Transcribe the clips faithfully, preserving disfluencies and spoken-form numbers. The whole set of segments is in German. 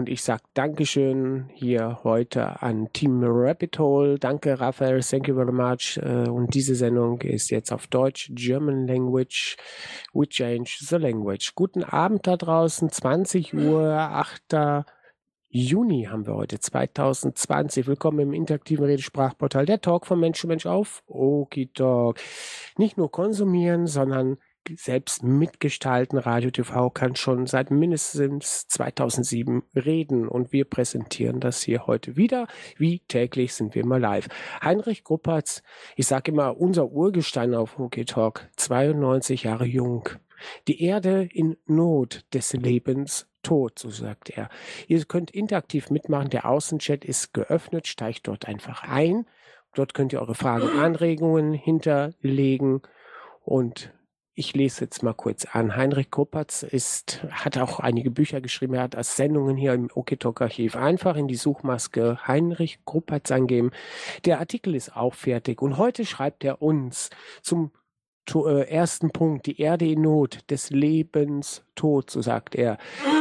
Und ich sage Dankeschön hier heute an Team Rabbit Hole. Danke, Raphael. Thank you very much. Und diese Sendung ist jetzt auf Deutsch. German Language. We change the language. Guten Abend da draußen. zwanzig Uhr, achter Juni haben wir heute, zwanzig zwanzig. Willkommen im interaktiven Redesprachportal. Der Talk von Mensch zu Mensch auf Okitalk. Nicht nur konsumieren, sondern selbst mitgestalten. Radio T V kann schon seit mindestens zweitausendsieben reden und wir präsentieren das hier heute wieder. Wie täglich sind wir mal live. Heinrich Gruppertz, ich sage immer, unser Urgestein auf Okitalk, zweiundneunzig Jahre jung. Die Erde in Not des Lebens tot, so sagt er. Ihr könnt interaktiv mitmachen. Der Außenchat ist geöffnet. Steigt dort einfach ein. Dort könnt ihr eure Fragen, Anregungen hinterlegen und ich lese jetzt mal kurz an. Heinrich Gruppertz ist, hat auch einige Bücher geschrieben. Er hat als Sendungen hier im Okitalk-Archiv einfach in die Suchmaske Heinrich Gruppertz eingeben. Der Artikel ist auch fertig. Und heute schreibt er uns zum ersten Punkt, die Erde in Not, des Lebens tot, so sagt er.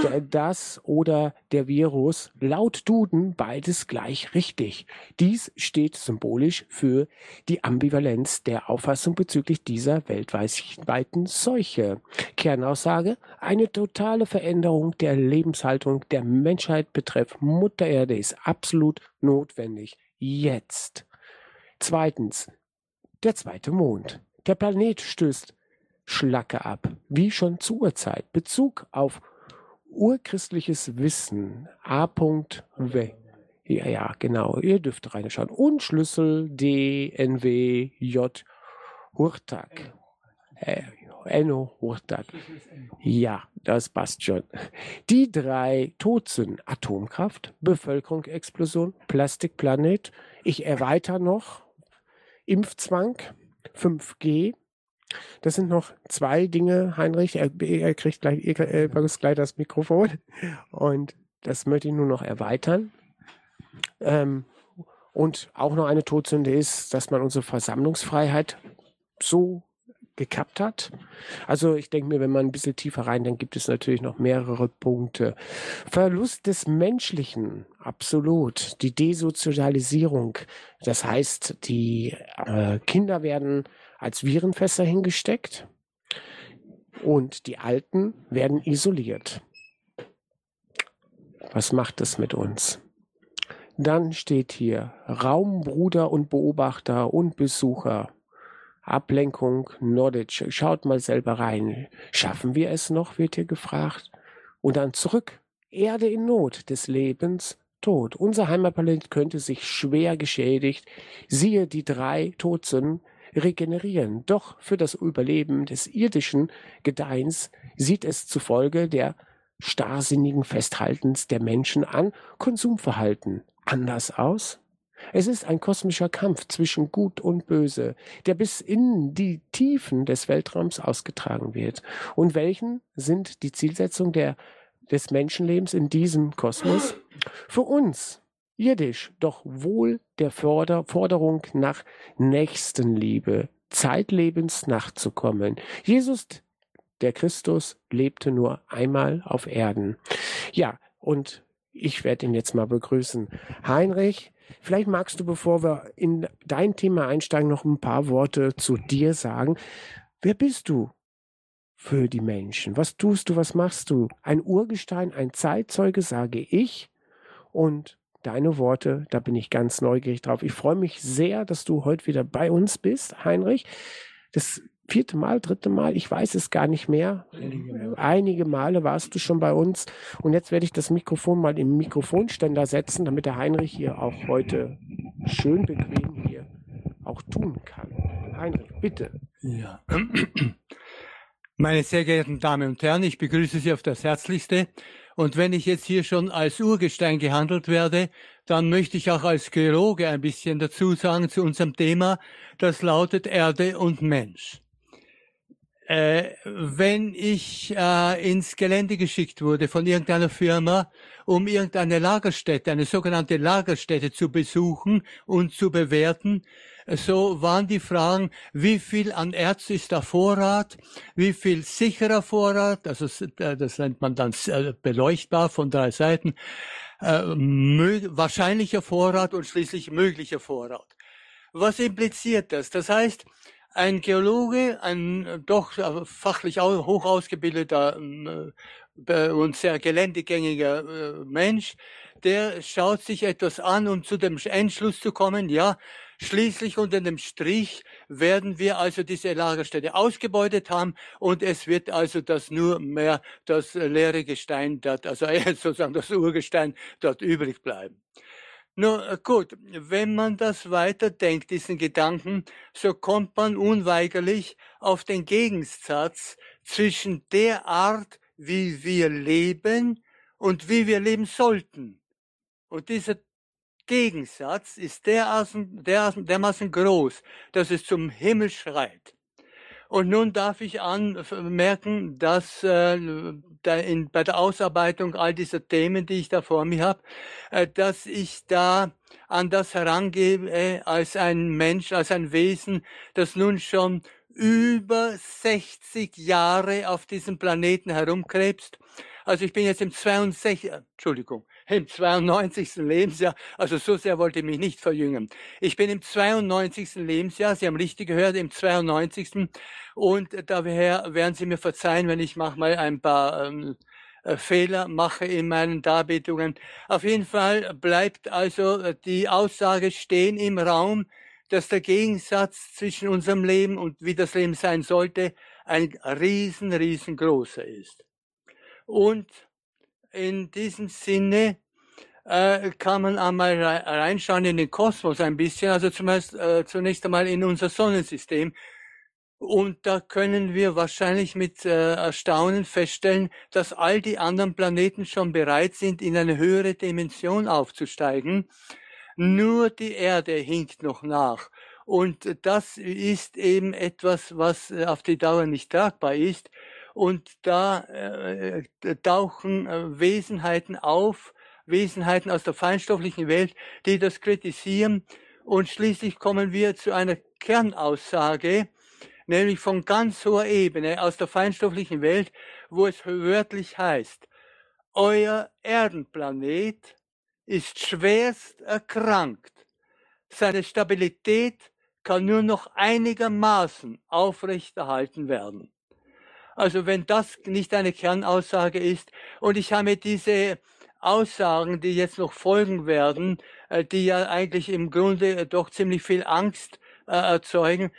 Das oder der Virus, laut Duden beides gleich richtig. Dies steht symbolisch für die Ambivalenz der Auffassung bezüglich dieser weltweiten Seuche. Kernaussage, eine totale Veränderung der Lebenshaltung der Menschheit betreffend Mutter Erde ist absolut notwendig. Jetzt. Zweitens, der zweite Mond. Der Planet stößt Schlacke ab, wie schon zur Urzeit. Bezug auf urchristliches Wissen. A. W. Ja, ja, genau. Ihr dürft reinschauen. Und Schlüssel D N W J Hurtak. Äh, Enno Hurtak. Ja, das passt schon. Die drei Todsünden. Atomkraft, Bevölkerung, Explosion, Plastikplanet. Ich erweitere noch. Impfzwang. fünf G. Das sind noch zwei Dinge, Heinrich. Er, er kriegt gleich, er bekommt gleich das Mikrofon. Und das möchte ich nur noch erweitern. Ähm, und auch noch eine Todsünde ist, dass man unsere Versammlungsfreiheit so gekappt hat. Also ich denke mir, wenn man ein bisschen tiefer rein, dann gibt es natürlich noch mehrere Punkte. Verlust des Menschlichen, absolut. Die Desozialisierung, das heißt, die äh, Kinder werden als Virenfässer hingesteckt und die Alten werden isoliert. Was macht das mit uns? Dann steht hier Raumbruder und Beobachter und Besucher. Ablenkung, Knowledge. Schaut mal selber rein. Schaffen wir es noch, wird hier gefragt. Und dann zurück. Erde in Not, des Lebens tot. Unser Heimatplanet könnte sich schwer geschädigt, siehe die drei Todsünden, regenerieren. Doch für das Überleben des irdischen Gedeihens sieht es zufolge der starrsinnigen Festhaltens der Menschen an Konsumverhalten anders aus. Es ist ein kosmischer Kampf zwischen Gut und Böse, der bis in die Tiefen des Weltraums ausgetragen wird. Und welchen sind die Zielsetzungen der, des Menschenlebens in diesem Kosmos? Für uns, irdisch, doch wohl der Forder, Forderung nach Nächstenliebe, zeitlebens nachzukommen. Jesus, der Christus, lebte nur einmal auf Erden. Ja, und ich werde ihn jetzt mal begrüßen. Heinrich, vielleicht magst du, bevor wir in dein Thema einsteigen, noch ein paar Worte zu dir sagen. Wer bist du für die Menschen? Was tust du, was machst du? Ein Urgestein, ein Zeitzeuge, sage ich. Und deine Worte, da bin ich ganz neugierig drauf. Ich freue mich sehr, dass du heute wieder bei uns bist, Heinrich. Das vierte Mal, dritte Mal, ich weiß es gar nicht mehr. Einige, Einige Male warst du schon bei uns. Und jetzt werde ich das Mikrofon mal im Mikrofonständer setzen, damit der Heinrich hier auch heute schön bequem hier auch tun kann. Heinrich, bitte. Ja. Meine sehr geehrten Damen und Herren, ich begrüße Sie auf das Herzlichste. Und wenn ich jetzt hier schon als Urgestein gehandelt werde, dann möchte ich auch als Geologe ein bisschen dazu sagen zu unserem Thema. Das lautet Erde und Mensch. Äh, wenn ich äh, ins Gelände geschickt wurde von irgendeiner Firma, um irgendeine Lagerstätte, eine sogenannte Lagerstätte zu besuchen und zu bewerten, so waren die Fragen, wie viel an Erz ist der Vorrat, wie viel sicherer Vorrat, also das nennt man dann beleuchtbar von drei Seiten, äh, wahrscheinlicher Vorrat und schließlich möglicher Vorrat. Was impliziert das? Das heißt, ein Geologe, ein doch fachlich hoch ausgebildeter und sehr geländegängiger Mensch, der schaut sich etwas an, um zu dem Entschluss zu kommen, ja, schließlich unter dem Strich werden wir also diese Lagerstätte ausgebeutet haben und es wird also das nur mehr das leere Gestein dort, also sozusagen das Urgestein dort übrig bleiben. Nur gut, wenn man das weiterdenkt, diesen Gedanken, so kommt man unweigerlich auf den Gegensatz zwischen der Art, wie wir leben und wie wir leben sollten. Und dieser Gegensatz ist dermaßen, dermaßen, dermaßen groß, dass es zum Himmel schreit. Und nun darf ich anmerken, dass äh, da in, bei der Ausarbeitung all dieser Themen, die ich da vor mir habe, äh, dass ich da an das herangehe äh, als ein Mensch, als ein Wesen, das nun schon über sechzig Jahre auf diesem Planeten herumkrebst. Also ich bin jetzt im zweiundsechzig, Entschuldigung, im zweiundneunzigsten Lebensjahr, also so sehr wollte ich mich nicht verjüngen. Ich bin im zweiundneunzigsten Lebensjahr, Sie haben richtig gehört, im zweiundneunzigsten Und daher werden Sie mir verzeihen, wenn ich manchmal ein paar ähm, äh, Fehler mache in meinen Darbietungen. Auf jeden Fall bleibt also die Aussage stehen im Raum, dass der Gegensatz zwischen unserem Leben und wie das Leben sein sollte, ein riesen, riesengroßer ist. Und in diesem Sinne äh, kann man einmal reinschauen in den Kosmos ein bisschen, also zumindest, äh, zunächst einmal in unser Sonnensystem. Und da können wir wahrscheinlich mit äh, Erstaunen feststellen, dass all die anderen Planeten schon bereit sind, in eine höhere Dimension aufzusteigen. Nur die Erde hinkt noch nach. Und das ist eben etwas, was auf die Dauer nicht tragbar ist. Und da äh, tauchen äh, Wesenheiten auf, Wesenheiten aus der feinstofflichen Welt, die das kritisieren. Und schließlich kommen wir zu einer Kernaussage, nämlich von ganz hoher Ebene aus der feinstofflichen Welt, wo es wörtlich heißt, euer Erdenplanet ist schwerst erkrankt. Seine Stabilität kann nur noch einigermaßen aufrechterhalten werden. Also wenn das nicht eine Kernaussage ist, und ich habe mir diese Aussagen, die jetzt noch folgen werden, die ja eigentlich im Grunde doch ziemlich viel Angst erzeugen.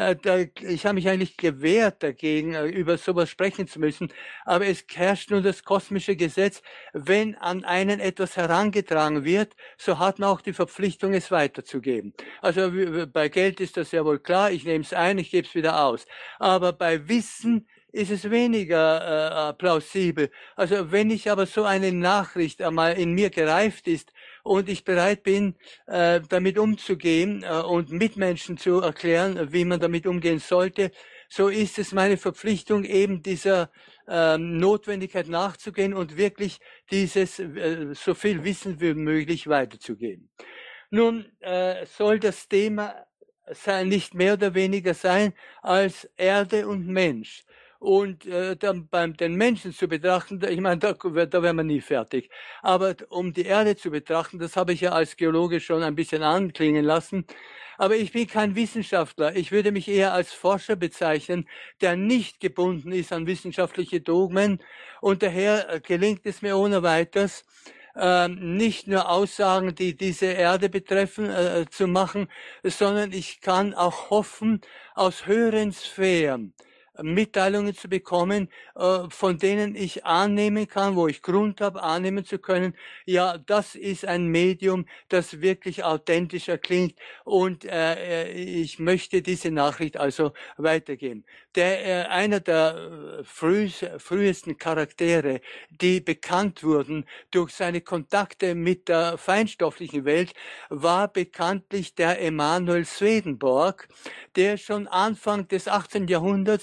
Ich habe mich eigentlich gewehrt dagegen, über sowas sprechen zu müssen. Aber es herrscht nun das kosmische Gesetz, wenn an einen etwas herangetragen wird, so hat man auch die Verpflichtung, es weiterzugeben. Also bei Geld ist das ja wohl klar, ich nehme es ein, ich gebe es wieder aus. Aber bei Wissen ist es weniger äh, plausibel. Also wenn ich aber so eine Nachricht einmal in mir gereift ist und ich bereit bin, äh, damit umzugehen äh, und Mitmenschen zu erklären, wie man damit umgehen sollte, so ist es meine Verpflichtung, eben dieser äh, Notwendigkeit nachzugehen und wirklich dieses äh, so viel Wissen wie möglich weiterzugeben. Nun äh, soll das Thema sein, nicht mehr oder weniger sein als Erde und Mensch. Und äh, dann beim den Menschen zu betrachten, ich meine, da, da wären wir nie fertig. Aber um die Erde zu betrachten, das habe ich ja als Geologe schon ein bisschen anklingen lassen. Aber ich bin kein Wissenschaftler. Ich würde mich eher als Forscher bezeichnen, der nicht gebunden ist an wissenschaftliche Dogmen. Und daher gelingt es mir ohne weiteres, äh, nicht nur Aussagen, die diese Erde betreffen, äh, zu machen, sondern ich kann auch hoffen, aus höheren Sphären Mitteilungen zu bekommen, äh, von denen ich annehmen kann, wo ich Grund habe, annehmen zu können, ja, das ist ein Medium, das wirklich authentischer klingt und äh, ich möchte diese Nachricht also weitergeben. Der, äh, einer der äh, früh, frühesten Charaktere, die bekannt wurden durch seine Kontakte mit der feinstofflichen Welt, war bekanntlich der Emanuel Swedenborg, der schon Anfang des achtzehnten Jahrhunderts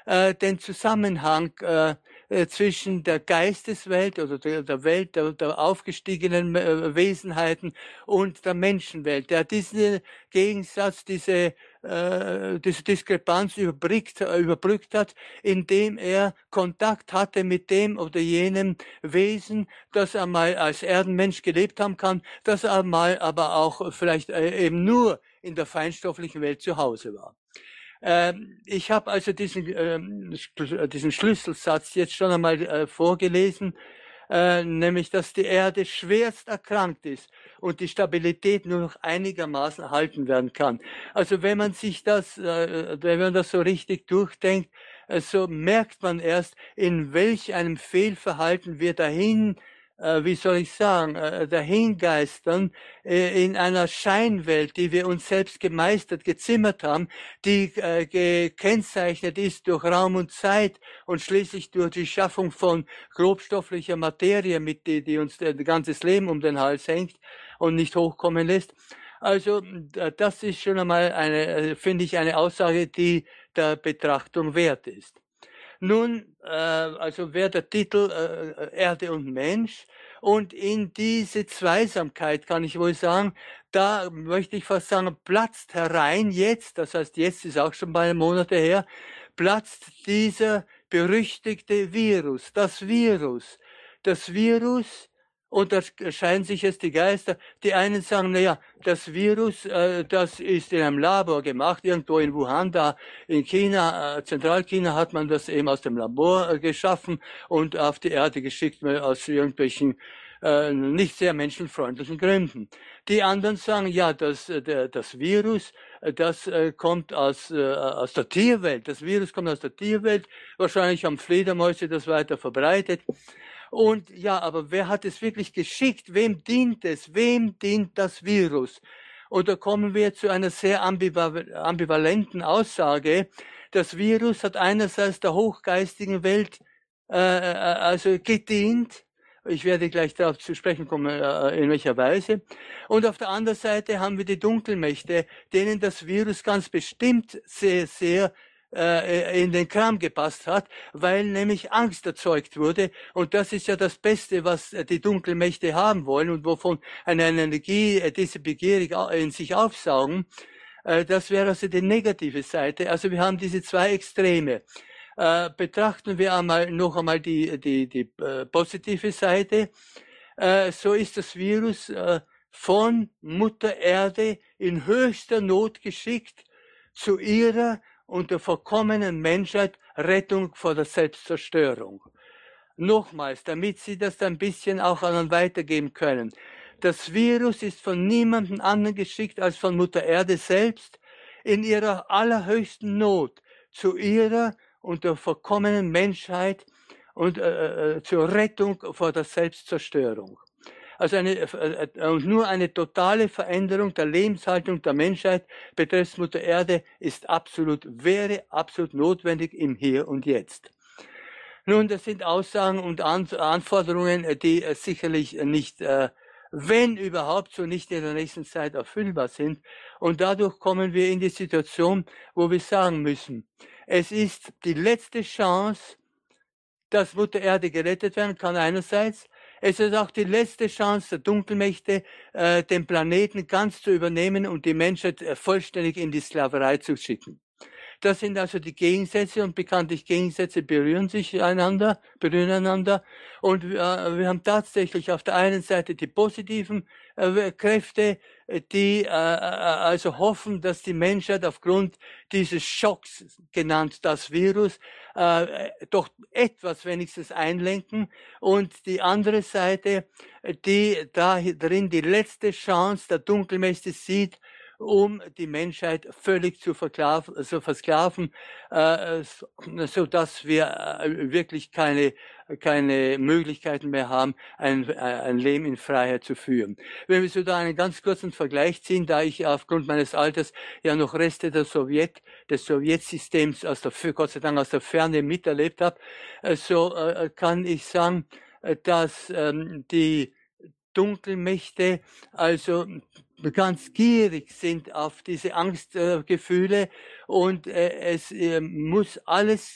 äh, den Zusammenhang äh, zwischen der Geisteswelt oder der, der Welt der, der aufgestiegenen äh, Wesenheiten und der Menschenwelt. Der diesen Gegensatz, diese, äh, diese Diskrepanz überbrückt, überbrückt hat, indem er Kontakt hatte mit dem oder jenem Wesen, das einmal als Erdenmensch gelebt haben kann, das einmal aber auch vielleicht äh, eben nur in der feinstofflichen Welt zu Hause war. Ich habe also diesen, ähm, diesen Schlüsselsatz jetzt schon einmal äh, vorgelesen, äh, nämlich, dass die Erde schwerst erkrankt ist und die Stabilität nur noch einigermaßen erhalten werden kann. Also wenn man sich das, äh, wenn man das so richtig durchdenkt, äh, so merkt man erst, in welch einem Fehlverhalten wir dahin Äh, wie soll ich sagen, äh, dahingeistern äh, in einer Scheinwelt, die wir uns selbst gemeistert, gezimmert haben, die äh, gekennzeichnet ist durch Raum und Zeit und schließlich durch die Schaffung von grobstofflicher Materie, mit die, die uns ein ganzes Leben um den Hals hängt und nicht hochkommen lässt. Also das ist schon einmal eine, finde ich, eine Aussage, die der Betrachtung wert ist. Nun, äh, also wäre der Titel äh, Erde und Mensch, und in diese Zweisamkeit kann ich wohl sagen, da möchte ich fast sagen, platzt herein jetzt, das heißt jetzt ist auch schon ein paar Monate her, platzt dieser berüchtigte Virus, das Virus, das Virus, und da scheinen sich jetzt die Geister, die einen sagen, naja, das Virus, äh, das ist in einem Labor gemacht, irgendwo in Wuhan, da in China, äh, Zentralchina hat man das eben aus dem Labor äh, geschaffen und auf die Erde geschickt, aus irgendwelchen äh, nicht sehr menschenfreundlichen Gründen. Die anderen sagen, ja, das, der, das Virus, das äh, kommt aus, äh, aus der Tierwelt, das Virus kommt aus der Tierwelt, wahrscheinlich haben Fledermäuse das weiter verbreitet. Und ja, aber wer hat es wirklich geschickt? Wem dient es? Wem dient das Virus? Und da kommen wir zu einer sehr ambivalenten Aussage. Das Virus hat einerseits der hochgeistigen Welt äh, also gedient. Ich werde gleich darauf zu sprechen kommen, äh, in welcher Weise. Und auf der anderen Seite haben wir die Dunkelmächte, denen das Virus ganz bestimmt sehr, sehr in den Kram gepasst hat, weil nämlich Angst erzeugt wurde. Und das ist ja das Beste, was die Dunkelmächte haben wollen und wovon eine Energie, diese begierig in sich aufsaugen. Das wäre also die negative Seite. Also wir haben diese zwei Extreme. Äh, betrachten wir einmal noch einmal die, die, die äh, positive Seite. Äh, so ist das Virus äh, von Mutter Erde in höchster Not geschickt zu ihrer und der vollkommenen Menschheit Rettung vor der Selbstzerstörung. Nochmals, damit Sie das ein bisschen auch anderen weitergeben können. Das Virus ist von niemandem anderen geschickt als von Mutter Erde selbst in ihrer allerhöchsten Not zu ihrer und der vollkommenen Menschheit und äh, zur Rettung vor der Selbstzerstörung. Also eine, äh, nur eine totale Veränderung der Lebenshaltung der Menschheit betreffs Mutter Erde ist absolut, wäre absolut notwendig im Hier und Jetzt. Nun, das sind Aussagen und An Anforderungen, die äh, sicherlich nicht, äh, wenn überhaupt, so nicht in der nächsten Zeit erfüllbar sind. Und dadurch kommen wir in die Situation, wo wir sagen müssen, es ist die letzte Chance, dass Mutter Erde gerettet werden kann einerseits. Es ist auch die letzte Chance der Dunkelmächte, äh, den Planeten ganz zu übernehmen und die Menschheit äh, vollständig in die Sklaverei zu schicken. Das sind also die Gegensätze, und bekanntlich Gegensätze berühren sich einander, berühren einander. Und wir, äh, wir haben tatsächlich auf der einen Seite die positiven äh, Kräfte, die äh, also hoffen, dass die Menschheit aufgrund dieses Schocks, genannt das Virus, äh, doch etwas wenigstens einlenken. Und die andere Seite, die da drin die letzte Chance der Dunkelmächte sieht, um die Menschheit völlig zu, zu versklaven, äh, so dass wir äh, wirklich keine, keine Möglichkeiten mehr haben, ein, ein Leben in Freiheit zu führen. Wenn wir so da einen ganz kurzen Vergleich ziehen, da ich aufgrund meines Alters ja noch Reste der Sowjet, des Sowjetsystems aus der, Gott sei Dank aus der Ferne miterlebt habe, äh, so äh, kann ich sagen, äh, dass ähm, die Dunkelmächte also ganz gierig sind auf diese Angstgefühle, äh, und äh, es äh, muss alles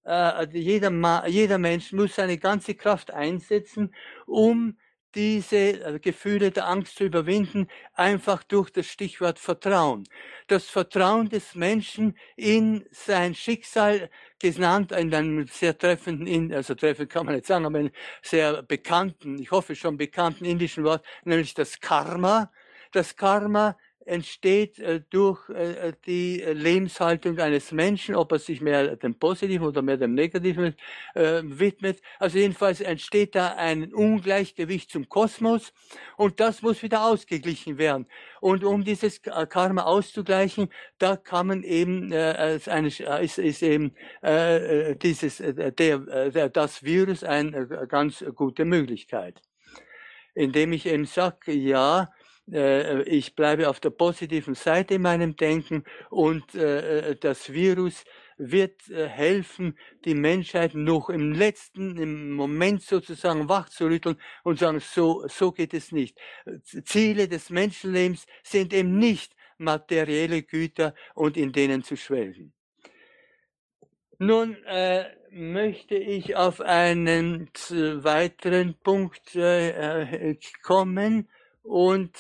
äh, jeder, Ma jeder Mensch muss seine ganze Kraft einsetzen, um diese Gefühle der Angst zu überwinden, einfach durch das Stichwort Vertrauen. Das Vertrauen des Menschen in sein Schicksal, genannt in einem sehr treffenden, also treffend kann man nicht sagen, aber einen sehr bekannten, ich hoffe schon bekannten indischen Wort, nämlich das Karma. Das Karma entsteht äh, durch äh, die Lebenshaltung eines Menschen, ob er sich mehr dem Positiven oder mehr dem Negativen äh, widmet. Also jedenfalls entsteht da ein Ungleichgewicht zum Kosmos und das muss wieder ausgeglichen werden. Und um dieses Karma auszugleichen, da kann man eben, äh, eine, ist, ist eben äh, dieses, der, der, das Virus eine ganz gute Möglichkeit. Indem ich eben sage, ja, ich bleibe auf der positiven Seite in meinem Denken und äh, das Virus wird äh, helfen, die Menschheit noch im letzten im Moment sozusagen wachzurütteln und sagen, so, so geht es nicht. Ziele des Menschenlebens sind eben nicht materielle Güter und in denen zu schwelgen. Nun äh, möchte ich auf einen weiteren Punkt äh, kommen und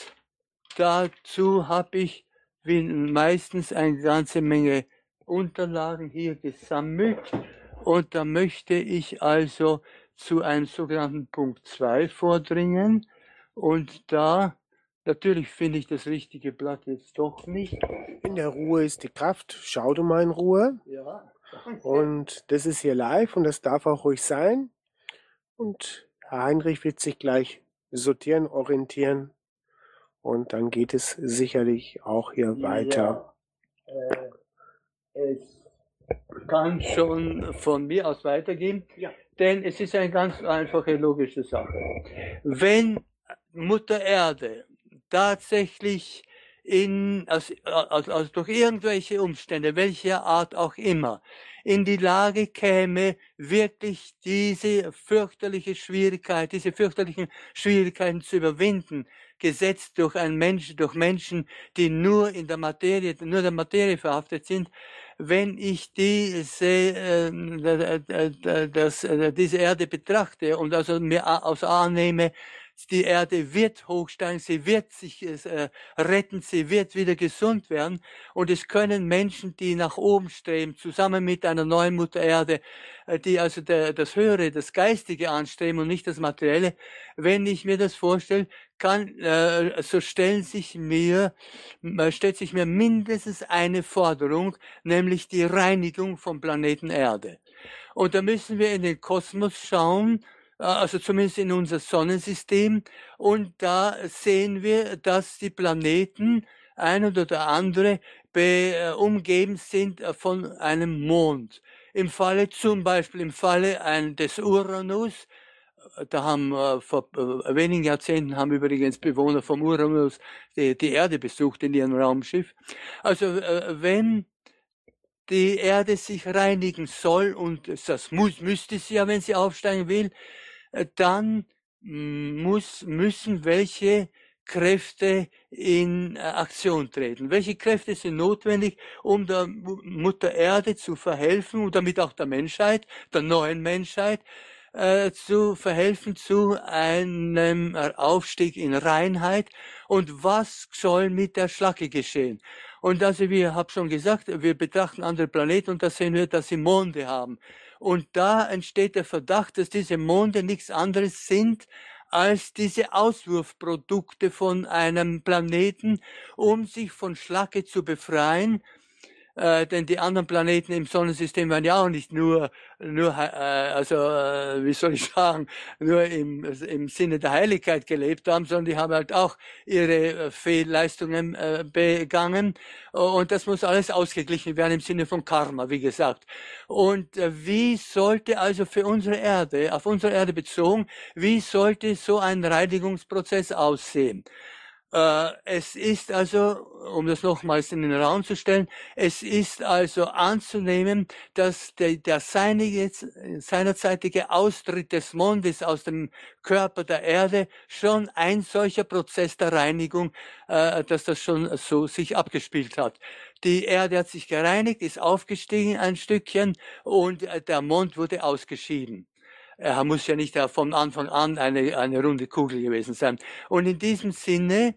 dazu habe ich wie meistens eine ganze Menge Unterlagen hier gesammelt und da möchte ich also zu einem sogenannten Punkt zwei vordringen und da, natürlich finde ich das richtige Blatt jetzt doch nicht. In der Ruhe ist die Kraft, schau du mal in Ruhe. Ja. Und das ist hier live und das darf auch ruhig sein. Und Herr Heinrich wird sich gleich sortieren, orientieren. Und dann geht es sicherlich auch hier ja, weiter. Äh, es kann schon von mir aus weitergehen, ja. Denn es ist eine ganz einfache, logische Sache. Wenn Mutter Erde tatsächlich in, also, also, also durch irgendwelche Umstände, welcher Art auch immer, in die Lage käme, wirklich diese fürchterliche Schwierigkeit, diese fürchterlichen Schwierigkeiten zu überwinden, gesetzt durch einen Menschen, durch Menschen, die nur in der Materie, nur der Materie verhaftet sind, wenn ich diese, äh, das, äh, diese Erde betrachte und also mir aus annehme, die Erde wird hochsteigen, sie wird sich äh, retten, sie wird wieder gesund werden. Und es können Menschen, die nach oben streben, zusammen mit einer neuen Mutter Erde, äh, die also der, das Höhere, das Geistige anstreben und nicht das Materielle. Wenn ich mir das vorstelle, kann, äh, so stellen sich mir, äh, stellt sich mir mindestens eine Forderung, nämlich die Reinigung vom Planeten Erde. Und da müssen wir in den Kosmos schauen, also zumindest in unser Sonnensystem. Und da sehen wir, dass die Planeten, ein oder andere, be, umgeben sind von einem Mond. Im Falle zum Beispiel, im Falle ein, des Uranus, da haben äh, vor äh, wenigen Jahrzehnten haben übrigens Bewohner vom Uranus die, die Erde besucht in ihrem Raumschiff. Also äh, wenn die Erde sich reinigen soll, und das muss, müsste sie ja, wenn sie aufsteigen will, dann muss, müssen welche Kräfte in Aktion treten. Welche Kräfte sind notwendig, um der Mutter Erde zu verhelfen und damit auch der Menschheit, der neuen Menschheit, äh, zu verhelfen zu einem Aufstieg in Reinheit? Und was soll mit der Schlacke geschehen? Und also, wie ich habe schon gesagt, wir betrachten andere Planeten und da sehen wir, dass sie Monde haben. Und da entsteht der Verdacht, dass diese Monde nichts anderes sind als diese Auswurfprodukte von einem Planeten, um sich von Schlacke zu befreien. Äh, denn die anderen Planeten im Sonnensystem waren ja auch nicht nur, nur äh, also äh, wie soll ich sagen, nur im, im Sinne der Heiligkeit gelebt haben, sondern die haben halt auch ihre Fehlleistungen äh, begangen. Und das muss alles ausgeglichen werden im Sinne von Karma, wie gesagt. Und äh, wie sollte also für unsere Erde, auf unsere Erde bezogen, wie sollte so ein Reinigungsprozess aussehen? Äh, es ist also um das nochmals in den Raum zu stellen, es ist also anzunehmen, dass der, der seinige, seinerzeitige Austritt des Mondes aus dem Körper der Erde schon ein solcher Prozess der Reinigung, äh, dass das schon so sich abgespielt hat. Die Erde hat sich gereinigt, ist aufgestiegen ein Stückchen und der Mond wurde ausgeschieden. Er muss ja nicht von Anfang an eine, eine runde Kugel gewesen sein. Und in diesem Sinne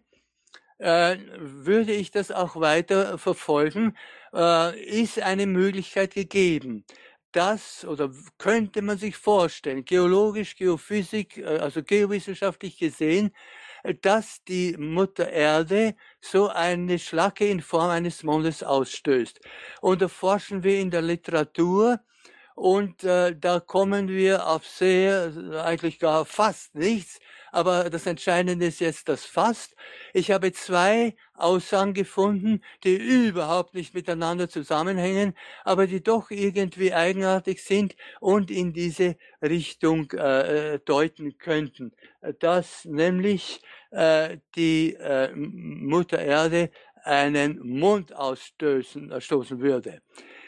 äh, würde ich das auch weiter verfolgen, äh, ist eine Möglichkeit gegeben. Das, oder könnte man sich vorstellen, geologisch, Geophysik, äh, also geowissenschaftlich gesehen, dass die Mutter Erde so eine Schlacke in Form eines Mondes ausstößt. Und da forschen wir in der Literatur, und äh, da kommen wir auf sehr, eigentlich gar fast nichts, aber das Entscheidende ist jetzt das fast. Ich habe zwei Aussagen gefunden, die überhaupt nicht miteinander zusammenhängen, aber die doch irgendwie eigenartig sind und in diese Richtung äh, deuten könnten. Dass nämlich äh, die äh, Mutter Erde einen Mond ausstoßen äh, stoßen würde.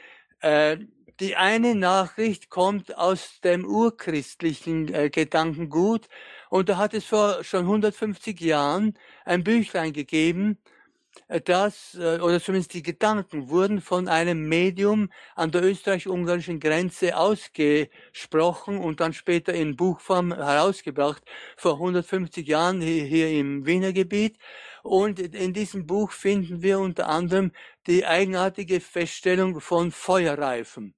Äh, Die eine Nachricht kommt aus dem urchristlichen äh, Gedankengut, und da hat es vor schon hundertfünfzig Jahren ein Büchlein gegeben, äh, das, äh, oder zumindest die Gedanken wurden von einem Medium an der österreich-ungarischen Grenze ausgesprochen und dann später in Buchform herausgebracht, vor hundertfünfzig Jahren hier, hier im Wiener Gebiet. Und in diesem Buch finden wir unter anderem die eigenartige Feststellung von Feuerreifen,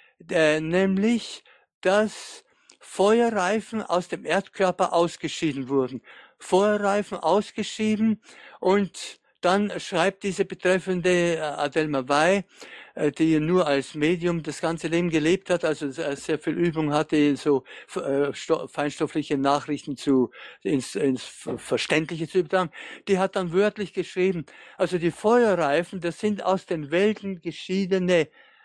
äh, nämlich, dass Feuerreifen aus dem Erdkörper ausgeschieden wurden. Feuerreifen ausgeschieden, und dann schreibt diese betreffende Adelma Wey, die nur als Medium das ganze Leben gelebt hat, also sehr viel Übung hatte, so feinstoffliche Nachrichten zu, ins, ins Verständliche zu übertragen, die hat dann wörtlich geschrieben, also die Feuerreifen, das sind aus den Welten geschiedene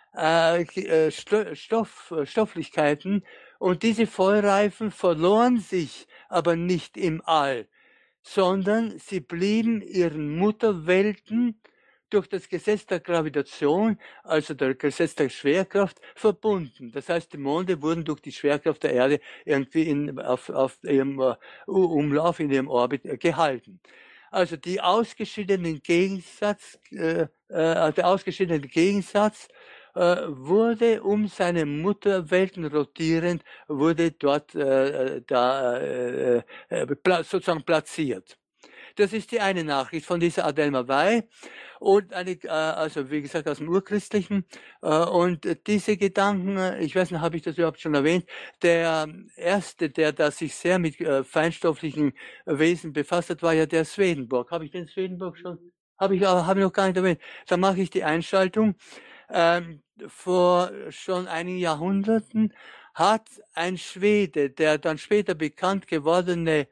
äh, Stoff, Stofflichkeiten, und diese Feuerreifen verloren sich aber nicht im All, sondern sie blieben ihren Mutterwelten durch das Gesetz der Gravitation, also der Gesetz der Schwerkraft, verbunden. Das heißt, die Monde wurden durch die Schwerkraft der Erde irgendwie in, auf, auf ihrem uh, Umlauf, in ihrem Orbit uh, gehalten. Also die ausgeschiedenen Gegensatz, äh, äh, der ausgeschiedene Gegensatz äh, wurde um seine Mutterwelten rotierend, wurde dort äh, da äh, äh, sozusagen platziert. Das ist die eine Nachricht von dieser Adelma Wey, und eine, äh, also wie gesagt aus dem Urchristlichen, äh, und diese Gedanken, ich weiß nicht, habe ich das überhaupt schon erwähnt, der erste, der da sich sehr mit äh, feinstofflichen Wesen befasst hat, war ja der Swedenborg. Habe ich den Swedenborg schon? Habe ich, habe ich noch gar nicht erwähnt. Da mache ich die Einschaltung. Ähm, vor schon einigen Jahrhunderten hat ein Schwede, der dann später bekannt gewordene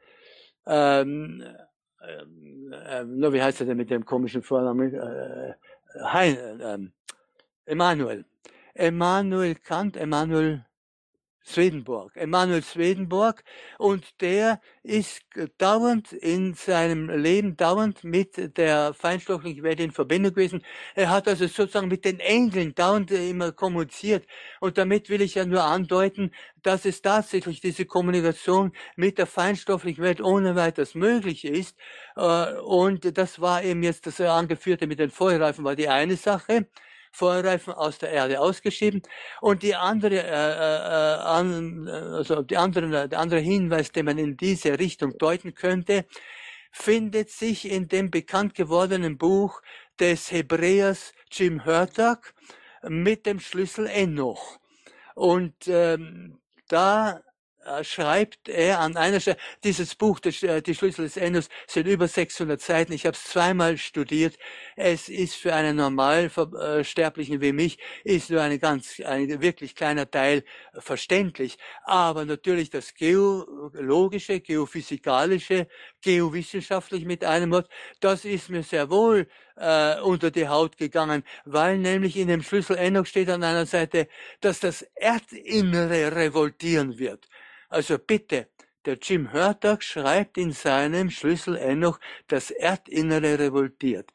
ähm, ähm, äh, wie heißt er denn mit dem komischen Vornamen? Äh, Hein, äh, Emanuel. Emanuel Kant, Emanuel Swedenborg. Emanuel Swedenborg, und der ist dauernd in seinem Leben dauernd mit der feinstofflichen Welt in Verbindung gewesen. Er hat also sozusagen mit den Engeln dauernd immer kommuniziert, und damit will ich ja nur andeuten, dass es tatsächlich diese Kommunikation mit der feinstofflichen Welt ohne weiteres möglich ist, und das war eben jetzt das angeführte mit den Feuerreifen, war die eine Sache. Feuerreifen aus der Erde ausgeschieden, und die andere, äh, äh, an, also die andere, der andere Hinweis, den man in diese Richtung deuten könnte, findet sich in dem bekannt gewordenen Buch des Hebräers Jim Hurtak mit dem Schlüssel Enoch. Und ähm, da schreibt er an einer Stelle, dieses Buch, die Schlüssel des Enoch, sind über sechshundert Seiten. Ich habe es zweimal studiert. Es ist für einen Normalsterblichen wie mich, ist nur ein ganz, ein wirklich kleiner Teil verständlich. Aber natürlich das geologische, geophysikalische, geowissenschaftliche mit einem Wort, das ist mir sehr wohl äh, unter die Haut gegangen, weil nämlich in dem Schlüssel Enoch steht an einer Seite, dass das Erdinnere revoltieren wird. Also bitte, der Jim Hurtak schreibt in seinem Schlüssel Enoch, das Erdinnere revoltiert.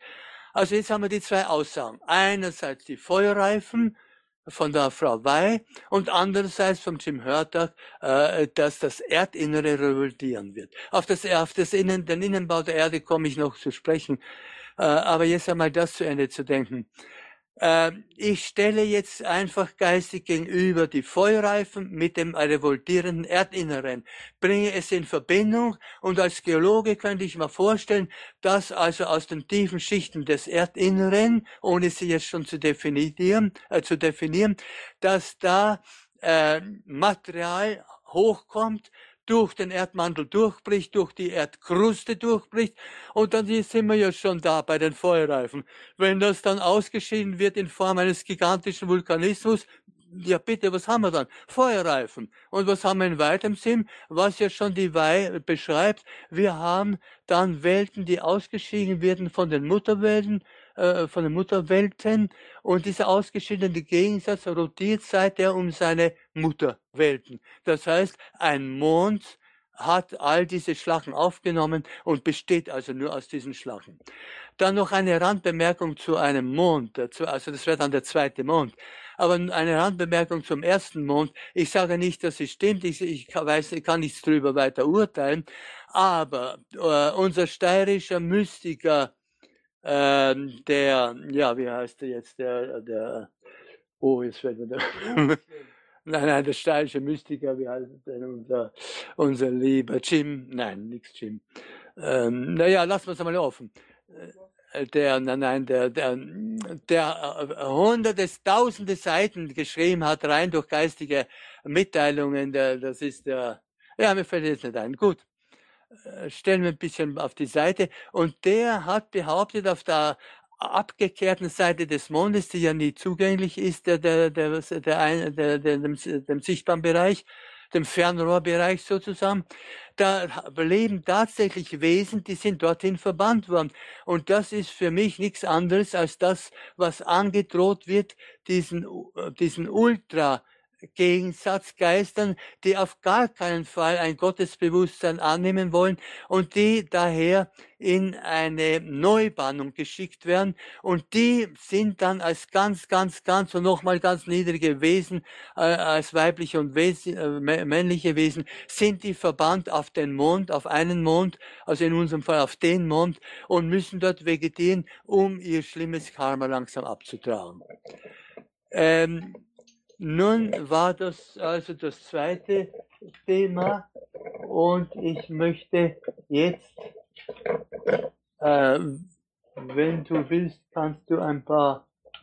Also jetzt haben wir die zwei Aussagen. Einerseits die Feuerreifen von der Frau Wey und andererseits vom Jim Hurtak, äh, dass das Erdinnere revoltieren wird. Auf das, auf das Innen, den Innenbau der Erde komme ich noch zu sprechen, äh, aber jetzt einmal das zu Ende zu denken. Äh, ich stelle jetzt einfach geistig gegenüber die Feuerreifen mit dem revoltierenden Erdinneren, bringe es in Verbindung und als Geologe könnte ich mir vorstellen, dass also aus den tiefen Schichten des Erdinneren, ohne sie jetzt schon zu definieren, äh, zu definieren, dass da äh, Material hochkommt, durch den Erdmantel durchbricht, durch die Erdkruste durchbricht und dann sind wir ja schon da bei den Feuerreifen. Wenn das dann ausgeschieden wird in Form eines gigantischen Vulkanismus, ja bitte, was haben wir dann? Feuerreifen. Und was haben wir in weitem Sinn? Was ja schon die Wey beschreibt, wir haben dann Welten, die ausgeschieden werden von den Mutterwelten, äh, von den Mutterwelten und dieser ausgeschiedene Gegensatz rotiert seither um seine Mutterwelten. Das heißt, ein Mond hat all diese Schlacken aufgenommen und besteht also nur aus diesen Schlacken. Dann noch eine Randbemerkung zu einem Mond, also das wäre dann der zweite Mond. Aber eine Randbemerkung zum ersten Mond. Ich sage nicht, dass es stimmt, ich, ich, weiß, ich kann nichts darüber weiter urteilen, aber äh, unser steirischer Mystiker, äh, der, ja, wie heißt der jetzt, der, der, oh, jetzt fällt mir der, nein, nein, der steirische Mystiker, wie heißt der, unser, unser lieber Jim, nein, nichts Jim. Ähm, naja, lassen wir es einmal offen. Der, nein, nein, der, der, der hunderte, tausende Seiten geschrieben hat, rein durch geistige Mitteilungen, der, das ist der, ja, mir fällt jetzt nicht ein. Gut, stellen wir ein bisschen auf die Seite. Und der hat behauptet, auf der abgekehrten Seite des Mondes, die ja nie zugänglich ist, der, der, der, der, der, der, der dem, dem sichtbaren Bereich, dem Fernrohrbereich sozusagen, da leben tatsächlich Wesen, die sind dorthin verbannt worden. Und das ist für mich nichts anderes als das, was angedroht wird, diesen, diesen Ultra Gegensatzgeistern, die auf gar keinen Fall ein Gottesbewusstsein annehmen wollen und die daher in eine Neubannung geschickt werden und die sind dann als ganz, ganz, ganz und nochmal ganz niedrige Wesen, äh, als weibliche und Wesen, äh, männliche Wesen, sind die verbannt auf den Mond, auf einen Mond, also in unserem Fall auf den Mond und müssen dort vegetieren, um ihr schlimmes Karma langsam abzutragen. Ähm, Nun war das also das zweite Thema und ich möchte jetzt, äh, wenn du willst, kannst du ein paar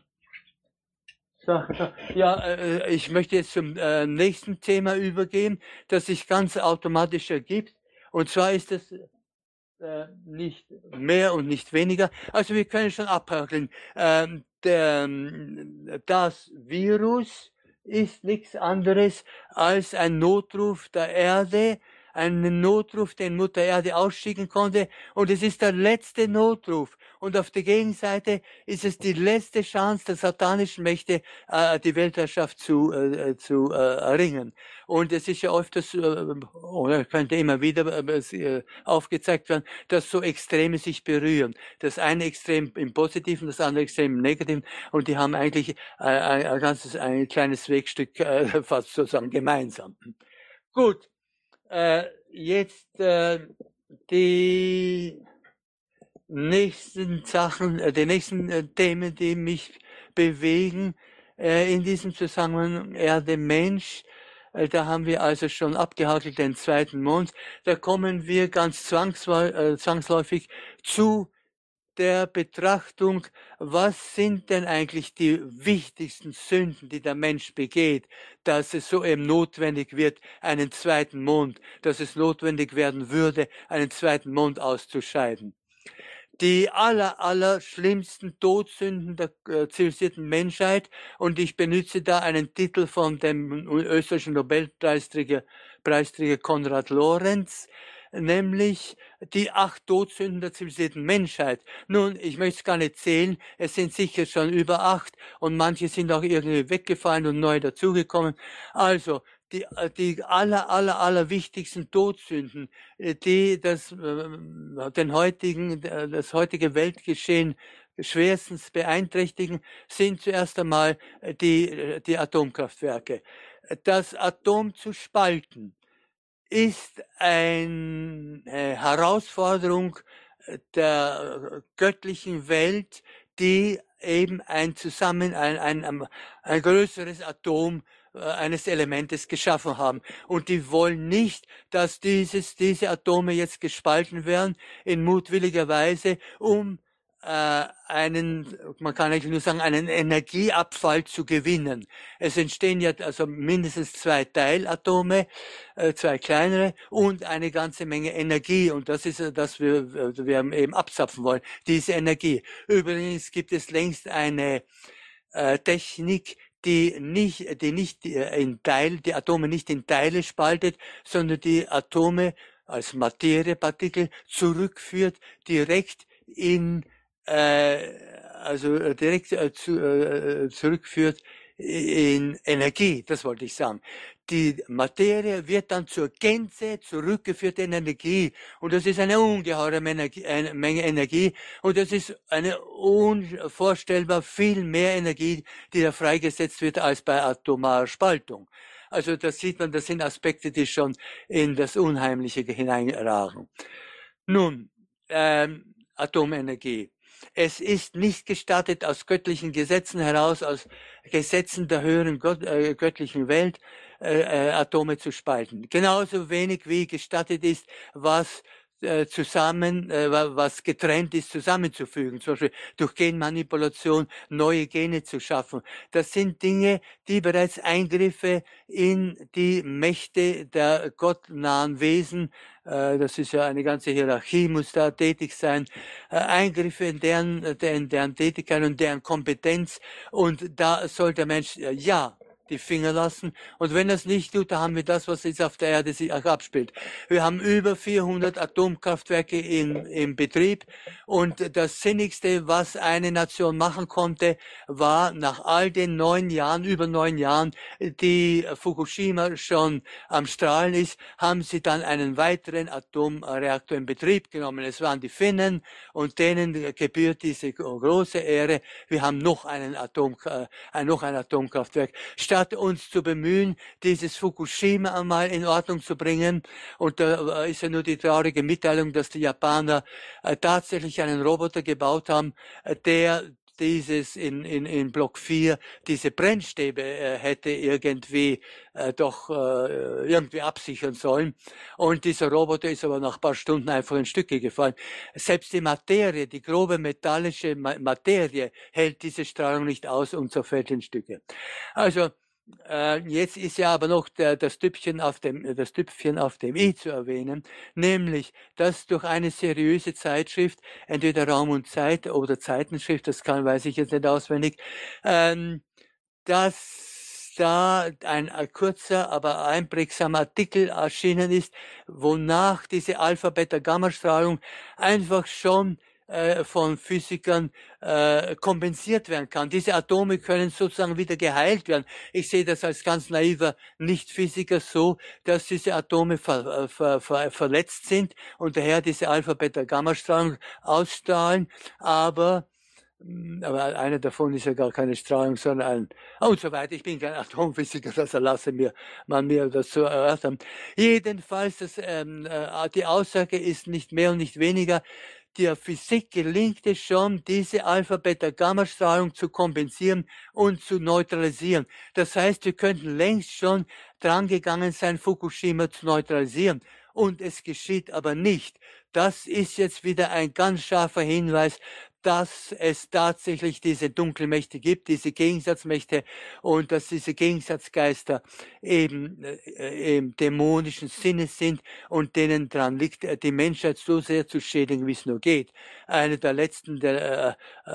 Sachen, ja, äh, ich möchte jetzt zum äh, nächsten Thema übergehen, das sich ganz automatisch ergibt und zwar ist es äh, nicht mehr und nicht weniger, also wir können schon abhakeln, äh, der, das Virus ist nichts anderes als ein Notruf der Erde, ein Notruf, den Mutter Erde ausschicken konnte. Und es ist der letzte Notruf. Und auf der Gegenseite ist es die letzte Chance der satanischen Mächte, äh, die Weltherrschaft zu, äh, zu äh, erringen. Und es ist ja oft das, äh, oder könnte immer wieder äh, aufgezeigt werden, dass so Extreme sich berühren. Das eine Extrem im Positiven, das andere Extrem im Negativen. Und die haben eigentlich äh, ein, ein ganzes, ein kleines Wegstück äh, fast sozusagen gemeinsam. Gut. Äh, jetzt äh, die nächsten Sachen, äh, die nächsten äh, Themen, die mich bewegen äh, in diesem Zusammenhang, Erde, Mensch. Äh, da haben wir also schon abgehakelt den zweiten Mond. Da kommen wir ganz zwangsläufig, äh, zwangsläufig zu der Betrachtung, was sind denn eigentlich die wichtigsten Sünden, die der Mensch begeht, dass es so eben notwendig wird, einen zweiten Mond, dass es notwendig werden würde, einen zweiten Mond auszuscheiden. Die aller, aller schlimmsten Todsünden der äh, zivilisierten Menschheit, und ich benutze da einen Titel von dem österreichischen Nobelpreisträger Preisträger Konrad Lorenz, nämlich die acht Todsünden der zivilisierten Menschheit. Nun, ich möchte es gar nicht zählen, es sind sicher schon über acht und manche sind auch irgendwie weggefallen und neu dazugekommen. Also, die, die aller, aller, aller wichtigsten Todsünden, die das, den heutigen, das heutige Weltgeschehen schwerstens beeinträchtigen, sind zuerst einmal die, die Atomkraftwerke. Das Atom zu spalten ist eine Herausforderung der göttlichen Welt, die eben ein Zusammen, ein, ein, ein größeres Atom eines Elementes geschaffen haben. Und die wollen nicht, dass dieses, diese Atome jetzt gespalten werden in mutwilliger Weise, um äh, einen, man kann eigentlich nur sagen, einen Energieabfall zu gewinnen. Es entstehen ja also mindestens zwei Teilatome, äh, zwei kleinere und eine ganze Menge Energie. Und das ist, dass wir, wir eben abzapfen wollen, diese Energie. Übrigens gibt es längst eine äh, Technik, die nicht, die nicht in Teil, die Atome nicht in Teile spaltet, sondern die Atome als Materiepartikel zurückführt, direkt in, äh, also direkt äh, zu, äh, zurückführt in Energie, das wollte ich sagen. Die Materie wird dann zur Gänze zurückgeführt in Energie. Und das ist eine ungeheure Menge Energie. Und das ist eine unvorstellbar viel mehr Energie, die da freigesetzt wird als bei atomarer Spaltung. Also das sieht man, das sind Aspekte, die schon in das Unheimliche hineinragen. Nun, ähm, Atomenergie. Es ist nicht gestattet, aus göttlichen Gesetzen heraus, aus Gesetzen der höheren Gott, äh, göttlichen Welt, äh, äh, Atome zu spalten. Genauso wenig wie gestattet ist, was äh, zusammen, äh, was getrennt ist, zusammenzufügen. Zum Beispiel durch Genmanipulation neue Gene zu schaffen. Das sind Dinge, die bereits Eingriffe in die Mächte der gottnahen Wesen, das ist ja eine ganze Hierarchie, muss da tätig sein, Eingriffe in deren, in deren Tätigkeit und deren Kompetenz. Und da soll der Mensch, ja, die Finger lassen. Und wenn er es nicht tut, dann haben wir das, was jetzt auf der Erde sich auch abspielt. Wir haben über vierhundert Atomkraftwerke in, in Betrieb. Und das Sinnigste, was eine Nation machen konnte, war nach all den neun Jahren, über neun Jahren, die Fukushima schon am Strahlen ist, haben sie dann einen weiteren Atomreaktor in Betrieb genommen. Es waren die Finnen und denen gebührt diese große Ehre. Wir haben noch einen Atom, äh, noch ein Atomkraftwerk. Statt uns zu bemühen, dieses Fukushima einmal in Ordnung zu bringen. Und da ist ja nur die traurige Mitteilung, dass die Japaner äh, tatsächlich einen Roboter gebaut haben, äh, der dieses in, in, in Block vier diese Brennstäbe äh, hätte irgendwie äh, doch äh, irgendwie absichern sollen. Und dieser Roboter ist aber nach ein paar Stunden einfach in Stücke gefallen. Selbst die Materie, die grobe metallische Ma- Materie hält diese Strahlung nicht aus und zerfällt in Stücke. Also Äh, jetzt ist ja aber noch der, das, Tüpfchen auf dem, das Tüpfchen auf dem i zu erwähnen, nämlich, dass durch eine seriöse Zeitschrift, entweder Raum und Zeit oder Zeitenschrift, das kann, weiß ich jetzt nicht auswendig, ähm, dass da ein, ein kurzer, aber einprägsamer Artikel erschienen ist, wonach diese Alpha-Beta-Gamma-Strahlung einfach schon von Physikern äh, kompensiert werden kann. Diese Atome können sozusagen wieder geheilt werden. Ich sehe das als ganz naiver Nicht-Physiker so, dass diese Atome ver, ver, ver, verletzt sind und daher diese Alpha-Beta-Gamma-Strahlung ausstrahlen, aber aber einer davon ist ja gar keine Strahlung, sondern ein, und so weiter. Ich bin kein Atomphysiker, das erlasse mir, man mir das zu erörtern. Jedenfalls, das, ähm, die Aussage ist nicht mehr und nicht weniger, der Physik gelingt es schon, diese Alpha-Beta-Gamma-Strahlung zu kompensieren und zu neutralisieren. Das heißt, wir könnten längst schon drangegangen sein, Fukushima zu neutralisieren. Und es geschieht aber nicht. Das ist jetzt wieder ein ganz scharfer Hinweis, dass es tatsächlich diese Dunkelmächte gibt, diese Gegensatzmächte und dass diese Gegensatzgeister eben, äh, eben dämonischen Sinnes sind und denen dran liegt, die Menschheit so sehr zu schädigen, wie es nur geht. Eine der letzten, der, äh,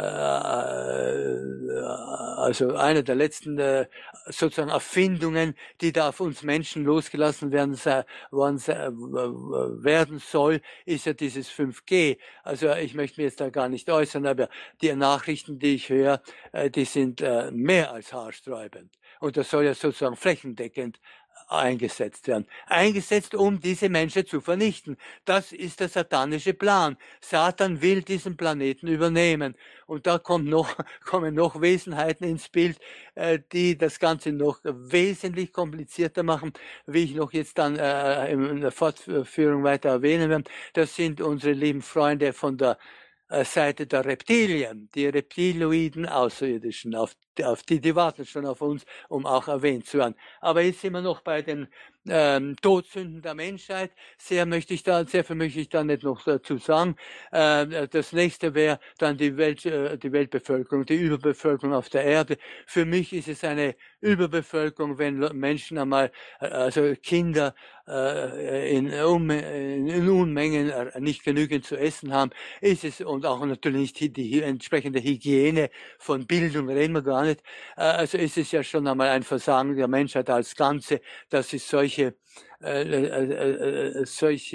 äh, also eine der letzten äh, sozusagen Erfindungen, die da auf uns Menschen losgelassen werden, worden, werden soll, ist ja dieses fünf G. Also ich möchte mir jetzt da gar nicht äußern, aber die Nachrichten, die ich höre, die sind mehr als haarsträubend. Und das soll ja sozusagen flächendeckend eingesetzt werden. Eingesetzt, um diese Menschen zu vernichten. Das ist der satanische Plan. Satan will diesen Planeten übernehmen. Und da kommt noch, kommen noch Wesenheiten ins Bild, äh, die das Ganze noch wesentlich komplizierter machen, wie ich noch jetzt dann äh, in der Fortführung weiter erwähnen werde. Das sind unsere lieben Freunde von der Seite der Reptilien, die Reptiloiden Außerirdischen, auf, auf die, die warten schon auf uns, um auch erwähnt zu werden. Aber jetzt sind wir noch bei den ähm, Todsünden der Menschheit. Sehr möchte ich da, sehr viel möchte ich da nicht noch dazu sagen. Äh, das nächste wäre dann die Welt, äh, die Weltbevölkerung, die Überbevölkerung auf der Erde. Für mich ist es eine Überbevölkerung, wenn Menschen einmal, äh, also Kinder, In, in Unmengen nicht genügend zu essen haben, ist es, und auch natürlich nicht die, die entsprechende Hygiene von Bildung, reden wir gar nicht, also ist es ja schon einmal ein Versagen der Menschheit als Ganze, dass es solche, äh, äh, äh, solche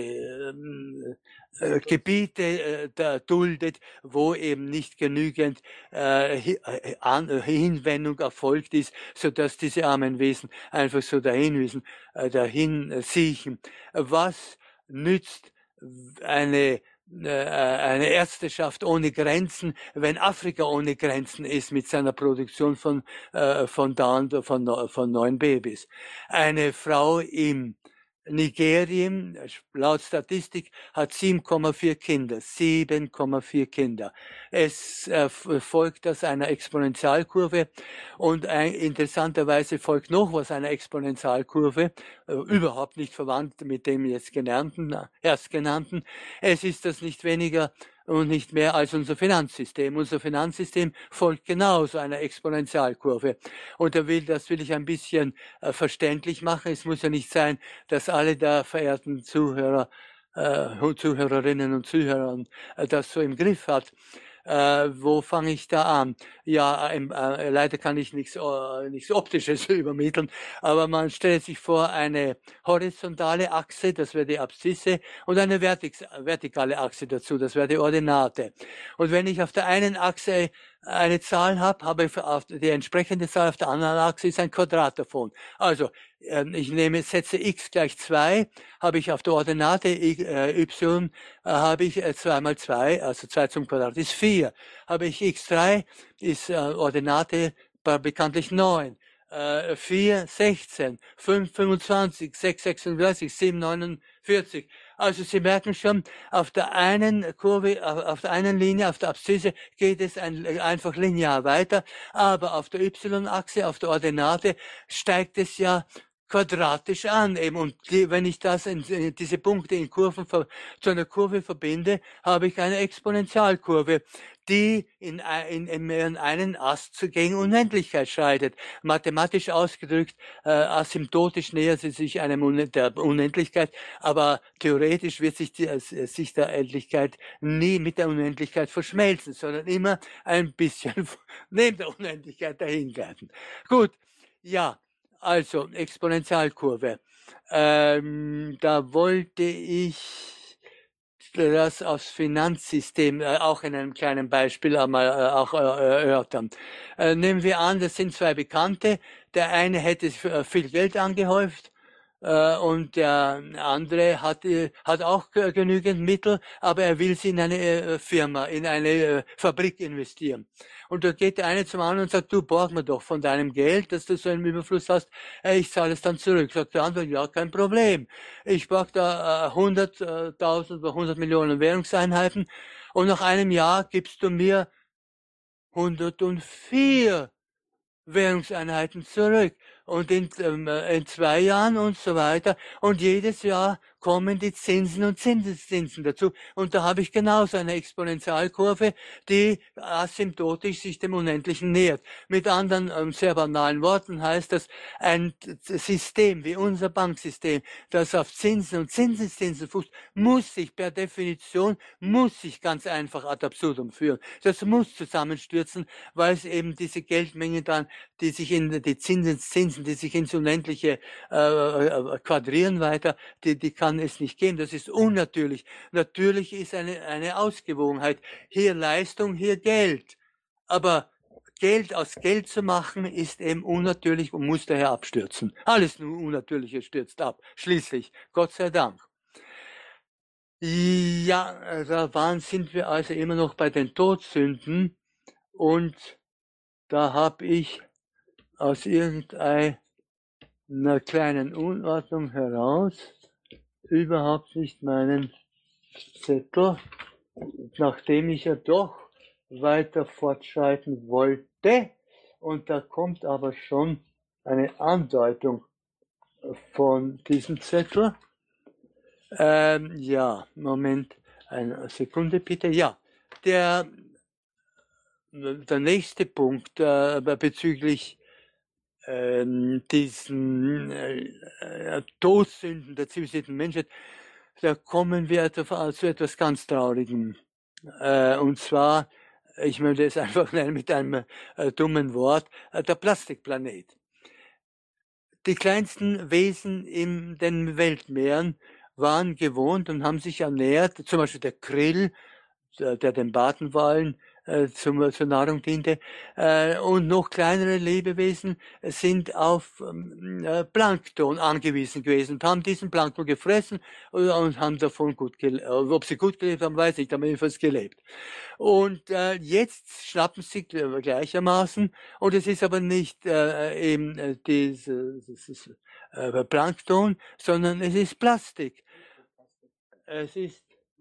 äh, Äh, Gebiete äh, da duldet, wo eben nicht genügend äh, Hinwendung erfolgt ist, so dass diese armen Wesen einfach so dahin, äh, dahin siechen. Was nützt eine eine Ärzteschaft ohne Grenzen, wenn Afrika ohne Grenzen ist mit seiner Produktion von äh, von, von, von neuen Babys? Eine Frau im Nigerien, laut Statistik, hat sieben Komma vier Kinder. sieben Komma vier Kinder. Es äh, folgt das einer Exponentialkurve und ein, interessanterweise folgt noch was einer Exponentialkurve, äh, überhaupt nicht verwandt mit dem jetzt genannten, erstgenannten. Es ist das nicht weniger und nicht mehr als unser Finanzsystem. Unser Finanzsystem folgt genauso einer Exponentialkurve. Und da will, das will ich ein bisschen äh, verständlich machen. Es muss ja nicht sein, dass alle der verehrten Zuhörer, äh, Zuhörerinnen und Zuhörer äh, das so im Griff hat. Äh, wo fange ich da an? Ja, äh, äh, leider kann ich nichts, äh, nichts Optisches übermitteln, aber man stellt sich vor eine horizontale Achse, das wäre die Abszisse, und eine vertik vertikale Achse dazu, das wäre die Ordinate. Und wenn ich auf der einen Achse eine Zahl habe, habe ich auf die entsprechende Zahl auf der anderen Achse ist ein Quadrat davon. Also ich nehme, setze x gleich zwei, habe ich auf der Ordinate y, habe ich zwei mal zwei, also zwei zum Quadrat ist vier. Habe ich x drei, ist Ordinate bekanntlich neun. vier, sechzehn, fünf, fünfundzwanzig, sechs, sechsunddreißig, sieben, neunundvierzig. Also Sie merken schon, auf der einen Kurve, auf der einen Linie, auf der Abszisse geht es ein, einfach linear weiter, aber auf der Y-Achse, auf der Ordinate steigt es ja quadratisch an eben. Und die, wenn ich das in, in diese Punkte in Kurven zu einer Kurve verbinde, habe ich eine Exponentialkurve, die in, in, in einen Ast gegen Unendlichkeit schreitet. Mathematisch ausgedrückt, äh, asymptotisch nähert sie sich einem der Unendlichkeit, aber theoretisch wird sich, die, sich der Endlichkeit nie mit der Unendlichkeit verschmelzen, sondern immer ein bisschen neben der Unendlichkeit dahingleiten. Gut, ja. Also, Exponentialkurve. Ähm, da wollte ich das aufs Finanzsystem äh, auch in einem kleinen Beispiel einmal äh, auch äh, erörtern. Äh, nehmen wir an, das sind zwei Bekannte. Der eine hätte viel Geld angehäuft äh, und der andere hat, äh, hat auch genügend Mittel, aber er will sie in eine äh, Firma, in eine äh, Fabrik investieren. Und da geht der eine zum anderen und sagt, du, borg mir doch von deinem Geld, dass du so einen Überfluss hast, ich zahle es dann zurück. Sagt der andere, ja, kein Problem. Ich borg da äh, hunderttausend oder hundert Millionen Währungseinheiten und nach einem Jahr gibst du mir hundertvier Währungseinheiten zurück. Und in, ähm, in zwei Jahren und so weiter. Und jedes Jahr kommen die Zinsen und Zinseszinsen dazu. Und da habe ich genauso eine Exponentialkurve, die asymptotisch sich dem Unendlichen nähert. Mit anderen ähm, sehr banalen Worten heißt das, ein System wie unser Banksystem, das auf Zinsen und Zinseszinsen fußt, muss sich per Definition, muss sich ganz einfach ad absurdum führen. Das muss zusammenstürzen, weil es eben diese Geldmenge dann, die sich in die Zinsen, Zinsen die sich ins Unendliche äh, quadrieren weiter, die, die kann es nicht geben. Das ist unnatürlich. Natürlich ist eine, eine Ausgewogenheit. Hier Leistung, hier Geld. Aber Geld aus Geld zu machen, ist eben unnatürlich und muss daher abstürzen. Alles nur Unnatürliche stürzt ab, schließlich, Gott sei Dank. Ja, da waren, sind wir also immer noch bei den Todsünden und da habe ich aus irgendeiner kleinen Unordnung heraus überhaupt nicht meinen Zettel, nachdem ich ja doch weiter fortschreiten wollte. Und da kommt aber schon eine Andeutung von diesem Zettel. Ähm, ja, Moment, eine Sekunde bitte. Ja, der, der nächste Punkt äh, bezüglich ähm, diesen äh, Todsünden der zivilisierten Menschheit, da kommen wir zu etwas ganz Traurigem. Äh, und zwar, ich möchte es einfach nennen mit einem äh, dummen Wort, äh, der Plastikplanet. Die kleinsten Wesen in den Weltmeeren waren gewohnt und haben sich ernährt, zum Beispiel der Krill, der, der den Bartenwalen äh, zum, zur Nahrung diente, äh, und noch kleinere Lebewesen sind auf äh, Plankton angewiesen gewesen und haben diesen Plankton gefressen und, und haben davon gut gelebt. Ob sie gut gelebt haben, weiß ich, haben jedenfalls gelebt. Und äh, jetzt schnappen sie gleichermaßen, und es ist aber nicht äh, eben äh, dieses äh, Plankton, sondern es ist Plastik. Es ist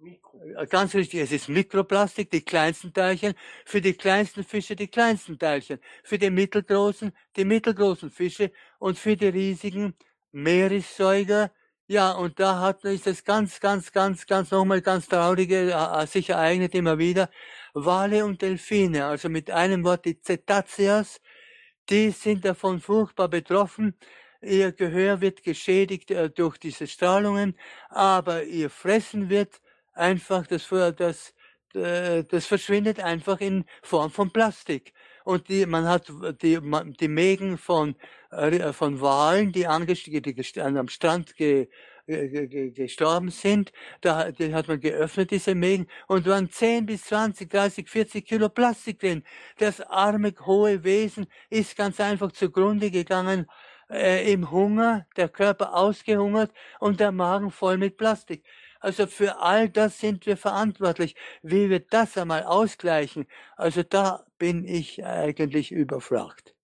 ganz richtig, es ist Mikroplastik, die kleinsten Teilchen, für die kleinsten Fische die kleinsten Teilchen, für die mittelgroßen die mittelgroßen Fische und für die riesigen Meeressäuger. Ja, und da hat ist das ganz, ganz, ganz, ganz nochmal ganz traurige, äh, sich ereignet immer wieder. Wale und Delfine, also mit einem Wort die Cetaceas, die sind davon furchtbar betroffen. Ihr Gehör wird geschädigt äh, durch diese Strahlungen, aber ihr Fressen wird einfach, das, das, das verschwindet einfach in Form von Plastik. Und die, man hat die, die Mägen von, von Walen, die, die am Strand ge, ge, ge, gestorben sind, da die hat man geöffnet, diese Mägen, und waren zehn bis zwanzig, dreißig, vierzig Kilo Plastik drin. Das arme, hohe Wesen ist ganz einfach zugrunde gegangen, äh, im Hunger, der Körper ausgehungert und der Magen voll mit Plastik. Also für all das sind wir verantwortlich. Wie wir das einmal ausgleichen, also da bin ich eigentlich überfragt.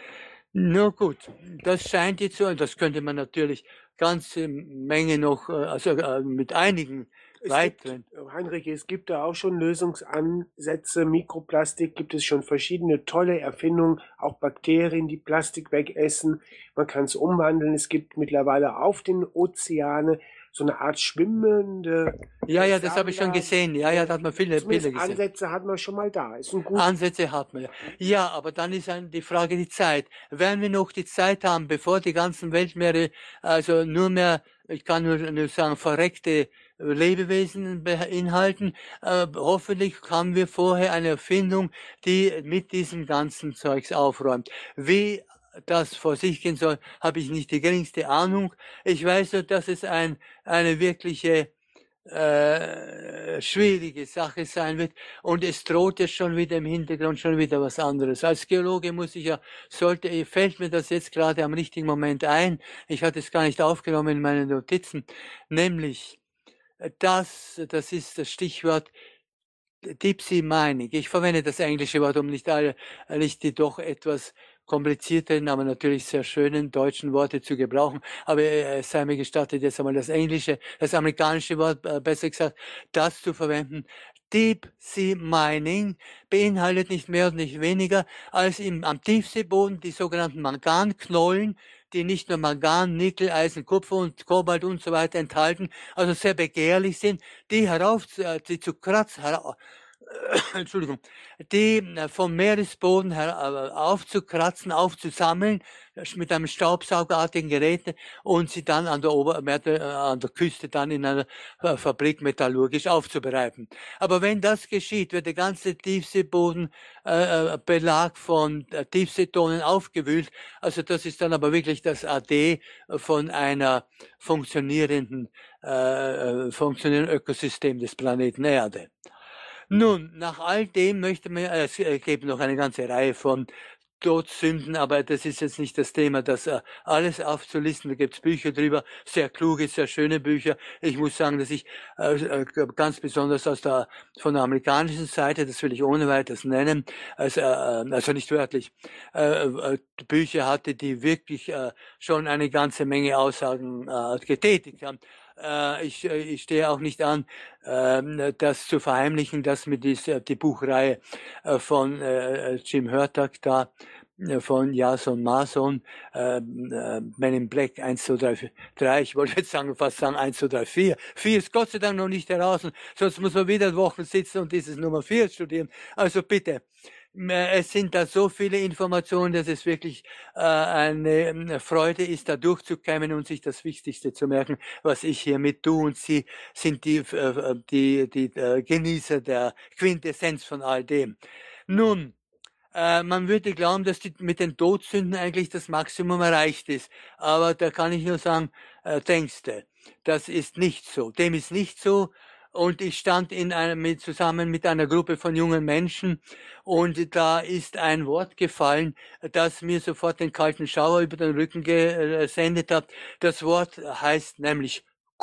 Nur gut, das scheint jetzt so, und das könnte man natürlich ganze Menge noch, also mit einigen es weiteren. Gibt, Heinrich, es gibt da auch schon Lösungsansätze. Mikroplastik gibt es schon verschiedene tolle Erfindungen, auch Bakterien, die Plastik wegessen. Man kann es umwandeln. Es gibt mittlerweile auf den Ozeane so eine Art schwimmende. Ja, ja, das habe ich schon gesehen. Ja, ja, da hat man viele Bilder gesehen. Ansätze hat man schon mal da. Ist ein gut Ansätze hat man, ja. Ja, aber dann ist die Frage die Zeit. Werden wir noch die Zeit haben, bevor die ganzen Weltmeere, also nur mehr, ich kann nur, nur sagen, verreckte Lebewesen beinhalten. Äh, hoffentlich haben wir vorher eine Erfindung, die mit diesem ganzen Zeugs aufräumt. Wie das vor sich gehen soll, habe ich nicht die geringste Ahnung. Ich weiß nur, dass es ein, eine wirkliche äh, schwierige Sache sein wird, und es droht jetzt schon wieder im Hintergrund schon wieder was anderes. Als Geologe muss ich ja, sollte, fällt mir das jetzt gerade am richtigen Moment ein, ich hatte es gar nicht aufgenommen in meinen Notizen, nämlich das, das ist das Stichwort Deep Sea Mining. Ich verwende das englische Wort, um nicht alle, nicht die doch etwas komplizierten, aber natürlich sehr schönen deutschen Worte zu gebrauchen. Aber äh, es sei mir gestattet, jetzt einmal das englische, das amerikanische Wort, äh, besser gesagt, das zu verwenden. Deep Sea Mining beinhaltet nicht mehr und nicht weniger als im, am Tiefseeboden die sogenannten Manganknollen, die nicht nur Mangan, Nickel, Eisen, Kupfer und Kobalt und so weiter enthalten, also sehr begehrlich sind, die herauf, die zu kratzen, Entschuldigung, die vom Meeresboden aufzukratzen, aufzusammeln, mit einem staubsaugerartigen Gerät, und sie dann an der, Ober an der Küste dann in einer Fabrik metallurgisch aufzubereiten. Aber wenn das geschieht, wird der ganze Tiefseeboden äh, Belag von äh, Tiefseetonen aufgewühlt. Also das ist dann aber wirklich das A D von einer funktionierenden, äh, funktionierenden Ökosystem des Planeten Erde. Nun, nach all dem möchte man, äh, es gibt noch eine ganze Reihe von Todsünden, aber das ist jetzt nicht das Thema, das äh, alles aufzulisten. Da gibt's Bücher drüber, sehr kluge, sehr schöne Bücher. Ich muss sagen, dass ich äh, äh, ganz besonders aus der von der amerikanischen Seite, das will ich ohne weiteres nennen, also, äh, also nicht wörtlich, äh, äh, Bücher hatte, die wirklich äh, schon eine ganze Menge Aussagen äh, getätigt haben. Äh, ich, ich stehe auch nicht an, äh, das zu verheimlichen, dass mir diese, die Buchreihe äh, von äh, Jim Hurtak da, äh, von Jason Mason, äh, äh, Men in Black eins, zwei, drei, drei, ich wollte jetzt sagen, fast sagen eins, zwei, drei, vier. vier ist Gott sei Dank noch nicht heraus, sonst muss man wieder Wochen sitzen und dieses Nummer vier studieren. Also bitte. Es sind da so viele Informationen, dass es wirklich äh, eine Freude ist, da durchzukämmen und sich das Wichtigste zu merken, was ich hier mit tue. Und Sie sind die, äh, die, die äh, Genießer der Quintessenz von all dem. Nun, äh, man würde glauben, dass die, mit den Todsünden eigentlich das Maximum erreicht ist. Aber da kann ich nur sagen, äh, denkste, das ist nicht so. Dem ist nicht so. Und ich stand in einem, mit, zusammen mit einer Gruppe von jungen Menschen und da ist ein Wort gefallen, das mir sofort den kalten Schauer über den Rücken gesendet hat. Das Wort heißt nämlich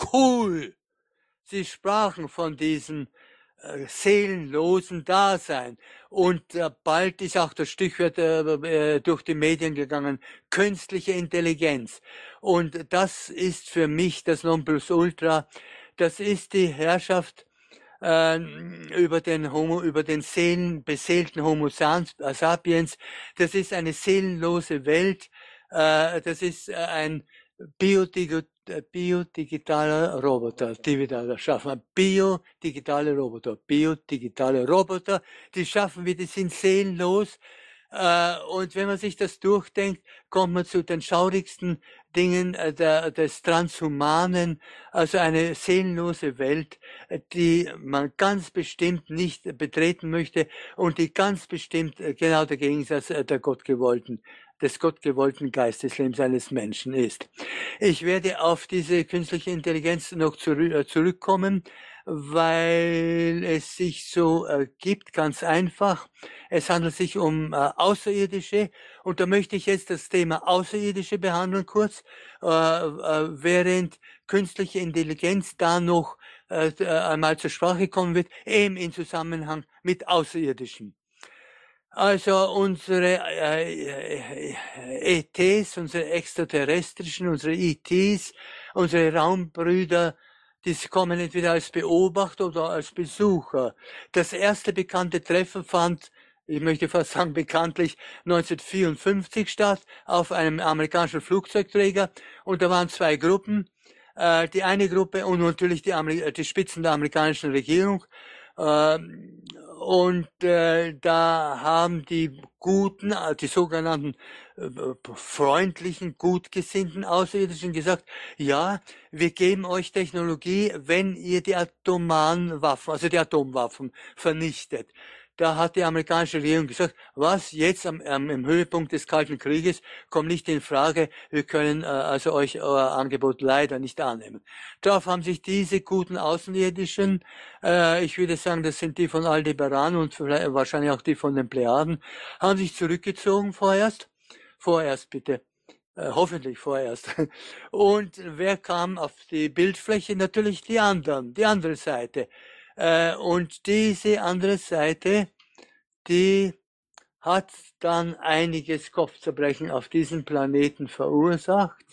cool. Sie sprachen von diesem äh, seelenlosen Dasein und äh, bald ist auch das Stichwort äh, durch die Medien gegangen, künstliche Intelligenz. Und das ist für mich das Nonplusultra. Das ist die Herrschaft äh, über den Homo, über den seelenbeseelten Homo sapiens. Das ist eine seelenlose Welt. Äh, das ist äh, ein biodigitaler Biodigitaler Roboter, die wir da schaffen. Biodigitale Roboter, biodigitale Roboter, die schaffen wir, die sind seelenlos. Äh, und wenn man sich das durchdenkt, kommt man zu den schaurigsten Dingen äh, der, des Transhumanen, also eine seelenlose Welt, die man ganz bestimmt nicht betreten möchte und die ganz bestimmt äh, genau der Gegensatz äh, der Gottgewollten, des gottgewollten Geisteslebens eines Menschen ist. Ich werde auf diese künstliche Intelligenz noch zurück, äh, zurückkommen, weil es sich so äh, gibt, ganz einfach. Es handelt sich um äh, Außerirdische und da möchte ich jetzt das Thema Außerirdische behandeln kurz, äh, äh, während künstliche Intelligenz da noch äh, einmal zur Sprache kommen wird, eben in Zusammenhang mit Außerirdischen. Also unsere äh, E Ts, unsere extraterrestrischen, unsere E Ts, unsere Raumbrüder, die kommen entweder als Beobachter oder als Besucher. Das erste bekannte Treffen fand, ich möchte fast sagen bekanntlich, neunzehnhundertvierundfünfzig statt, auf einem amerikanischen Flugzeugträger. Und da waren zwei Gruppen. Äh, die eine Gruppe und natürlich die, Ameri- die Spitzen der amerikanischen Regierung. Äh, und äh, da haben die guten, die sogenannten äh, freundlichen, gutgesinnten Außerirdischen gesagt, ja, wir geben euch Technologie, wenn ihr die atomaren Waffen, also die Atomwaffen vernichtet. Da hat die amerikanische Regierung gesagt, was jetzt am, am, im Höhepunkt des Kalten Krieges kommt nicht in Frage, wir können äh, also euch euer Angebot leider nicht annehmen. Darauf haben sich diese guten Außerirdischen, äh, ich würde sagen, das sind die von Aldebaran und vielleicht, wahrscheinlich auch die von den Plejaden, haben sich zurückgezogen vorerst, vorerst bitte. Äh, hoffentlich vorerst. Und wer kam auf die Bildfläche? Natürlich die anderen, die andere Seite. Äh, und diese andere Seite, die hat dann einiges Kopfzerbrechen auf diesem Planeten verursacht.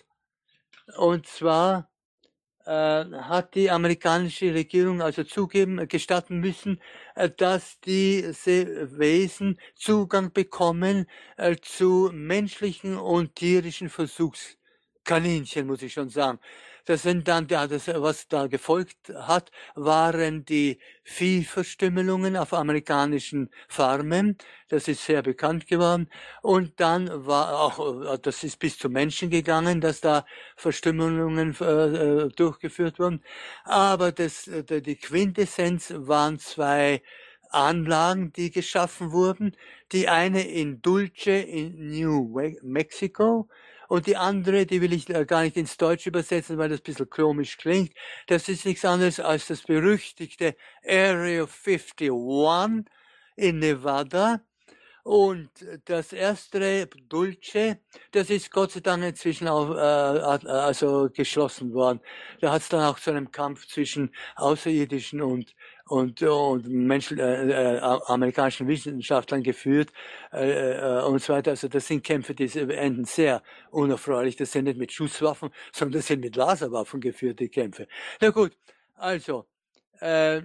Und zwar äh, hat die amerikanische Regierung also zugeben, gestatten müssen, äh, dass diese Wesen Zugang bekommen äh, zu menschlichen und tierischen Versuchskaninchen, muss ich schon sagen. Das sind dann, das, was da gefolgt hat, waren die Viehverstümmelungen auf amerikanischen Farmen. Das ist sehr bekannt geworden. Und dann war auch, das ist bis zu Menschen gegangen, dass da Verstümmelungen äh, durchgeführt wurden. Aber das, die Quintessenz waren zwei Anlagen, die geschaffen wurden. Die eine in Dulce in New Mexico Und die andere, die will ich gar nicht ins Deutsche übersetzen, weil das ein bisschen komisch klingt. Das ist nichts anderes als das berüchtigte Area fifty-one in Nevada. Und das erste, Dulce, das ist Gott sei Dank inzwischen auch äh, also geschlossen worden. Da hat es dann auch zu einem Kampf zwischen Außerirdischen und und und Menschen, äh, äh, amerikanischen Wissenschaftlern geführt äh, äh, und so weiter. Also das sind Kämpfe, die enden sehr unerfreulich. Das sind nicht mit Schusswaffen, sondern das sind mit Laserwaffen geführte Kämpfe. Na gut, also äh,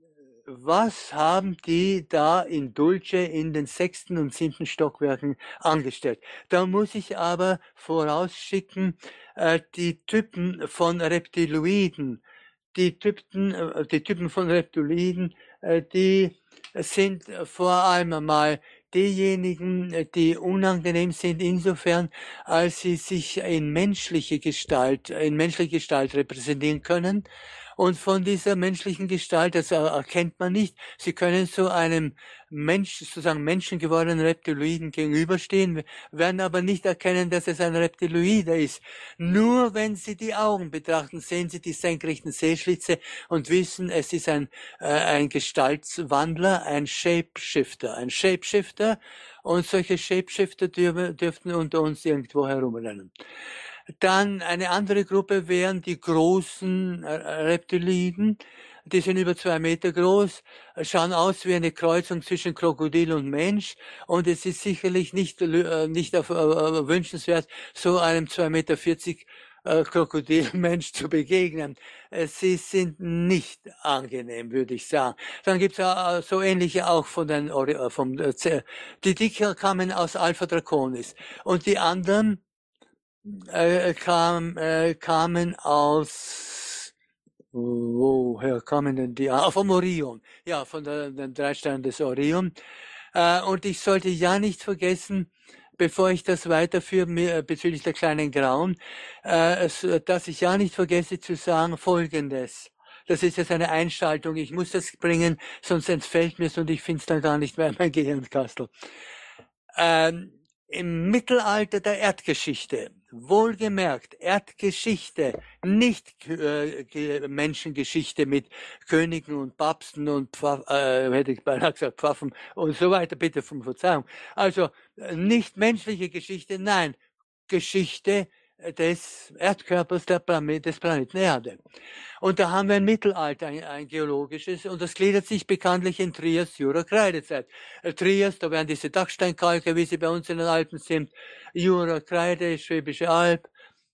was haben die da in Dulce in den sechsten und siebten Stockwerken angestellt? Da muss ich aber vorausschicken, äh, die Typen von Reptiloiden, die Typen, äh, die Typen von Reptiloiden, äh, die sind vor allem einmal diejenigen, die unangenehm sind insofern, als sie sich in menschliche Gestalt, in menschliche Gestalt repräsentieren können. Und von dieser menschlichen Gestalt, das erkennt man nicht. Sie können so einem Mensch, sozusagen menschengewordenen Reptiloiden gegenüberstehen, werden aber nicht erkennen, dass es ein Reptiloide ist. Nur wenn Sie die Augen betrachten, sehen Sie die senkrechten Sehschlitze und wissen, es ist ein, äh, ein Gestaltswandler, ein Shapeshifter, ein Shapeshifter. Und solche Shapeshifter dürfen, dürften unter uns irgendwo herumrennen. Dann eine andere Gruppe wären die großen Reptiliden. Die sind über zwei Meter groß, schauen aus wie eine Kreuzung zwischen Krokodil und Mensch. Und es ist sicherlich nicht, nicht auf, uh, wünschenswert, so einem zwei Meter vierzig uh, Krokodilmensch zu begegnen. Sie sind nicht angenehm, würde ich sagen. Dann gibt es uh, so ähnliche auch von den, uh, vom, uh, die Dicker kamen aus Alpha Draconis. Und die anderen, Äh, kam, äh, kamen aus, woher kamen denn die? Ah, vom Orion, ja, von der, den drei Sternen des Orion. Äh, und ich sollte ja nicht vergessen, bevor ich das weiterführe bezüglich der kleinen Grauen, äh, dass ich ja nicht vergesse zu sagen Folgendes. Das ist jetzt eine Einschaltung, ich muss das bringen, sonst entfällt mir es und ich finde es dann gar nicht mehr in mein Gehirnkastel. Ähm, Im Mittelalter der Erdgeschichte, wohlgemerkt Erdgeschichte, nicht äh, Menschengeschichte mit Königen und Papsten und Pfaff, äh, hätte ich beinahe gesagt Pfaffen und so weiter, bitte um Verzeihung. Also nicht menschliche Geschichte, nein, Geschichte des Erdkörpers der Planet, des Planeten Erde. Und da haben wir ein Mittelalter, ein, ein geologisches, und das gliedert sich bekanntlich in Trias, Jura, Kreidezeit. Trias, da werden diese Dachsteinkalke, wie sie bei uns in den Alpen sind, Jura, Kreide, Schwäbische Alb,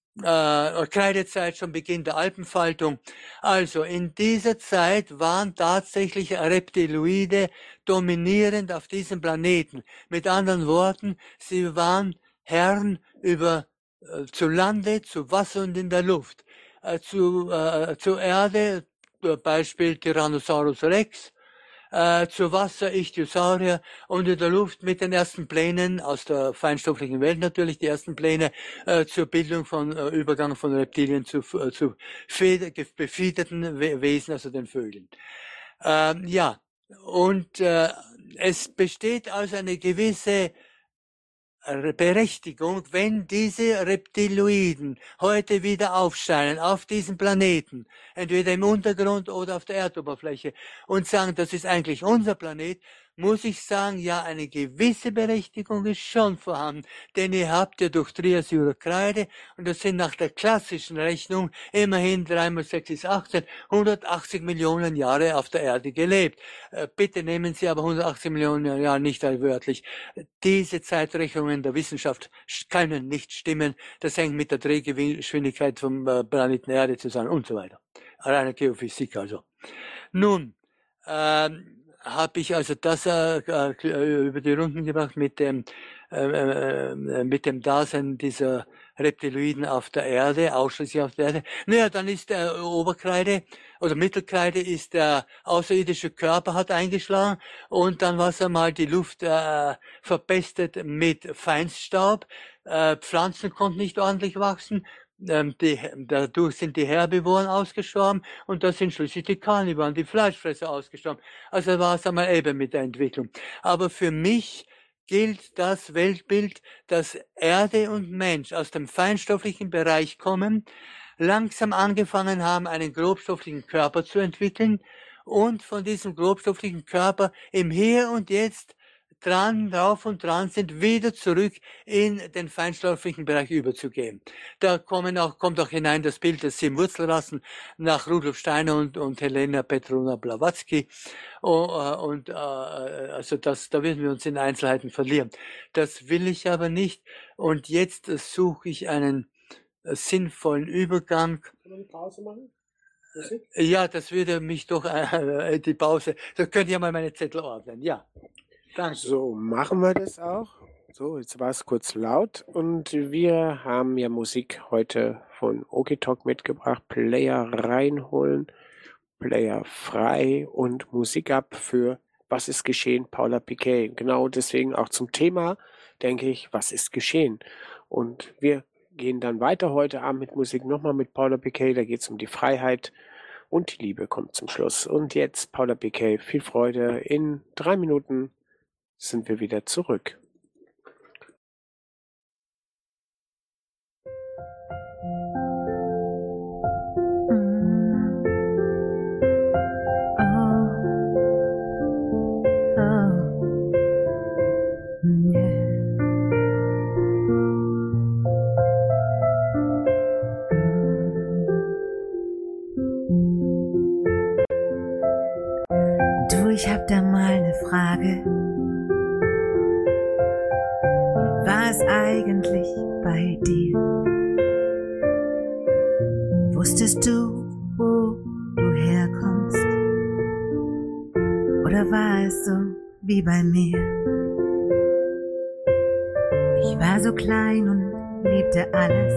äh, Kreidezeit, schon Beginn der Alpenfaltung. Also in dieser Zeit waren tatsächlich Reptiloide dominierend auf diesem Planeten. Mit anderen Worten, sie waren Herren über äh, zu Lande, zu Wasser und in der Luft. Äh, zu, äh, zur Erde, Beispiel Tyrannosaurus Rex, äh, zu Wasser Ichthyosaurier und in der Luft mit den ersten Plänen aus der feinstofflichen Welt natürlich, die ersten Pläne äh, zur Bildung von äh, Übergang von Reptilien zu, äh, zu feder, befiederten We Wesen, also den Vögeln. Ähm, ja, und äh, es besteht also eine gewisse Berechtigung, wenn diese Reptiloiden heute wieder aufscheinen auf diesem Planeten, entweder im Untergrund oder auf der Erdoberfläche, und sagen, das ist eigentlich unser Planet, muss ich sagen, ja, eine gewisse Berechtigung ist schon vorhanden, denn ihr habt ja durch Trias, Jura, Kreide, und das sind nach der klassischen Rechnung immerhin drei mal sechs ist achtzehn, hundertachtzig Millionen Jahre auf der Erde gelebt. Äh, bitte nehmen Sie aber hundertachtzig Millionen Jahre nicht wörtlich. Diese Zeitrechnungen der Wissenschaft können nicht stimmen. Das hängt mit der Drehgeschwindigkeit vom äh, Planeten Erde zusammen und so weiter. Reine Geophysik also. Nun, ähm, habe ich also das äh, äh, über die Runden gebracht mit dem, äh, äh, mit dem Dasein dieser Reptiloiden auf der Erde, ausschließlich auf der Erde. Naja, dann ist der Oberkreide oder Mittelkreide ist der außerirdische Körper hat eingeschlagen und dann war es einmal die Luft äh, verpestet mit Feinstaub. Äh, Pflanzen konnten nicht ordentlich wachsen. Die, dadurch sind die Herbivoren ausgestorben und da sind schließlich die Karnivoren, die Fleischfresser ausgestorben. Also war es einmal eben mit der Entwicklung. Aber für mich gilt das Weltbild, dass Erde und Mensch aus dem feinstofflichen Bereich kommen, langsam angefangen haben, einen grobstofflichen Körper zu entwickeln und von diesem grobstofflichen Körper im Hier und Jetzt dran, drauf und dran sind, wieder zurück in den feinstofflichen Bereich überzugehen. Da kommen auch, kommt auch hinein das Bild des sieben Wurzelrassen nach Rudolf Steiner und, und Helena Petrona Blavatsky. Oh, äh, und äh, also das, da werden wir uns in Einzelheiten verlieren. Das will ich aber nicht. Und jetzt äh, suche ich einen äh, sinnvollen Übergang. Können wir eine Pause machen? Musik? Ja, das würde mich doch äh, die Pause. Da könnt ihr mal meine Zettel ordnen. Ja. Danke. So, machen wir das auch. So, jetzt war es kurz laut und wir haben ja Musik heute von Okitok mitgebracht. Player reinholen, Player frei und Musik ab für Was ist geschehen, Paula Piquet. Genau deswegen auch zum Thema, denke ich, was ist geschehen? Und wir gehen dann weiter heute Abend mit Musik nochmal mit Paula Piquet. Da geht es um die Freiheit und die Liebe kommt zum Schluss. Und jetzt Paula Piquet, viel Freude. In drei Minuten sind wir wieder zurück. Du, ich hab da mal eine Frage. Wie war es eigentlich bei dir? Wusstest du, wo du herkommst? Oder war es so wie bei mir? Ich war so klein und liebte alles.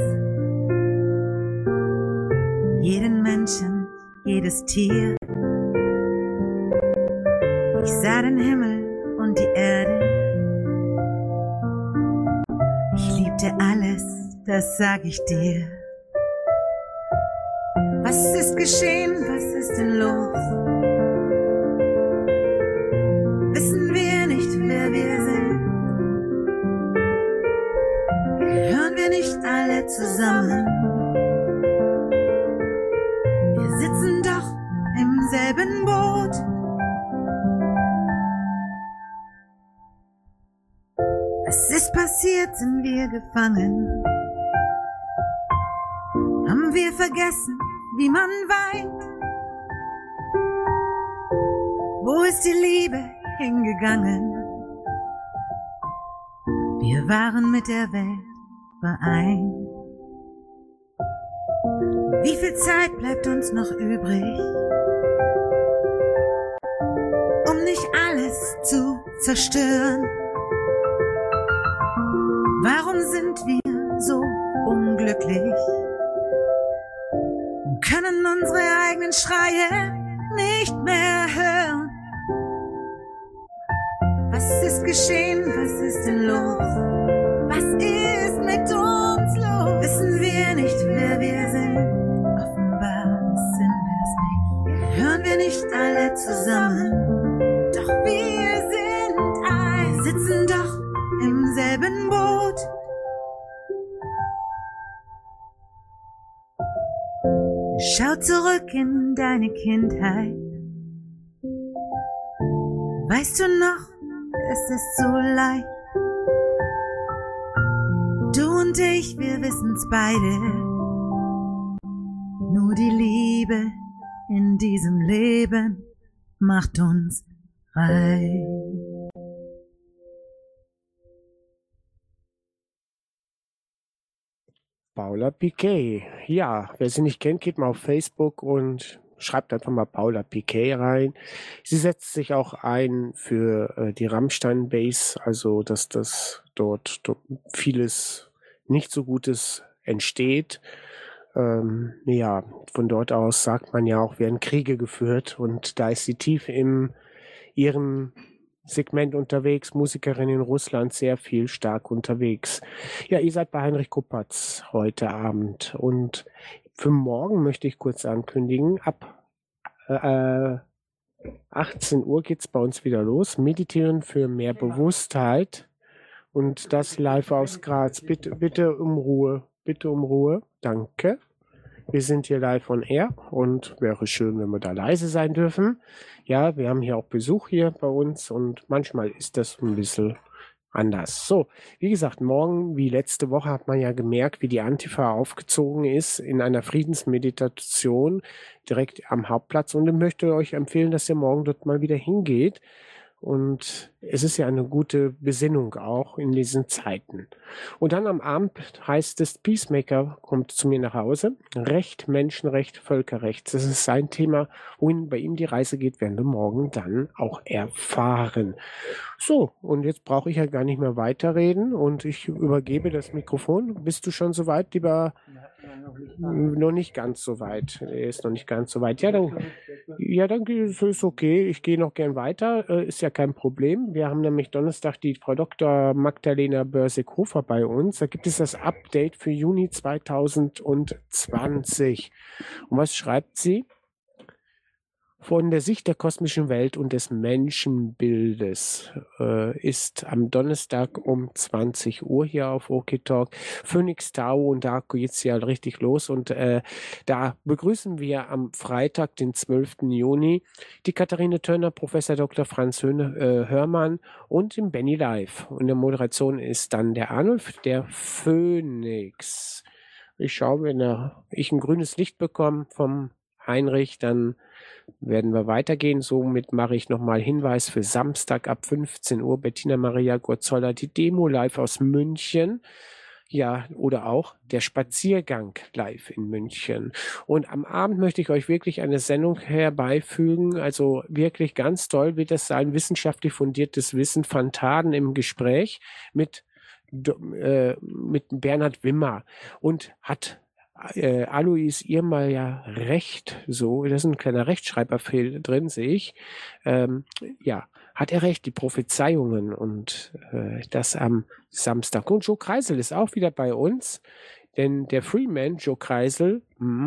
Jeden Menschen, jedes Tier. Ich sah den Himmel und die Erde. Ich liebte alles, das sag ich dir. Was ist geschehen? Was ist denn los? Wissen wir nicht, wer wir sind? Gehören wir nicht alle zusammen? Wir sitzen doch im selben Boot. Was ist passiert? Sind wir gefangen? Haben wir vergessen, wie man weint? Wo ist die Liebe hingegangen? Wir waren mit der Welt vereint. Wie viel Zeit bleibt uns noch übrig, um nicht alles zu zerstören? Warum sind wir so unglücklich und können unsere eigenen Schreie nicht mehr hören? Was ist geschehen? Was ist denn los? Was ist mit uns los? Wissen wir nicht, wer wir sind? Offenbar wissen wir es nicht. Hören wir nicht alle zusammen? Doch wir sind eins, sitzen doch im selben Boot. Schau zurück in deine Kindheit. Weißt du noch, es ist so leicht. Du und ich, wir wissen's beide. Nur die Liebe in diesem Leben macht uns frei. Paula Piquet. Ja, wer sie nicht kennt, geht mal auf Facebook und schreibt einfach mal Paula Piquet rein. Sie setzt sich auch ein für äh, die Rammstein Base, also dass das dort, dort vieles nicht so Gutes entsteht. Ähm, ja, von dort aus sagt man ja auch, werden Kriege geführt und da ist sie tief in ihrem Segment unterwegs, Musikerin in Russland, sehr viel stark unterwegs. Ja, ihr seid bei Heinrich Kuppertz heute Abend und für morgen möchte ich kurz ankündigen, ab äh, achtzehn Uhr geht es bei uns wieder los. Meditieren für mehr Bewusstheit. Und das live aus Graz. Bitte, bitte um Ruhe. Bitte um Ruhe. Danke. Wir sind hier live on air und wäre schön, wenn wir da leise sein dürfen. Ja, wir haben hier auch Besuch hier bei uns und manchmal ist das ein bisschen anders. So, wie gesagt, morgen, wie letzte Woche, hat man ja gemerkt, wie die Antifa aufgezogen ist in einer Friedensmeditation direkt am Hauptplatz. Und ich möchte euch empfehlen, dass ihr morgen dort mal wieder hingeht. Und es ist ja eine gute Besinnung auch in diesen Zeiten. Und dann am Abend heißt es, Peacemaker kommt zu mir nach Hause. Recht, Menschenrecht, Völkerrecht. Das ist sein Thema. Wohin bei ihm die Reise geht, werden wir morgen dann auch erfahren. So, und jetzt brauche ich ja gar nicht mehr weiterreden und ich übergebe das Mikrofon. Bist du schon so weit, lieber? Noch nicht ganz so weit. Er ist noch nicht ganz so weit. Ja, dann, ja, dann ist es okay. Ich gehe noch gern weiter. Äh, ist ja kein Problem. Wir haben nämlich Donnerstag die Frau Doktor Magdalena Börsig-Hofer bei uns. Da gibt es das Update für Juni zweitausendzwanzig. Und was schreibt sie? Von der Sicht der kosmischen Welt und des Menschenbildes äh, ist am Donnerstag um zwanzig Uhr hier auf OKTalk Phoenix Tau und da geht's ja richtig los und äh, da begrüßen wir am Freitag, den zwölften Juni, die Katharine Törner, Professor Doktor Franz Höhne, äh, Hörmann und im Benny Live. Und in der Moderation ist dann der Arnulf, der Phoenix. Ich schaue, wenn er, ich ein grünes Licht bekomme vom Heinrich, dann werden wir weitergehen. Somit mache ich nochmal Hinweis für Samstag ab fünfzehn Uhr. Bettina Maria Gurzoller, die Demo live aus München. Ja, oder auch der Spaziergang live in München. Und am Abend möchte ich euch wirklich eine Sendung herbeifügen. Also wirklich ganz toll wird es sein. Wissenschaftlich fundiertes Wissen, Fantaden im Gespräch mit, äh, mit Bernhard Wimmer. Und hat Äh, Alois Irmal ja recht, so, das ist ein kleiner Rechtschreiberfehler drin, sehe ich. Ähm, ja, hat er recht, die Prophezeiungen und äh, das am Samstag. Und Joe Kreisel ist auch wieder bei uns, denn der Freeman, Joe Kreisel,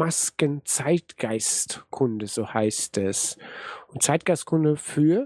Masken-Zeitgeistkunde, so heißt es. Und Zeitgeistkunde für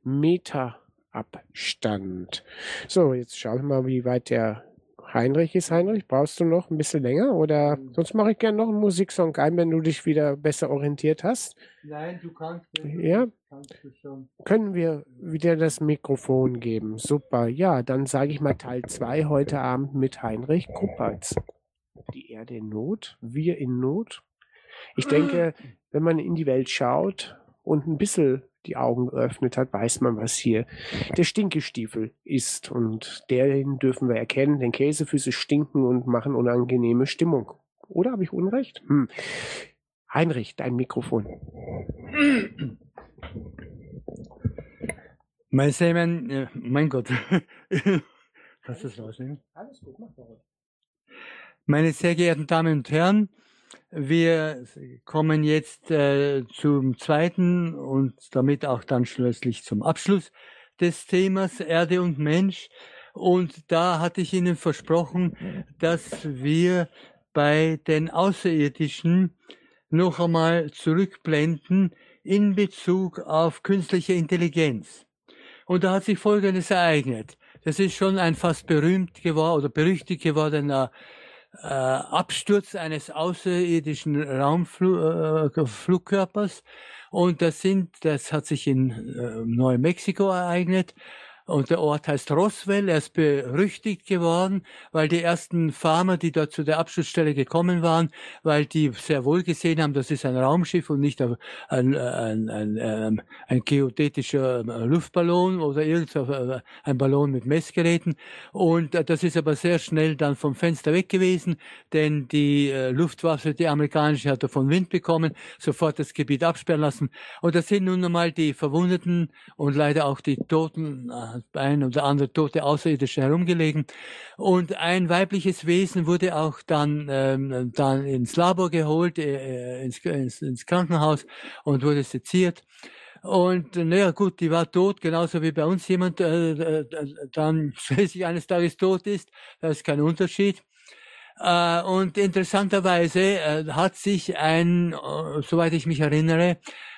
Meterabstand. So, jetzt schauen wir mal, wie weit der Heinrich ist. Heinrich, brauchst du noch ein bisschen länger oder sonst mache ich gerne noch einen Musiksong ein, wenn du dich wieder besser orientiert hast. Nein, du kannst. Ja, kannst du schon. Können wir wieder das Mikrofon geben. Super. Ja, dann sage ich mal Teil zwei heute Abend mit Heinrich Kuppertz. Die Erde in Not, wir in Not. Ich denke, wenn man in die Welt schaut und ein bisschen die Augen geöffnet hat, weiß man, was hier der Stinkestiefel ist. Und den dürfen wir erkennen, denn Käsefüße stinken und machen unangenehme Stimmung. Oder habe ich Unrecht? Hm. Heinrich, dein Mikrofon. Mein Semen, äh, mein Gott. Kannst du das rausnehmen? Alles gut, mach doch. Meine sehr geehrten Damen und Herren, wir kommen jetzt äh, zum zweiten und damit auch dann schließlich zum Abschluss des Themas Erde und Mensch. Und da hatte ich Ihnen versprochen, dass wir bei den Außerirdischen noch einmal zurückblenden in Bezug auf künstliche Intelligenz. Und da hat sich Folgendes ereignet. Das ist schon ein fast berühmt geworden oder berüchtigt gewordener Äh, Absturz eines außerirdischen Raumflugkörpers. Äh, und das sind, das hat sich in äh, Neumexiko ereignet. Und der Ort heißt Roswell. Er ist berüchtigt geworden, weil die ersten Farmer, die dort zu der Absturzstelle gekommen waren, weil die sehr wohl gesehen haben, das ist ein Raumschiff und nicht ein, ein, ein, ein, ein, ein geodätischer Luftballon oder irgendein ein Ballon mit Messgeräten. Und das ist aber sehr schnell dann vom Fenster weg gewesen, denn die Luftwaffe, die amerikanische, hat davon Wind bekommen, sofort das Gebiet absperren lassen. Und das sind nun einmal die Verwundeten und leider auch die Toten, ein oder andere tote Außerirdische herumgelegen. Und ein weibliches Wesen wurde auch dann, ähm, dann ins Labor geholt, äh, ins, ins, ins Krankenhaus und wurde seziert. Und naja gut, die war tot, genauso wie bei uns jemand äh, dann schließlich eines Tages tot ist. Das ist kein Unterschied. Äh, und interessanterweise äh, hat sich ein, äh, soweit ich mich erinnere,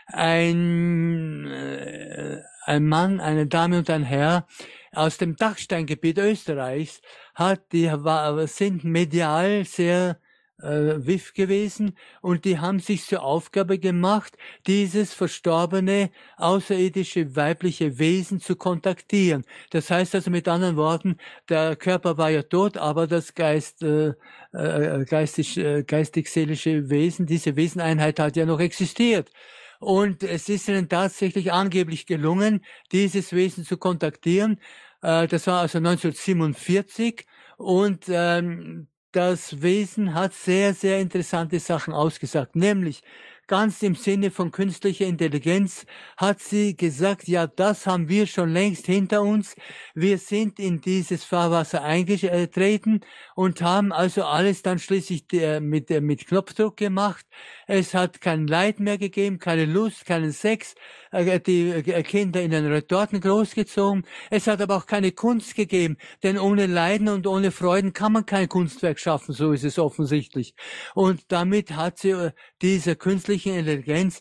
ein, äh, ein Mann, eine Dame und ein Herr aus dem Dachsteingebiet Österreichs hat, die war, sind medial sehr äh, wiff gewesen und die haben sich zur Aufgabe gemacht, dieses verstorbene außerirdische weibliche Wesen zu kontaktieren. Das heißt also mit anderen Worten, der Körper war ja tot, aber das Geist, äh, äh, geistig, äh, geistig-seelische Wesen, diese Weseneinheit hat ja noch existiert. Und es ist ihnen tatsächlich angeblich gelungen, dieses Wesen zu kontaktieren. Äh, das war also neunzehnhundertsiebenundvierzig und ähm, das Wesen hat sehr, sehr interessante Sachen ausgesagt, nämlich ganz im Sinne von künstlicher Intelligenz hat sie gesagt, ja, das haben wir schon längst hinter uns. Wir sind in dieses Fahrwasser eingetreten und haben also alles dann schließlich mit, mit Knopfdruck gemacht. Es hat kein Leid mehr gegeben, keine Lust, keinen Sex, die Kinder in den Retorten großgezogen. Es hat aber auch keine Kunst gegeben, denn ohne Leiden und ohne Freuden kann man kein Kunstwerk schaffen, so ist es offensichtlich. Und damit hat sie diese künstliche Intelligenz,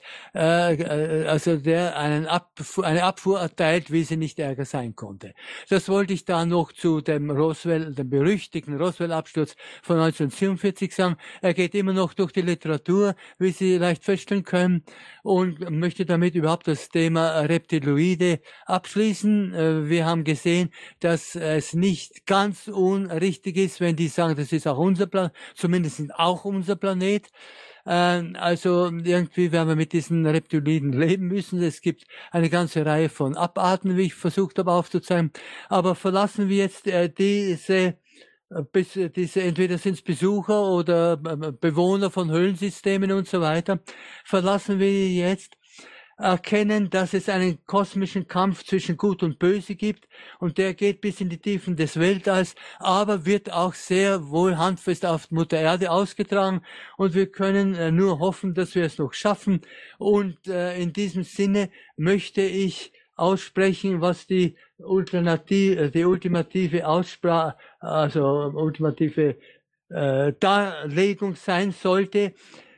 äh, also der einen Abfuhr, eine Abfuhr erteilt, wie sie nicht ärger sein konnte. Das wollte ich da noch zu dem Roswell, dem berüchtigten Roswell-Absturz von neunzehnhundertsiebenundvierzig sagen. Er geht immer noch durch die Literatur, wie Sie leicht feststellen können, und möchte damit überhaupt das Thema Reptiloide abschließen. Wir haben gesehen, dass es nicht ganz unrichtig ist, wenn die sagen, das ist auch unser Planet, zumindest auch unser Planet. Also irgendwie werden wir mit diesen Reptiloiden leben müssen. Es gibt eine ganze Reihe von Abarten, wie ich versucht habe aufzuzeigen. Aber verlassen wir jetzt diese Bis, diese, entweder sind es Besucher oder Bewohner von Höhlensystemen und so weiter, verlassen wir jetzt, erkennen, dass es einen kosmischen Kampf zwischen Gut und Böse gibt und der geht bis in die Tiefen des Weltalls, aber wird auch sehr wohl handfest auf Mutter Erde ausgetragen und wir können äh, nur hoffen, dass wir es noch schaffen und äh, in diesem Sinne möchte ich aussprechen, was die ultimative, die ultimative Aussprache, also ultimative äh, Darlegung sein sollte.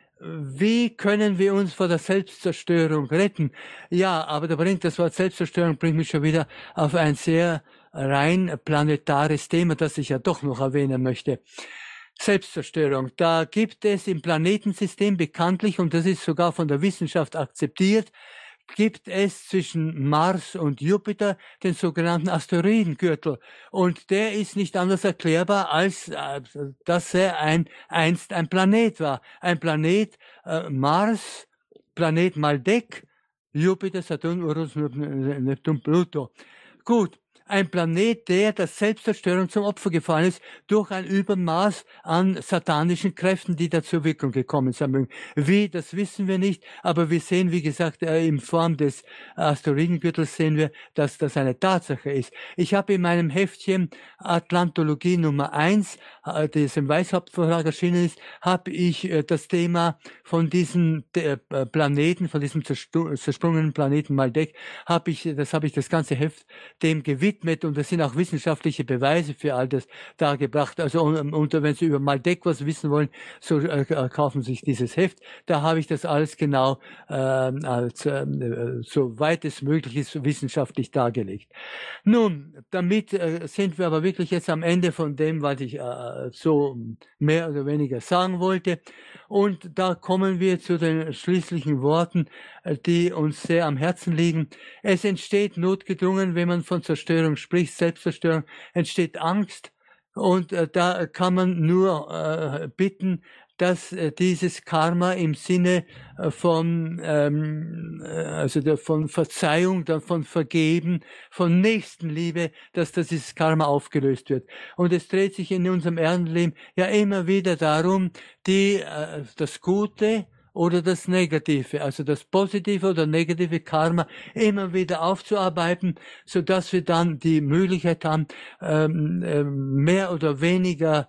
Wie können wir uns vor der Selbstzerstörung retten? Ja, aber da bringt das Wort Selbstzerstörung bringt mich schon wieder auf ein sehr rein planetares Thema, das ich ja doch noch erwähnen möchte. Selbstzerstörung. Da gibt es im Planetensystem bekanntlich, und das ist sogar von der Wissenschaft akzeptiert, gibt es zwischen Mars und Jupiter den sogenannten Asteroidengürtel. Und der ist nicht anders erklärbar, als äh, dass er ein, einst ein Planet war. Ein Planet äh, Mars, Planet Maldek, Jupiter, Saturn, Uranus, Neptun, Pluto. Gut. Ein Planet, der der Selbstzerstörung zum Opfer gefallen ist, durch ein Übermaß an satanischen Kräften, die da zur Wirkung gekommen sein mögen. Wie, das wissen wir nicht, aber wir sehen, wie gesagt, in Form des Asteroidengürtels sehen wir, dass das eine Tatsache ist. Ich habe in meinem Heftchen Atlantologie Nummer eins, das im Weishauptverlag erschienen ist, habe ich das Thema von diesen Planeten, von diesem zersprungenen Planeten Maldek, habe ich, das habe ich das ganze Heft dem gewidmet. Und es sind auch wissenschaftliche Beweise für all das dargebracht. Also und, und wenn Sie über Maldek was wissen wollen, so äh, kaufen Sie sich dieses Heft. Da habe ich das alles genau äh, als äh, so weit es möglich ist wissenschaftlich dargelegt. Nun, damit äh, sind wir aber wirklich jetzt am Ende von dem, was ich äh, so mehr oder weniger sagen wollte. Und da kommen wir zu den schließlichen Worten, die uns sehr am Herzen liegen. Es entsteht notgedrungen, wenn man von Zerstörung spricht, Selbstzerstörung, entsteht Angst. Und äh, da kann man nur äh, bitten, dass äh, dieses Karma im Sinne äh, von ähm, äh, also der, von Verzeihung, dann von Vergeben, von Nächstenliebe, dass das dieses Karma aufgelöst wird. Und es dreht sich in unserem Erdenleben ja immer wieder darum, die äh, das Gute oder das Negative, also das positive oder negative Karma immer wieder aufzuarbeiten, so dass wir dann die Möglichkeit haben, ähm, mehr oder weniger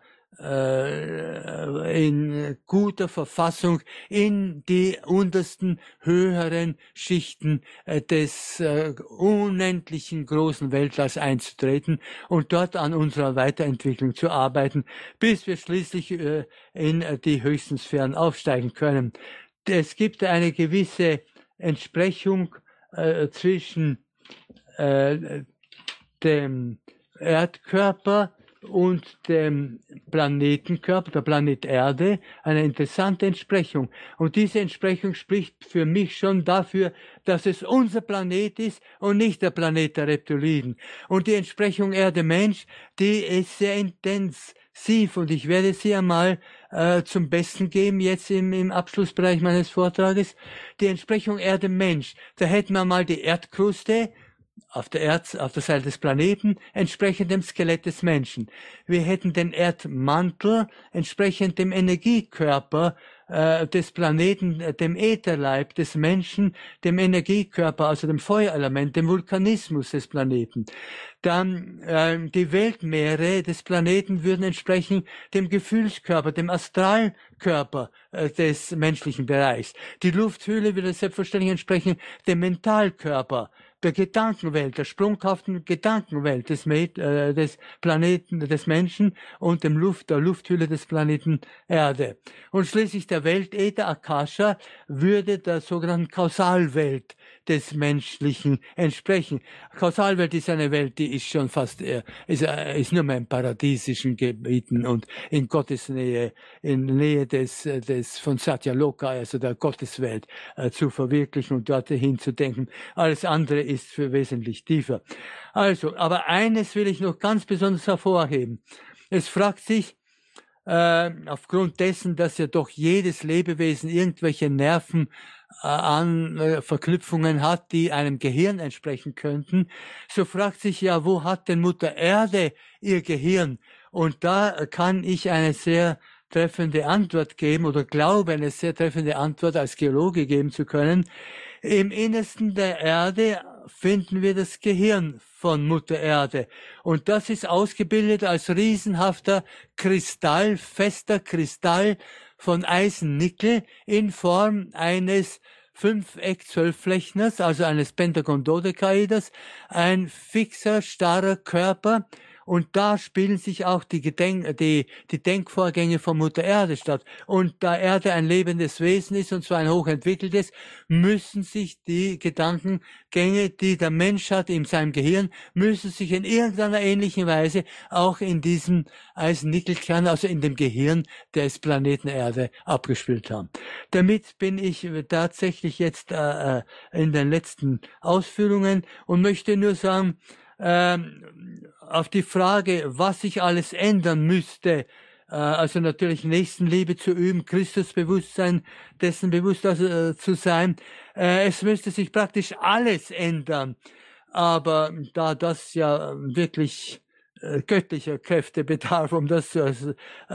in guter Verfassung in die untersten, höheren Schichten des unendlichen großen Weltalls einzutreten und dort an unserer Weiterentwicklung zu arbeiten, bis wir schließlich in die höchsten Sphären aufsteigen können. Es gibt eine gewisse Entsprechung äh, zwischen äh, dem Erdkörper und dem Planetenkörper, der Planet Erde, eine interessante Entsprechung. Und diese Entsprechung spricht für mich schon dafür, dass es unser Planet ist und nicht der Planet der Reptiliden. Und die Entsprechung Erde-Mensch, die ist sehr intensiv und ich werde sie einmal äh, zum Besten geben, jetzt im, im Abschlussbereich meines Vortrages. Die Entsprechung Erde-Mensch, da hätten wir mal die Erdkruste, auf der Erd, auf der Seite des Planeten, entsprechend dem Skelett des Menschen. Wir hätten den Erdmantel entsprechend dem Energiekörper äh, des Planeten, äh, dem Ätherleib des Menschen, dem Energiekörper, also dem Feuerelement, dem Vulkanismus des Planeten. Dann äh, die Weltmeere des Planeten würden entsprechen dem Gefühlskörper, dem Astralkörper äh, des menschlichen Bereichs. Die Lufthülle würde selbstverständlich entsprechen dem Mentalkörper, der Gedankenwelt, der sprunghaften Gedankenwelt des, äh, des Planeten, des Menschen und dem Luft, der Lufthülle des Planeten Erde. Und schließlich der Weltäther Akasha würde der sogenannten Kausalwelt des Menschlichen entsprechen. Kausalwelt ist eine Welt, die ist schon fast, äh, ist, äh, ist nur mehr in paradiesischen Gebieten und in Gottes Nähe, in Nähe des, des von Satyaloka, also der Gotteswelt, äh, zu verwirklichen und dorthin zu denken. Alles andere ist für wesentlich tiefer. Also, aber eines will ich noch ganz besonders hervorheben. Es fragt sich, äh, aufgrund dessen, dass ja doch jedes Lebewesen irgendwelche Nerven äh, an äh, Verknüpfungen hat, die einem Gehirn entsprechen könnten, so fragt sich ja, wo hat denn Mutter Erde ihr Gehirn? Und da kann ich eine sehr treffende Antwort geben oder glaube, eine sehr treffende Antwort als Geologe geben zu können. Im Innersten der Erde finden wir das Gehirn von Mutter Erde. Und das ist ausgebildet als riesenhafter Kristall, fester Kristall von Eisen-Nickel in Form eines Fünfeck-Zwölfflächners, also eines Pentagon-Dodekaeders, ein fixer, starrer Körper. Und da spielen sich auch die, Gedenk die, die Denkvorgänge von Mutter Erde statt. Und da Erde ein lebendes Wesen ist, und zwar ein hochentwickeltes, müssen sich die Gedankengänge, die der Mensch hat in seinem Gehirn, müssen sich in irgendeiner ähnlichen Weise auch in diesem Eisen-Nickel-Kern, also in dem Gehirn des Planeten Erde, abgespielt haben. Damit bin ich tatsächlich jetzt äh, in den letzten Ausführungen und möchte nur sagen, ähm, auf die Frage, was sich alles ändern müsste, äh, also natürlich Nächstenliebe zu üben, Christusbewusstsein, dessen bewusst also, äh, zu sein. Äh, es müsste sich praktisch alles ändern. Aber da das ja wirklich äh, göttlicher Kräfte bedarf, um das äh, äh,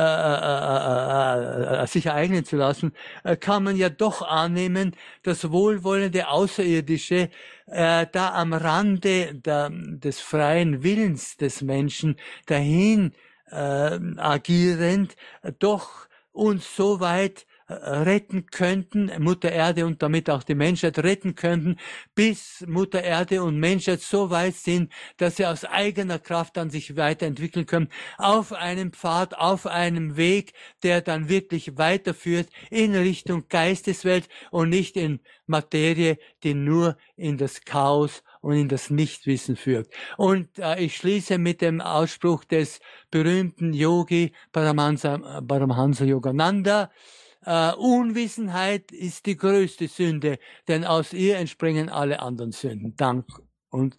äh, äh, sich ereignen zu lassen, äh, kann man ja doch annehmen, dass wohlwollende Außerirdische äh, da am Rande der, des freien Willens des Menschen dahin äh, agierend äh, doch uns so weit retten könnten, Mutter Erde und damit auch die Menschheit retten könnten, bis Mutter Erde und Menschheit so weit sind, dass sie aus eigener Kraft dann sich weiterentwickeln können, auf einem Pfad, auf einem Weg, der dann wirklich weiterführt in Richtung Geisteswelt und nicht in Materie, die nur in das Chaos und in das Nichtwissen führt. Und äh, ich schließe mit dem Ausspruch des berühmten Yogi Paramahansa, Paramahansa Yogananda: Uh, Unwissenheit ist die größte Sünde, denn aus ihr entspringen alle anderen Sünden. Dank und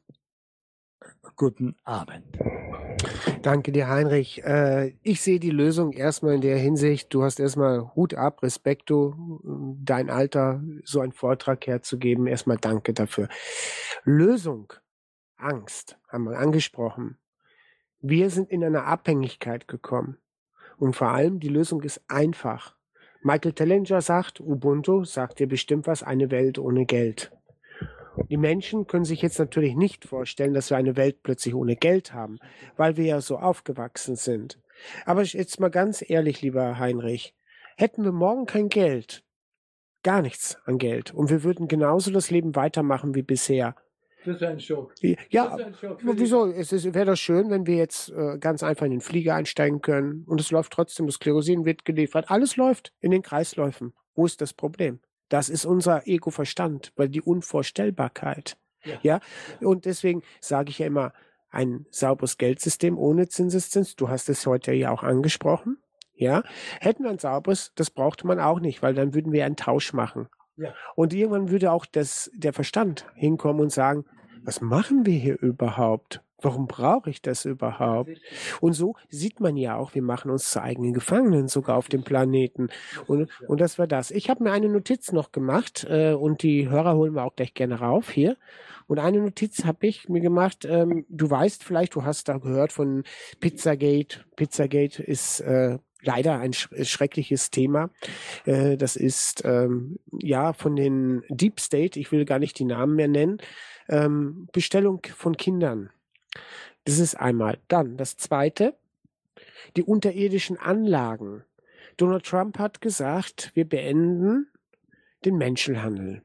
guten Abend. Danke dir, Heinrich. Äh, ich sehe die Lösung erstmal in der Hinsicht, du hast erstmal Hut ab, Respekto, dein Alter, so einen Vortrag herzugeben. Erstmal danke dafür. Lösung, Angst, haben wir angesprochen. Wir sind in eine Abhängigkeit gekommen. Und vor allem, die Lösung ist einfach. Michael Tellinger sagt, Ubuntu sagt dir bestimmt was, eine Welt ohne Geld. Die Menschen können sich jetzt natürlich nicht vorstellen, dass wir eine Welt plötzlich ohne Geld haben, weil wir ja so aufgewachsen sind. Aber jetzt mal ganz ehrlich, lieber Heinrich, hätten wir morgen kein Geld, gar nichts an Geld, und wir würden genauso das Leben weitermachen wie bisher. Das wäre ein Schock. Ja, ein Schock wieso? Es wäre doch schön, wenn wir jetzt äh, ganz einfach in den Flieger einsteigen können und es läuft trotzdem, das Kerosin wird geliefert, alles läuft in den Kreisläufen. Wo ist das Problem? Das ist unser Ego-Verstand, weil die Unvorstellbarkeit. Ja. Ja, und deswegen sage ich ja immer, ein sauberes Geldsystem ohne Zinseszins, du hast es heute ja auch angesprochen, ja, hätten wir ein sauberes, das brauchte man auch nicht, weil dann würden wir einen Tausch machen. Ja. Und irgendwann würde auch das, der Verstand hinkommen und sagen, was machen wir hier überhaupt? Warum brauche ich das überhaupt? Und so sieht man ja auch, wir machen uns zu eigenen Gefangenen sogar auf dem Planeten. Und, und das war das. Ich habe mir eine Notiz noch gemacht äh, und die Hörer holen wir auch gleich gerne rauf hier. Und eine Notiz habe ich mir gemacht, ähm, du weißt vielleicht, du hast da gehört von Pizzagate. Pizzagate ist äh, leider ein sch schreckliches Thema. Äh, das ist ähm, ja von den Deep State, ich will gar nicht die Namen mehr nennen, ähm, Bestellung von Kindern. Das ist einmal. Dann das Zweite, die unterirdischen Anlagen. Donald Trump hat gesagt, wir beenden den Menschenhandel.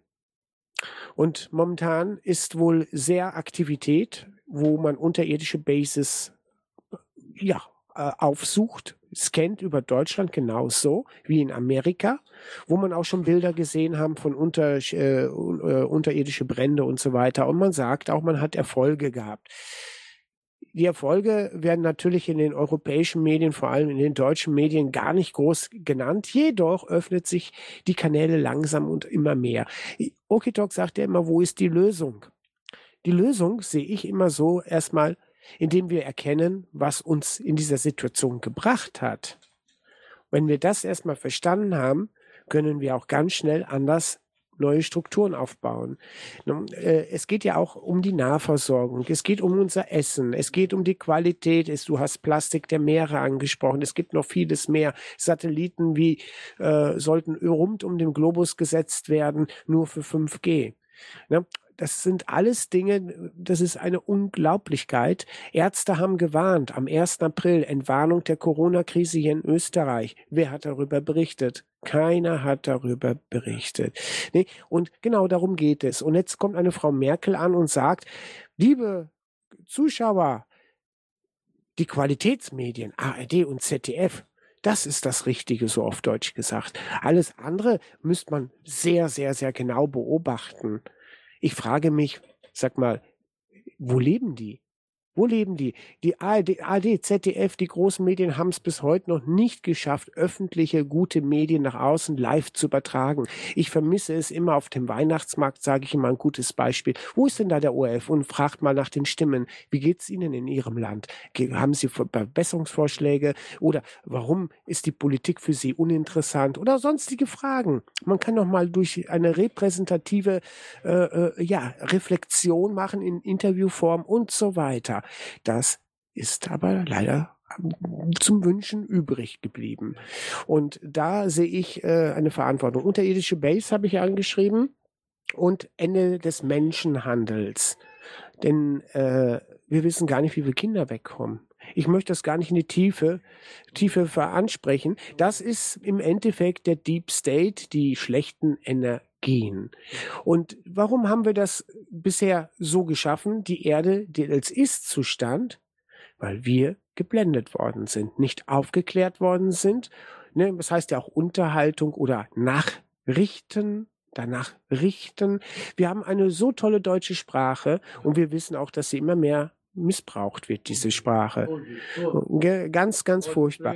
Und momentan ist wohl sehr Aktivität, wo man unterirdische Bases ja, äh, aufsucht, scannt über Deutschland genauso wie in Amerika, wo man auch schon Bilder gesehen haben von unter, äh, äh, unterirdische Brände und so weiter. Und man sagt auch, man hat Erfolge gehabt. Die Erfolge werden natürlich in den europäischen Medien, vor allem in den deutschen Medien, gar nicht groß genannt. Jedoch öffnet sich die Kanäle langsam und immer mehr. Okitok sagt ja immer, wo ist die Lösung? Die Lösung sehe ich immer so erstmal, indem wir erkennen, was uns in dieser Situation gebracht hat. Wenn wir das erstmal verstanden haben, können wir auch ganz schnell anders neue Strukturen aufbauen. Es geht ja auch um die Nahversorgung, es geht um unser Essen, es geht um die Qualität, du hast Plastik der Meere angesprochen, es gibt noch vieles mehr. Satelliten wie äh, sollten rund um den Globus gesetzt werden, nur für fünf G. Ne? Das sind alles Dinge, das ist eine Unglaublichkeit. Ärzte haben gewarnt, am ersten April, Entwarnung der Corona-Krise hier in Österreich. Wer hat darüber berichtet? Keiner hat darüber berichtet. Nee, und genau darum geht es. Und jetzt kommt eine Frau Merkel an und sagt, liebe Zuschauer, die Qualitätsmedien, A R D und Z D F, das ist das Richtige, so auf Deutsch gesagt. Alles andere müsste man sehr, sehr, sehr genau beobachten. Ich frage mich, sag mal, wo leben die? Wo leben die? Die A R D, A R D, Z D F, die großen Medien haben es bis heute noch nicht geschafft, öffentliche, gute Medien nach außen live zu übertragen. Ich vermisse es immer auf dem Weihnachtsmarkt, sage ich immer ein gutes Beispiel. Wo ist denn da der O R F? Und fragt mal nach den Stimmen. Wie geht es Ihnen in Ihrem Land? Haben Sie Verbesserungsvorschläge? Oder warum ist die Politik für Sie uninteressant? Oder sonstige Fragen. Man kann doch mal durch eine repräsentative äh, äh, ja, Reflexion machen in Interviewform und so weiter. Das ist aber leider zum Wünschen übrig geblieben. Und da sehe ich äh, eine Verantwortung. Unterirdische Base habe ich angeschrieben und Ende des Menschenhandels. Denn äh, wir wissen gar nicht, wie viele Kinder wegkommen. Ich möchte das gar nicht in die Tiefe, Tiefe veransprechen. Das ist im Endeffekt der Deep State, die schlechten Energien. Und warum haben wir das bisher so geschaffen, die Erde, die als Ist-Zustand? Weil wir geblendet worden sind, nicht aufgeklärt worden sind. Ne, das heißt ja auch Unterhaltung oder Nachrichten, danach richten. Wir haben eine so tolle deutsche Sprache und wir wissen auch, dass sie immer mehr missbraucht wird, diese Sprache. Ganz, ganz furchtbar.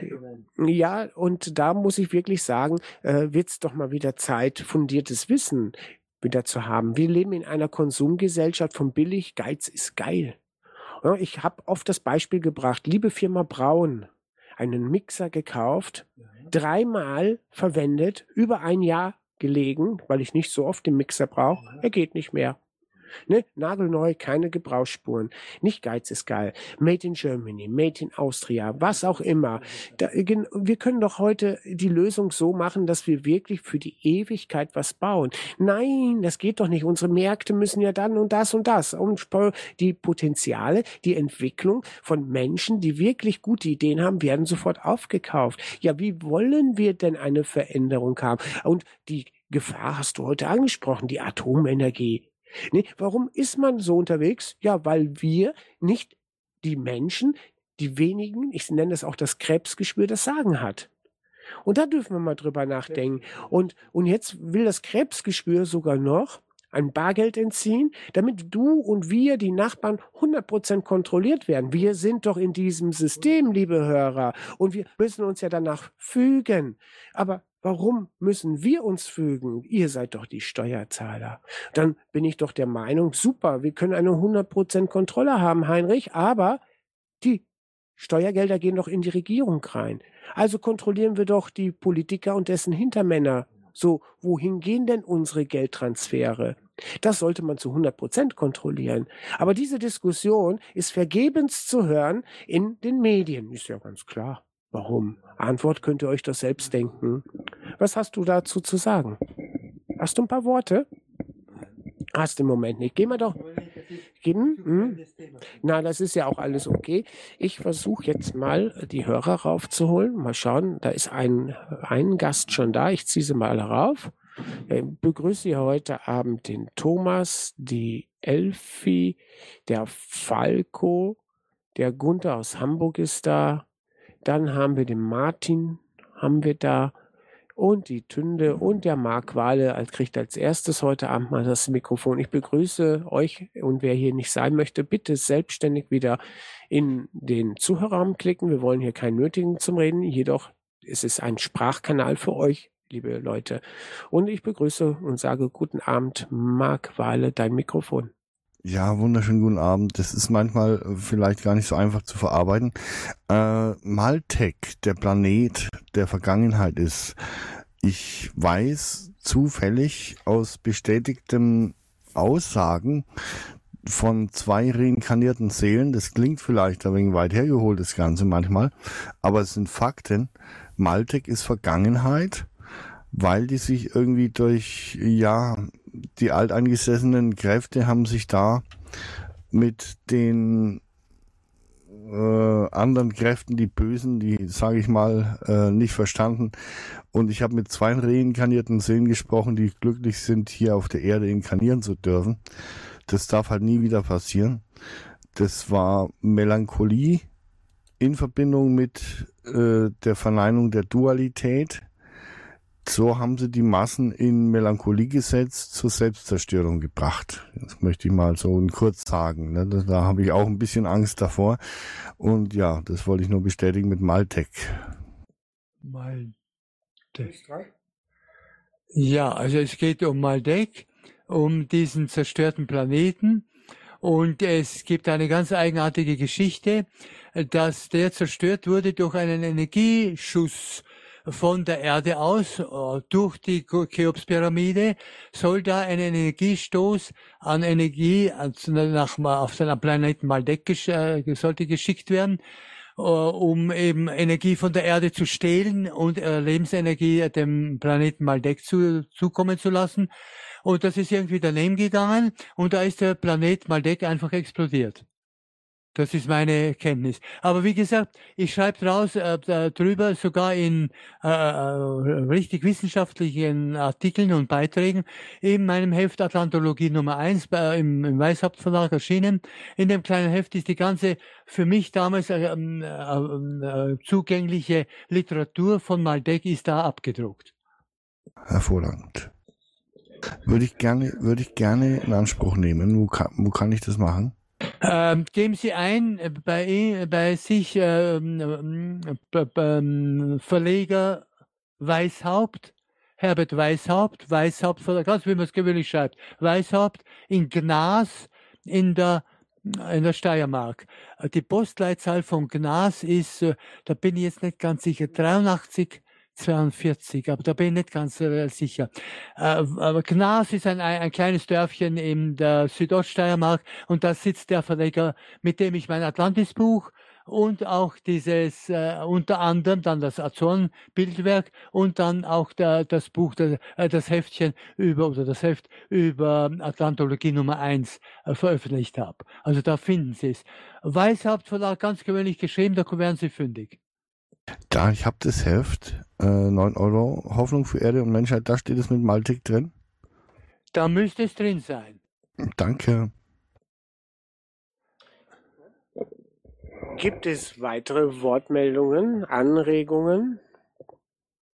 Ja, und da muss ich wirklich sagen, äh, wird es doch mal wieder Zeit, fundiertes Wissen wieder zu haben. Wir leben in einer Konsumgesellschaft von billig, Geiz ist geil. Ja, ich habe oft das Beispiel gebracht, liebe Firma Braun, einen Mixer gekauft, dreimal verwendet, über ein Jahr gelegen, weil ich nicht so oft den Mixer brauche, er geht nicht mehr. Ne? Nagelneu, keine Gebrauchsspuren. Nicht Geiz ist geil. Made in Germany, Made in Austria, was auch immer. Da, wir können doch heute die Lösung so machen, dass wir wirklich für die Ewigkeit was bauen. Nein, das geht doch nicht. Unsere Märkte müssen ja dann und das und das. Und die Potenziale, die Entwicklung von Menschen, die wirklich gute Ideen haben, werden sofort aufgekauft. Ja, wie wollen wir denn eine Veränderung haben? Und die Gefahr hast du heute angesprochen, die Atomenergie. Nee, warum ist man so unterwegs? Ja, weil wir nicht die Menschen, die wenigen, ich nenne das auch das Krebsgeschwür, das Sagen hat. Und da dürfen wir mal drüber nachdenken. Und, und jetzt will das Krebsgeschwür sogar noch ein Bargeld entziehen, damit du und wir, die Nachbarn, hundert Prozent kontrolliert werden. Wir sind doch in diesem System, liebe Hörer, und wir müssen uns ja danach fügen. Aber warum müssen wir uns fügen? Ihr seid doch die Steuerzahler. Dann bin ich doch der Meinung, super, wir können eine hundert Prozent Kontrolle haben, Heinrich, aber die Steuergelder gehen doch in die Regierung rein. Also kontrollieren wir doch die Politiker und dessen Hintermänner. So, wohin gehen denn unsere Geldtransfere? Das sollte man zu hundert Prozent kontrollieren. Aber diese Diskussion ist vergebens zu hören in den Medien. Ist ja ganz klar. Warum? Antwort könnt ihr euch doch selbst denken. Was hast du dazu zu sagen? Hast du ein paar Worte? Hast im Moment nicht. Gehen wir doch. Gehen? Hm? Na, das ist ja auch alles okay. Ich versuche jetzt mal, die Hörer raufzuholen. Mal schauen, da ist ein, ein Gast schon da. Ich ziehe sie mal rauf. Ich begrüße hier heute Abend den Thomas, die Elfi, der Falco, der Gunther aus Hamburg ist da. Dann haben wir den Martin, haben wir da. Und die Tünde und der Marc Wahle als kriegt als erstes heute Abend mal das Mikrofon. Ich begrüße euch und wer hier nicht sein möchte, bitte selbstständig wieder in den Zuhörerraum klicken. Wir wollen hier keinen nötigen zum Reden, jedoch ist es ein Sprachkanal für euch, liebe Leute. Und ich begrüße und sage guten Abend, Marc Wahle, dein Mikrofon. Ja, wunderschönen guten Abend. Das ist manchmal vielleicht gar nicht so einfach zu verarbeiten. Äh, Maltek, der Planet der Vergangenheit ist. Ich weiß zufällig aus bestätigten Aussagen von zwei reinkarnierten Seelen, das klingt vielleicht ein wenig weit hergeholt, das Ganze manchmal, aber es sind Fakten. Maltek ist Vergangenheit, weil die sich irgendwie durch, ja, die alteingesessenen Kräfte haben sich da mit den äh, anderen Kräften, die Bösen, die, sage ich mal, äh, nicht verstanden. Und ich habe mit zwei reinkarnierten Seelen gesprochen, die glücklich sind, hier auf der Erde inkarnieren zu dürfen. Das darf halt nie wieder passieren. Das war Melancholie in Verbindung mit äh, der Verneinung der Dualität. So haben sie die Massen in Melancholie gesetzt, zur Selbstzerstörung gebracht. Das möchte ich mal so kurz sagen. Ne? Da, da habe ich auch ein bisschen Angst davor. Und ja, das wollte ich nur bestätigen mit Maltek. Maltek. Ja, also es geht um Maltek, um diesen zerstörten Planeten. Und es gibt eine ganz eigenartige Geschichte, dass der zerstört wurde durch einen Energieschuss von der Erde aus, durch die Cheops-Pyramide, soll da ein Energiestoß an Energie nach, auf seinen Planeten Maltek gesch- sollte geschickt werden, um eben Energie von der Erde zu stehlen und Lebensenergie dem Planeten Maltek zu, zukommen zu lassen. Und das ist irgendwie daneben gegangen und da ist der Planet Maltek einfach explodiert. Das ist meine Kenntnis. Aber wie gesagt, ich schreibe draus äh, drüber, sogar in äh, richtig wissenschaftlichen Artikeln und Beiträgen in meinem Heft Atlantologie Nummer eins äh, im, im Weishaupt Verlag erschienen. In dem kleinen Heft ist die ganze für mich damals äh, äh, zugängliche Literatur von Maltek ist da abgedruckt. Hervorragend. Würde ich gerne, würde ich gerne in Anspruch nehmen. Wo kann, wo kann ich das machen? Ähm, geben Sie ein äh, bei, bei sich ähm, äh, Verleger Weishaupt, Herbert Weishaupt, Weishaupt, ganz wie man es gewöhnlich schreibt, Weishaupt in Gnas in der in der Steiermark. Die Postleitzahl von Gnas ist, äh, da bin ich jetzt nicht ganz sicher, dreiundachtzig zweiundvierzig, aber da bin ich nicht ganz äh, sicher. Äh, aber Gnas ist ein, ein kleines Dörfchen in der Südoststeiermark und da sitzt der Verleger, mit dem ich mein Atlantis-Buch und auch dieses, äh, unter anderem dann das Azoren-Bildwerk und dann auch der, das Buch, der, äh, das Heftchen über, oder das Heft über Atlantologie Nummer eins äh, veröffentlicht habe. Also da finden Sie es. Weishaupt Verlag, ganz gewöhnlich geschrieben, da werden Sie fündig. Da, ich habe das Heft, äh, neun Euro, Hoffnung für Erde und Menschheit, da steht es mit Maltek drin. Da müsste es drin sein. Danke. Gibt es weitere Wortmeldungen, Anregungen?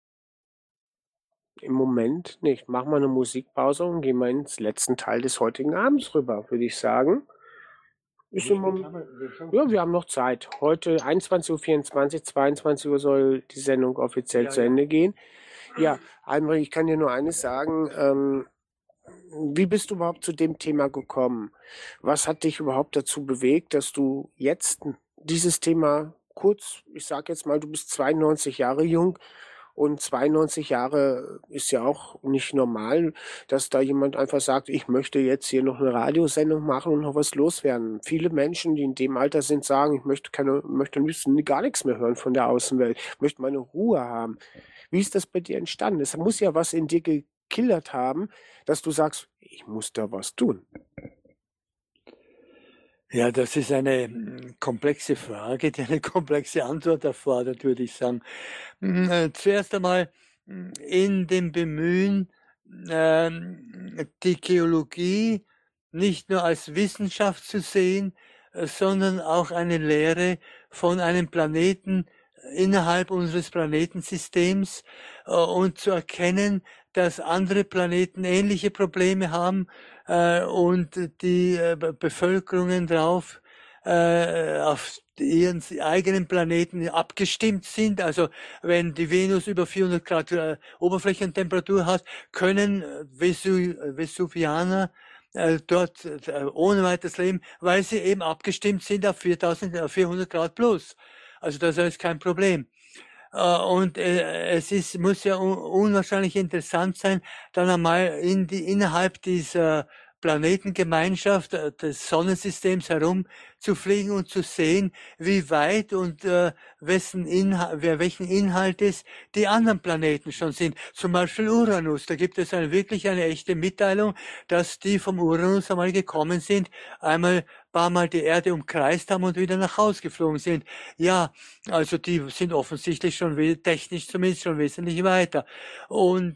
im Moment nicht. Machen wir eine Musikpause und gehen wir ins letzten Teil des heutigen Abends rüber, würde ich sagen. Ist im Moment, ja, wir haben noch Zeit. Heute einundzwanzig Uhr vierundzwanzig, zweiundzwanzig Uhr soll die Sendung offiziell Ja, zu ja. Ende gehen. Ja, Heinrich, ich kann dir nur eines sagen. Ähm, wie bist du überhaupt zu dem Thema gekommen? Was hat dich überhaupt dazu bewegt, dass du jetzt dieses Thema kurz, ich sag jetzt mal, du bist zweiundneunzig Jahre jung und zweiundneunzig Jahre ist ja auch nicht normal, dass da jemand einfach sagt, ich möchte jetzt hier noch eine Radiosendung machen und noch was loswerden. Viele Menschen, die in dem Alter sind, sagen, ich möchte keine, möchte am liebsten gar nichts mehr hören von der Außenwelt, ich möchte meine Ruhe haben. Wie ist das bei dir entstanden? Es muss ja was in dir gekillert haben, dass du sagst, ich muss da was tun. Ja, das ist eine mm, komplexe Frage, die eine komplexe Antwort erfordert, würde ich sagen. Mm, äh, Zuerst einmal mm, in dem Bemühen, ähm, die Geologie nicht nur als Wissenschaft zu sehen, äh, sondern auch eine Lehre von einem Planeten innerhalb unseres Planetensystems äh, und zu erkennen, dass andere Planeten ähnliche Probleme haben äh, und die äh, Be- Bevölkerungen drauf äh, auf ihren eigenen Planeten abgestimmt sind. Also wenn die Venus über vierhundert Grad äh, Oberflächentemperatur hat, können äh, Vesu Vesuvianer äh, dort äh, ohne weiteres leben, weil sie eben abgestimmt sind auf viertausendvierhundert Grad plus. Also das ist kein Problem. Äh, Und äh, es ist, muss ja un unwahrscheinlich interessant sein, dann einmal in die, innerhalb dieser Planetengemeinschaft äh, des Sonnensystems herum zu fliegen und zu sehen, wie weit und äh, wessen Inhalt, wer welchen Inhaltes die anderen Planeten schon sind. Zum Beispiel Uranus. Da gibt es eine, wirklich eine echte Mitteilung, dass die vom Uranus einmal gekommen sind, einmal paar Mal die Erde umkreist haben und wieder nach Hause geflogen sind. Ja, also die sind offensichtlich schon we- technisch zumindest schon wesentlich weiter. Und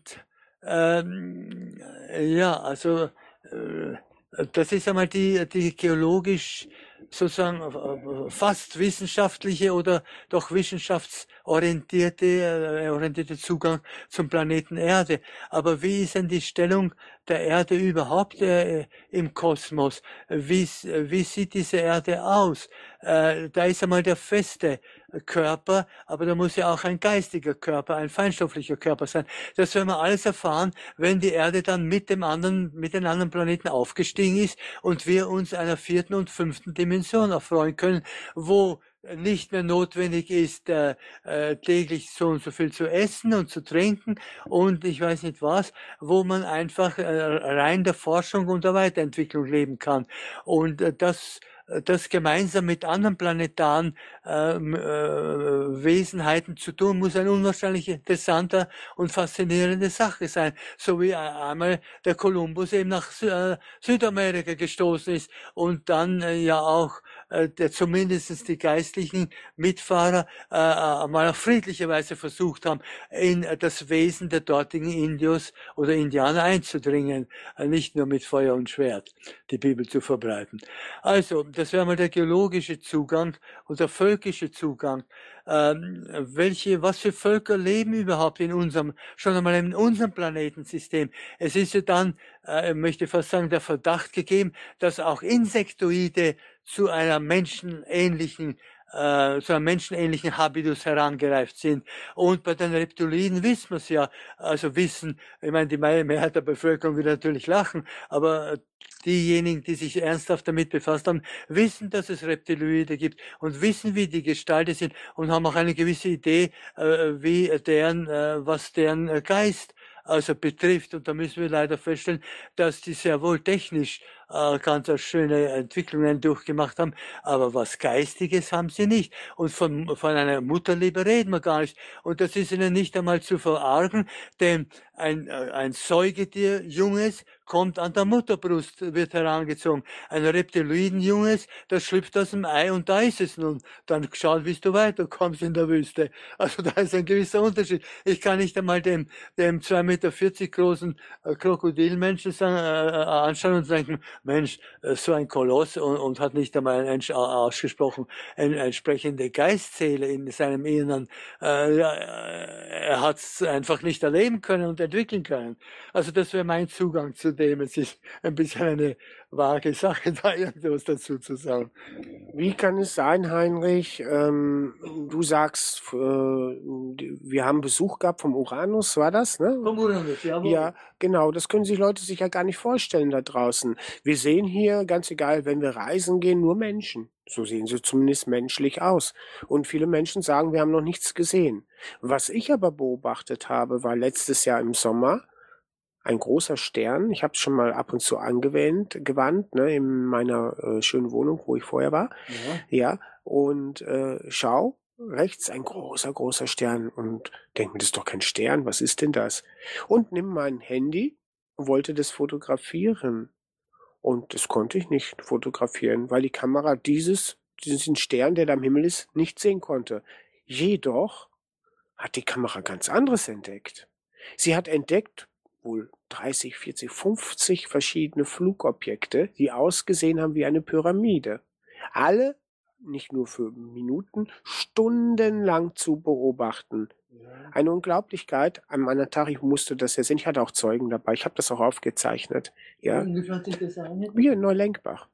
ähm, ja, also äh, das ist einmal die, die geologisch sozusagen äh, fast wissenschaftliche oder doch wissenschaftsorientierte äh, orientierte Zugang zum Planeten Erde. Aber wie ist denn die Stellung der Erde überhaupt äh, im Kosmos? Wie, s- wie sieht diese Erde aus? Äh, da ist einmal der feste Körper, aber da muss ja auch ein geistiger Körper, ein feinstofflicher Körper sein. Das werden wir alles erfahren, wenn die Erde dann mit dem anderen, mit den anderen Planeten aufgestiegen ist und wir uns einer vierten und fünften Dimension erfreuen können, wo nicht mehr notwendig ist, äh, äh, täglich so und so viel zu essen und zu trinken und ich weiß nicht was, wo man einfach äh, rein der Forschung und der Weiterentwicklung leben kann. Und äh, das das gemeinsam mit anderen planetaren ähm, äh, Wesenheiten zu tun, muss eine unwahrscheinlich interessante und faszinierende Sache sein. So wie einmal der Kolumbus eben nach Sü äh, Südamerika gestoßen ist und dann äh, ja auch äh, der zumindest die geistlichen Mitfahrer äh, äh, mal auf friedliche Weise versucht haben, in äh, das Wesen der dortigen Indios oder Indianer einzudringen, äh, nicht nur mit Feuer und Schwert die Bibel zu verbreiten. Also, das wäre mal der geologische Zugang und der völkische Zugang. Ähm, welche, was für Völker leben überhaupt in unserem, schon einmal in unserem Planetensystem? Es ist ja dann, äh, ich möchte fast sagen, der Verdacht gegeben, dass auch Insektoide zu einer menschenähnlichen äh, zu einem menschenähnlichen Habitus herangereift sind. Und bei den Reptiliden wissen wir es ja, also wissen, ich meine, die Mehrheit der Bevölkerung will natürlich lachen, aber diejenigen, die sich ernsthaft damit befasst haben, wissen, dass es Reptiloide gibt und wissen, wie die Gestalten sind und haben auch eine gewisse Idee, äh, wie deren, äh, was deren äh, Geist also betrifft. Und da müssen wir leider feststellen, dass die sehr wohl technisch äh, ganz schöne Entwicklungen durchgemacht haben, aber was Geistiges haben sie nicht. Und von, von einer Mutterliebe reden wir gar nicht. Und das ist ihnen nicht einmal zu verargen, denn ein, äh, ein Säugetier, Junges, kommt an der Mutterbrust, wird herangezogen. Ein Reptiloidenjunges, das schlüpft aus dem Ei und da ist es nun. Dann schau, wie du weiterkommst in der Wüste. Also da ist ein gewisser Unterschied. Ich kann nicht einmal dem, dem zwei Meter vierzig großen äh, Krokodilmenschen sagen, äh, anschauen und denken, Mensch, äh, so ein Koloss und, und hat nicht einmal ein, ein, ausgesprochen eine entsprechende Geistseele in seinem Innern. Äh, ja, er hat es einfach nicht erleben können und entwickeln können. Also das wäre mein Zugang zu dem. Es ist ein bisschen eine vage Sache, da irgendwas dazu zu sagen. Wie kann es sein, Heinrich, ähm, du sagst, äh, wir haben Besuch gehabt vom Uranus, war das, ne? Vom Uranus, jawohl. Ja, genau, das können sich Leute sich ja gar nicht vorstellen da draußen. Wir sehen hier, ganz egal, wenn wir reisen gehen, nur Menschen. So sehen sie zumindest menschlich aus. Und viele Menschen sagen, wir haben noch nichts gesehen. Was ich aber beobachtet habe, war letztes Jahr im Sommer ein großer Stern. Ich habe es schon mal ab und zu angewandt, gewandt, ne, in meiner äh, schönen Wohnung, wo ich vorher war. Ja. Ja, und äh, schau, rechts ein großer, großer Stern und denk mir, das ist doch kein Stern, was ist denn das? Und nimm mein Handy und wollte das fotografieren. Und das konnte ich nicht fotografieren, weil die Kamera dieses, diesen Stern, der da am Himmel ist, nicht sehen konnte. Jedoch hat die Kamera ganz anderes entdeckt. Sie hat entdeckt, wohl dreißig, vierzig, fünfzig verschiedene Flugobjekte, die ausgesehen haben wie eine Pyramide. Alle nicht nur für Minuten, stundenlang zu beobachten. Eine Unglaublichkeit. Am anderen Tag, ich musste das ja sehen, ich hatte auch Zeugen dabei, ich habe das auch aufgezeichnet. Ja. Hier in Neulenkbach.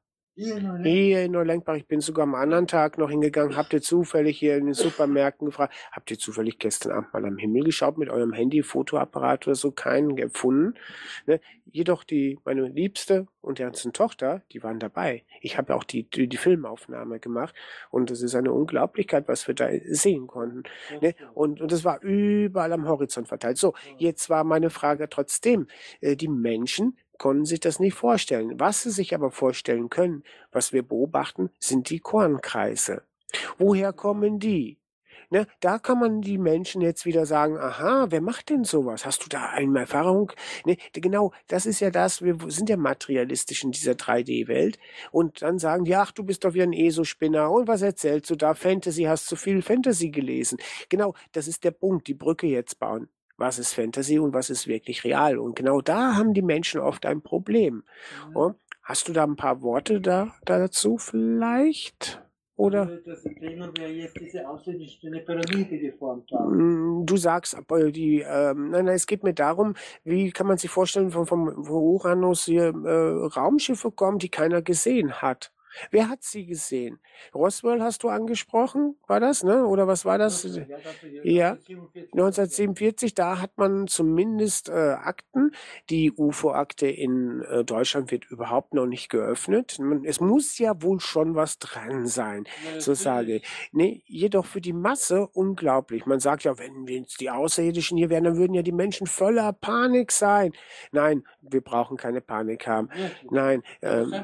Hier in Neulenkbach. Ich bin sogar am anderen Tag noch hingegangen. Habt ihr zufällig hier in den Supermärkten gefragt, habt ihr zufällig gestern Abend mal am Himmel geschaut mit eurem Handy, Fotoapparat oder so? Keinen gefunden. Ne? Jedoch die, meine Liebste und deren Tochter, die waren dabei. Ich habe auch die, die, die Filmaufnahme gemacht und es ist eine Unglaublichkeit, was wir da sehen konnten. Ne? Und, und das war überall am Horizont verteilt. So, jetzt war meine Frage trotzdem, äh, die Menschen konnten sich das nicht vorstellen. Was sie sich aber vorstellen können, was wir beobachten, sind die Kornkreise. Woher kommen die? Ne, da kann man die Menschen jetzt wieder sagen, aha, wer macht denn sowas? Hast du da eine Erfahrung? Ne, genau, das ist ja das, wir sind ja materialistisch in dieser drei D-Welt und dann sagen die, ach, du bist doch wie ein E S O-Spinner und was erzählst du da? Fantasy, hast zu viel Fantasy gelesen. Genau, das ist der Punkt, die Brücke jetzt bauen. Was ist Fantasy und was ist wirklich real? Und genau da haben die Menschen oft ein Problem. Mhm. Oh, hast du da ein paar Worte da, dazu vielleicht? Oder? Das Thema wäre jetzt diese außerirdische Pyramide geformt haben. Du sagst, aber die, ähm, nein, nein, es geht mir darum, wie kann man sich vorstellen, vom, vom vom Uranus hier äh, Raumschiffe kommen, die keiner gesehen hat. Wer hat sie gesehen? Roswell hast du angesprochen, war das, ne? Oder was war das? Ja, neunzehnhundertsiebenundvierzig, da hat man zumindest äh, Akten. Die U F O-Akte in äh, Deutschland wird überhaupt noch nicht geöffnet. Man, es muss ja wohl schon was dran sein, so sage ich. Nee, jedoch für die Masse unglaublich. Man sagt ja, wenn jetzt die Außerirdischen hier wären, dann würden ja die Menschen voller Panik sein. Nein, wir brauchen keine Panik haben. Nein, ähm,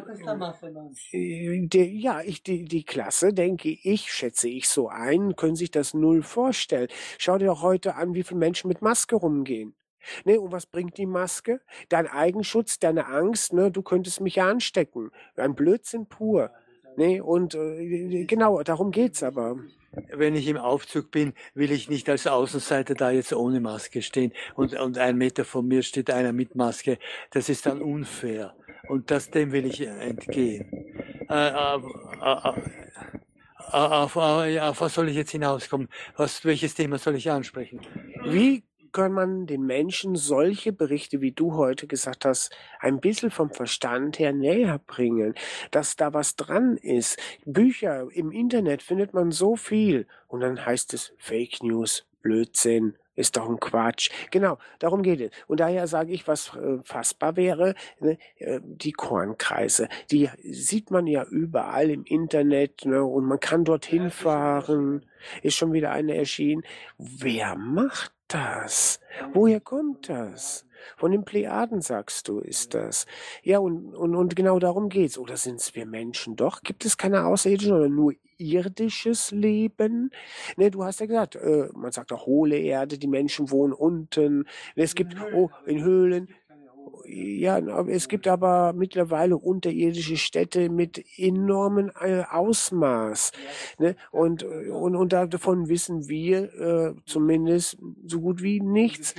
die, ja, ich, die, die Klasse, denke ich, schätze ich so ein, können sich das null vorstellen. Schau dir doch heute an, wie viele Menschen mit Maske rumgehen. Ne, und was bringt die Maske? Dein Eigenschutz, deine Angst, ne, du könntest mich ja anstecken. Ein Blödsinn pur. Ne, und äh, genau, darum geht's aber. Wenn ich im Aufzug bin, will ich nicht als Außenseiter da jetzt ohne Maske stehen und, und ein Meter von mir steht einer mit Maske. Das ist dann unfair. Und das, dem will ich entgehen. Äh, äh, äh, äh, auf, äh, auf was soll ich jetzt hinauskommen? Was, welches Thema soll ich ansprechen? Wie kann man den Menschen solche Berichte, wie du heute gesagt hast, ein bisschen vom Verstand her näher bringen, dass da was dran ist? Bücher im Internet findet man so viel und dann heißt es Fake News, Blödsinn, ist doch ein Quatsch. Genau, darum geht es. Und daher sage ich, was äh, fassbar wäre, ne, äh, die Kornkreise. Die sieht man ja überall im Internet, ne, und man kann dorthin fahren. Ist schon wieder eine erschienen. Wer macht das? Woher kommt das? Von den Plejaden, sagst du, ist das. Ja, und, und, und genau darum geht's. Oder sind es wir Menschen doch? Gibt es keine Außerirdischen oder nur irdisches Leben? Ne, du hast ja gesagt, äh, man sagt auch hohle Erde, die Menschen wohnen unten. Es gibt, oh, in Höhlen. Ja, aber es gibt aber mittlerweile unterirdische Städte mit enormem äh, Ausmaß. Ne? Und, und, und davon wissen wir äh, zumindest so gut wie nichts.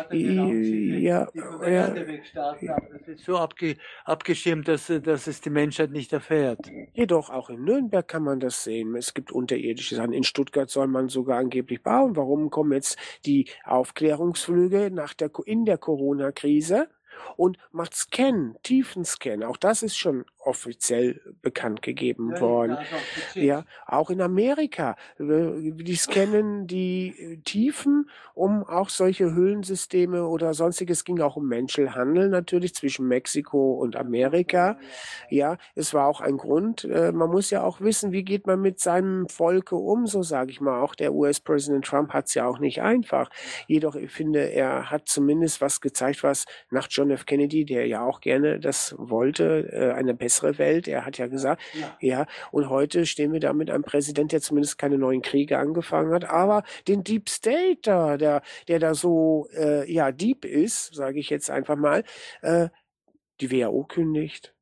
Ja, ja, das ist so abge, abgeschirmt, dass, dass es die Menschheit nicht erfährt. Jedoch auch in Nürnberg kann man das sehen. Es gibt unterirdische Sachen. In Stuttgart soll man sogar angeblich bauen. Warum kommen jetzt die Aufklärungsflüge nach der, in der Corona-Krise und macht Scan, Tiefenscan? Auch das ist schon offiziell bekannt gegeben Ja, worden. ja, auch Ja, auch in Amerika. äh, Die scannen die äh, Tiefen, um auch solche Höhlensysteme oder sonstiges, ging auch um Menschenhandel natürlich zwischen Mexiko und Amerika. Ja, es war auch ein Grund. äh, Man muss ja auch wissen, wie geht man mit seinem Volke um, so sage ich mal. Auch der U S-Präsident Trump hat es ja auch nicht einfach. Jedoch, ich finde, er hat zumindest was gezeigt, was nach John F. Kennedy, der ja auch gerne das wollte, äh, eine bessere Welt. Er hat ja gesagt, Ja. ja, und heute stehen wir da mit einem Präsident, der zumindest keine neuen Kriege angefangen hat, aber den Deep State da, der, der da so, äh, ja, deep ist, sage ich jetzt einfach mal, äh, die W H O kündigt,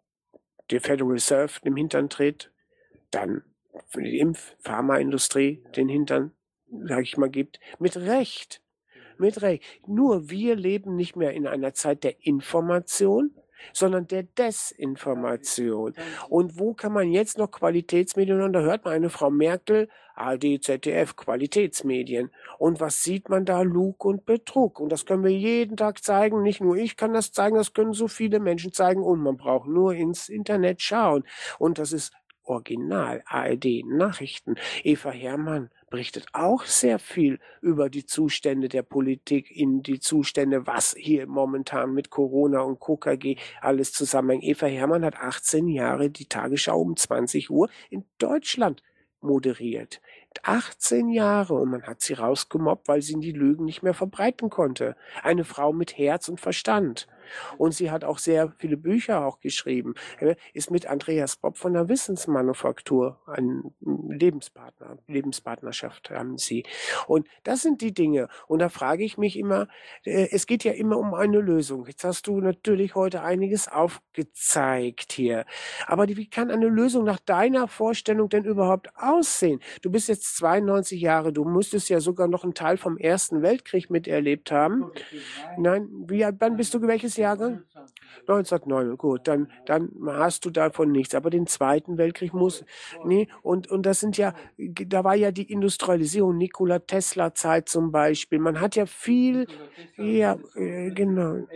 die Federal Reserve im Hintern tritt, dann für die Impf-, Pharmaindustrie den Hintern, sage ich mal, gibt, mit Recht. Mit Recht. Nur wir leben nicht mehr in einer Zeit der Information, sondern der Desinformation. Und wo kann man jetzt noch Qualitätsmedien? Und da hört man eine Frau Merkel, A R D, Z D F, Qualitätsmedien. Und was sieht man da? Lug und Betrug. Und das können wir jeden Tag zeigen. Nicht nur ich kann das zeigen, das können so viele Menschen zeigen. Und man braucht nur ins Internet schauen. Und das ist Original, A R D Nachrichten. Eva Herrmann berichtet auch sehr viel über die Zustände der Politik, in die Zustände, was hier momentan mit Corona und K K G alles zusammenhängt. Eva Herrmann hat achtzehn Jahre die Tagesschau um zwanzig Uhr in Deutschland moderiert. achtzehn Jahre und man hat sie rausgemobbt, weil sie die Lügen nicht mehr verbreiten konnte. Eine Frau mit Herz und Verstand. Und sie hat auch sehr viele Bücher auch geschrieben. Ist mit Andreas Bob von der Wissensmanufaktur ein Lebenspartner, Lebenspartnerschaft haben sie. Und das sind die Dinge. Und da frage ich mich immer, es geht ja immer um eine Lösung. Jetzt hast du natürlich heute einiges aufgezeigt hier. Aber wie kann eine Lösung nach deiner Vorstellung denn überhaupt aussehen? Du bist jetzt zweiundneunzig Jahre, du müsstest ja sogar noch einen Teil vom Ersten Weltkrieg miterlebt haben. Nein, wie, wann bist du, welches Jahrgang? neunzehnhundertneun, gut, dann, dann hast du davon nichts. Aber den Zweiten Weltkrieg muss, nee, und, und das sind ja, da war ja die Industrialisierung, Nikola Tesla Zeit zum Beispiel. Man hat ja viel, ja, äh, genau.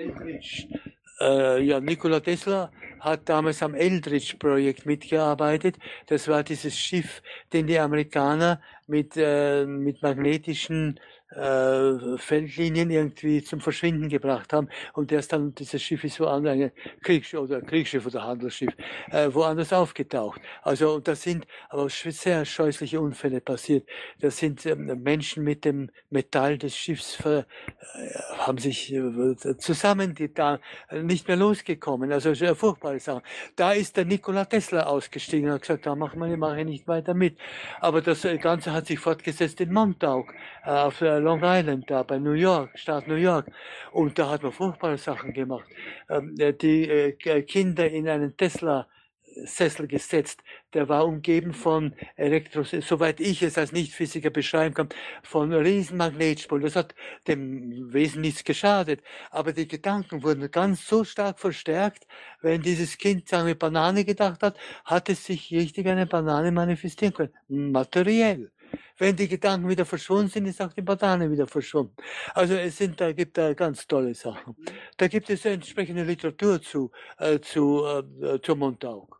Äh, ja, Nikola Tesla hat damals am Eldridge-Projekt mitgearbeitet. Das war dieses Schiff, den die Amerikaner mit, äh, mit magnetischen äh, Feldlinien irgendwie zum Verschwinden gebracht haben. Und erst dann, dieses Schiff ist woanders, ein Kriegsschiff oder Kriegsschiff oder Handelsschiff, äh, woanders aufgetaucht. Also, und da sind aber sehr scheußliche Unfälle passiert. Da sind ähm, Menschen mit dem Metall des Schiffs ver, äh, haben sich äh, zusammengetan, nicht mehr losgekommen. Also, sehr furchtbare Sachen. Da ist der Nikola Tesla ausgestiegen und hat gesagt, da machen wir, mache ich nicht weiter mit. Aber das Ganze hat sich fortgesetzt in Montauk, äh, auf äh, Long Island, da bei New York, Staat New York. Und da hat man furchtbare Sachen gemacht. Ähm, die äh, Kinder in einen Tesla Sessel gesetzt, der war umgeben von Elektros, soweit ich es als Nicht-Physiker beschreiben kann, von riesen Magnetspulen. Das hat dem Wesen nichts geschadet, aber die Gedanken wurden ganz so stark verstärkt, wenn dieses Kind, sagen wir, Banane gedacht hat, hat es sich richtig eine Banane manifestieren können, materiell. Wenn die Gedanken wieder verschwunden sind, ist auch die Banane wieder verschwunden. Also es sind, da gibt da ganz tolle Sachen. Da gibt es entsprechende Literatur zu, äh, zu, äh, zu Montauk.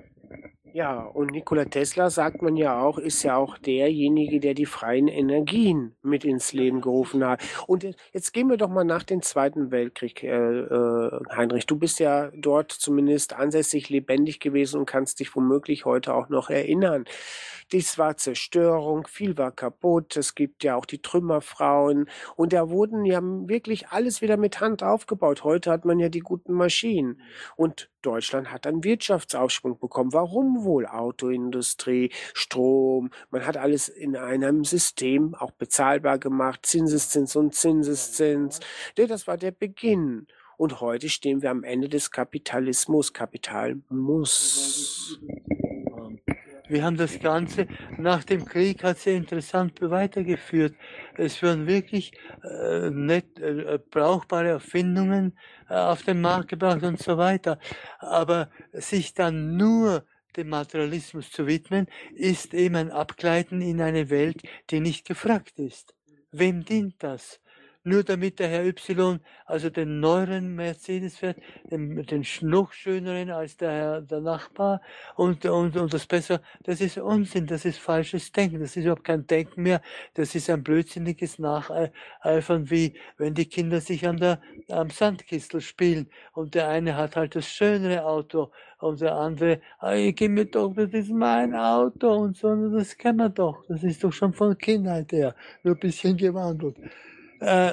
Ja, und Nikola Tesla, sagt man ja auch, ist ja auch derjenige, der die freien Energien mit ins Leben gerufen hat. Und jetzt gehen wir doch mal nach dem Zweiten Weltkrieg, äh, äh, Heinrich. Du bist ja dort zumindest ansässig lebendig gewesen und kannst dich womöglich heute auch noch erinnern. Dies war Zerstörung, viel war kaputt, es gibt ja auch die Trümmerfrauen und da wurden ja wirklich alles wieder mit Hand aufgebaut. Heute hat man ja die guten Maschinen und Deutschland hat einen Wirtschaftsaufschwung bekommen. Warum wohl? Autoindustrie, Strom, man hat alles in einem System auch bezahlbar gemacht, Zinseszins und Zinseszins. Das war der Beginn. Und heute stehen wir am Ende des Kapitalismus. Kapital muss. Wir haben das Ganze nach dem Krieg hat sehr interessant weitergeführt. Es wurden wirklich äh, net, äh, brauchbare Erfindungen äh, auf den Markt gebracht und so weiter. Aber sich dann nur dem Materialismus zu widmen, ist eben ein Abgleiten in eine Welt, die nicht gefragt ist. Wem dient das? Nur damit der Herr Y, also den neueren Mercedes fährt, den, den noch schöneren als der Herr, der Nachbar und, und, und das Bessere, das ist Unsinn, das ist falsches Denken, das ist überhaupt kein Denken mehr, das ist ein blödsinniges Nacheifern, wie wenn die Kinder sich an der, am Sandkistel spielen und der eine hat halt das schönere Auto und der andere, ah, gib mir doch, das ist mein Auto und so, das kennen wir doch, das ist doch schon von Kindheit her, nur ein bisschen gewandelt. Äh,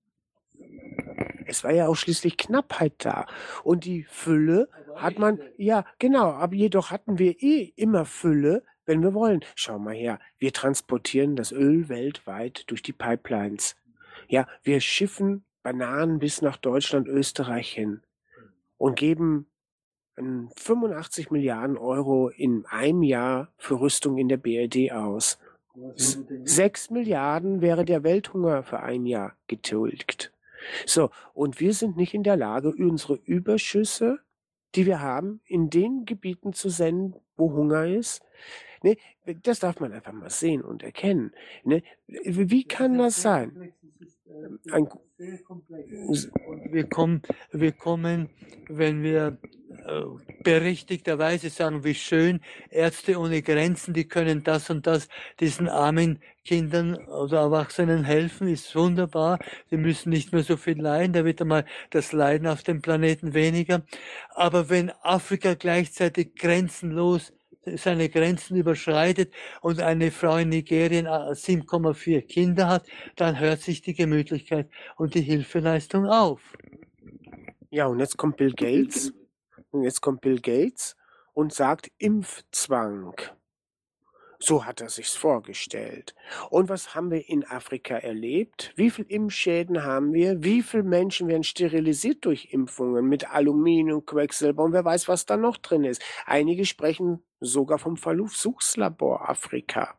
Es war ja auch schließlich Knappheit da. Und die Fülle hat man, ja, genau, aber jedoch hatten wir eh immer Fülle, wenn wir wollen. Schau mal her, wir transportieren das Öl weltweit durch die Pipelines. Ja, wir schiffen Bananen bis nach Deutschland, Österreich hin und geben fünfundachtzig Milliarden Euro in einem Jahr für Rüstung in der B R D aus. Sechs Milliarden wäre der Welthunger für ein Jahr getilgt. So, und wir sind nicht in der Lage, unsere Überschüsse, die wir haben, in den Gebieten zu senden, wo Hunger ist. Ne, das darf man einfach mal sehen und erkennen. Ne, wie kann das sein? Ein, und wir kommen, wir kommen, wenn wir äh, berechtigterweise sagen, wie schön, Ärzte ohne Grenzen, die können das und das diesen armen Kindern oder Erwachsenen helfen, ist wunderbar. Sie müssen nicht mehr so viel leiden, da wird einmal das Leiden auf dem Planeten weniger. Aber wenn Afrika gleichzeitig grenzenlos seine Grenzen überschreitet und eine Frau in Nigerien sieben Komma vier Kinder hat, dann hört sich die Gemütlichkeit und die Hilfeleistung auf. Ja, und jetzt kommt Bill Gates. Und jetzt kommt Bill Gates und sagt Impfzwang. So hat er sich's vorgestellt. Und was haben wir in Afrika erlebt? Wie viele Impfschäden haben wir? Wie viele Menschen werden sterilisiert durch Impfungen mit Aluminium, Quecksilber und wer weiß, was da noch drin ist. Einige sprechen sogar vom Versuchslabor Afrika.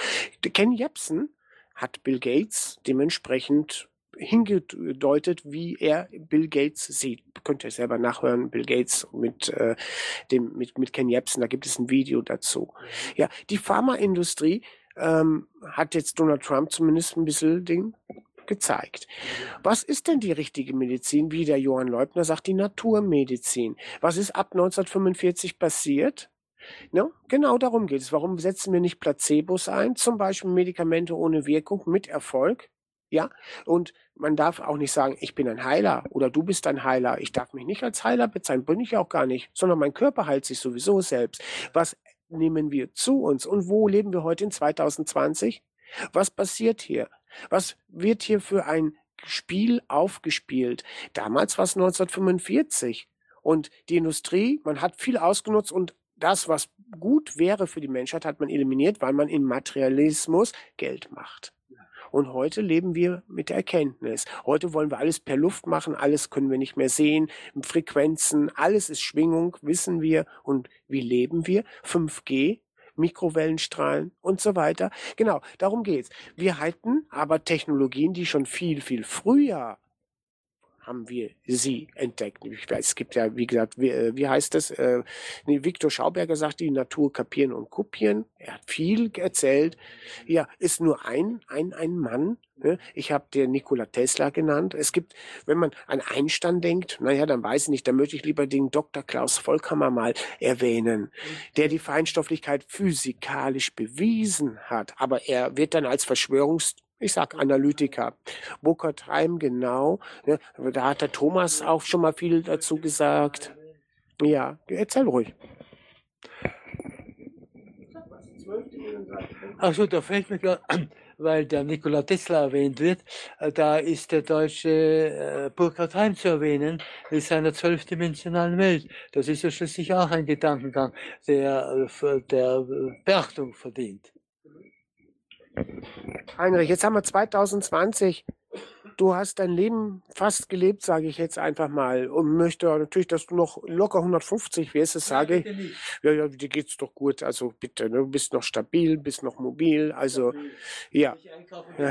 Ken Jebsen hat Bill Gates dementsprechend hingedeutet, wie er Bill Gates sieht. Könnt ihr selber nachhören, Bill Gates mit, äh, dem, mit, mit Ken Jebsen, da gibt es ein Video dazu. Ja, die Pharmaindustrie ähm, hat jetzt Donald Trump zumindest ein bisschen Ding gezeigt. Was ist denn die richtige Medizin? Wie der Johann Leubner sagt, die Naturmedizin. Was ist ab neunzehnhundertfünfundvierzig passiert? No, genau darum geht es. Warum setzen wir nicht Placebos ein? Zum Beispiel Medikamente ohne Wirkung mit Erfolg. Ja, und man darf auch nicht sagen, ich bin ein Heiler oder du bist ein Heiler. Ich darf mich nicht als Heiler bezeichnen, bin ich auch gar nicht, sondern mein Körper heilt sich sowieso selbst. Was nehmen wir zu uns und wo leben wir heute in zweitausendzwanzig? Was passiert hier? Was wird hier für ein Spiel aufgespielt? Damals war es neunzehnhundertfünfundvierzig und die Industrie, man hat viel ausgenutzt und das, was gut wäre für die Menschheit, hat man eliminiert, weil man im Materialismus Geld macht. Und heute leben wir mit der Erkenntnis. Heute wollen wir alles per Luft machen, alles können wir nicht mehr sehen, Frequenzen, alles ist Schwingung, wissen wir. Und wie leben wir? fünf G, Mikrowellenstrahlen und so weiter. Genau, darum geht's. Wir halten aber Technologien, die schon viel, viel früher haben wir sie entdeckt. Ich weiß, es gibt ja, wie gesagt, wie, wie heißt das? Äh, nee, Viktor Schauberger sagt, die Natur kapieren und kopieren. Er hat viel erzählt. Ja, ist nur ein, ein, ein Mann. Ne? Ich habe den Nikola Tesla genannt. Es gibt, wenn man an Einstein denkt, naja, dann weiß ich nicht, dann möchte ich lieber den Doktor Klaus Volkhammer mal erwähnen, der die Feinstofflichkeit physikalisch bewiesen hat. Aber er wird dann als Verschwörungs Ich sag Analytiker. Burkhard Heim, genau. Ne, da hat der Thomas auch schon mal viel dazu gesagt. Ja, erzähl ruhig. Achso, da fällt mir gerade an, weil der Nikola Tesla erwähnt wird, da ist der deutsche äh, Burkhard Heim zu erwähnen, mit seiner zwölfdimensionalen Welt. Das ist ja schließlich auch ein Gedankengang, der, der Beachtung verdient. Heinrich, jetzt haben wir zweitausendzwanzig. du hast dein Leben fast gelebt, sage ich jetzt einfach mal, und möchte natürlich, dass du noch locker hundertfünfzig wirst, das sage ich. Ja, ja, dir geht's doch gut, also bitte, ne? Du bist noch stabil, bist noch mobil, also ja. Ja.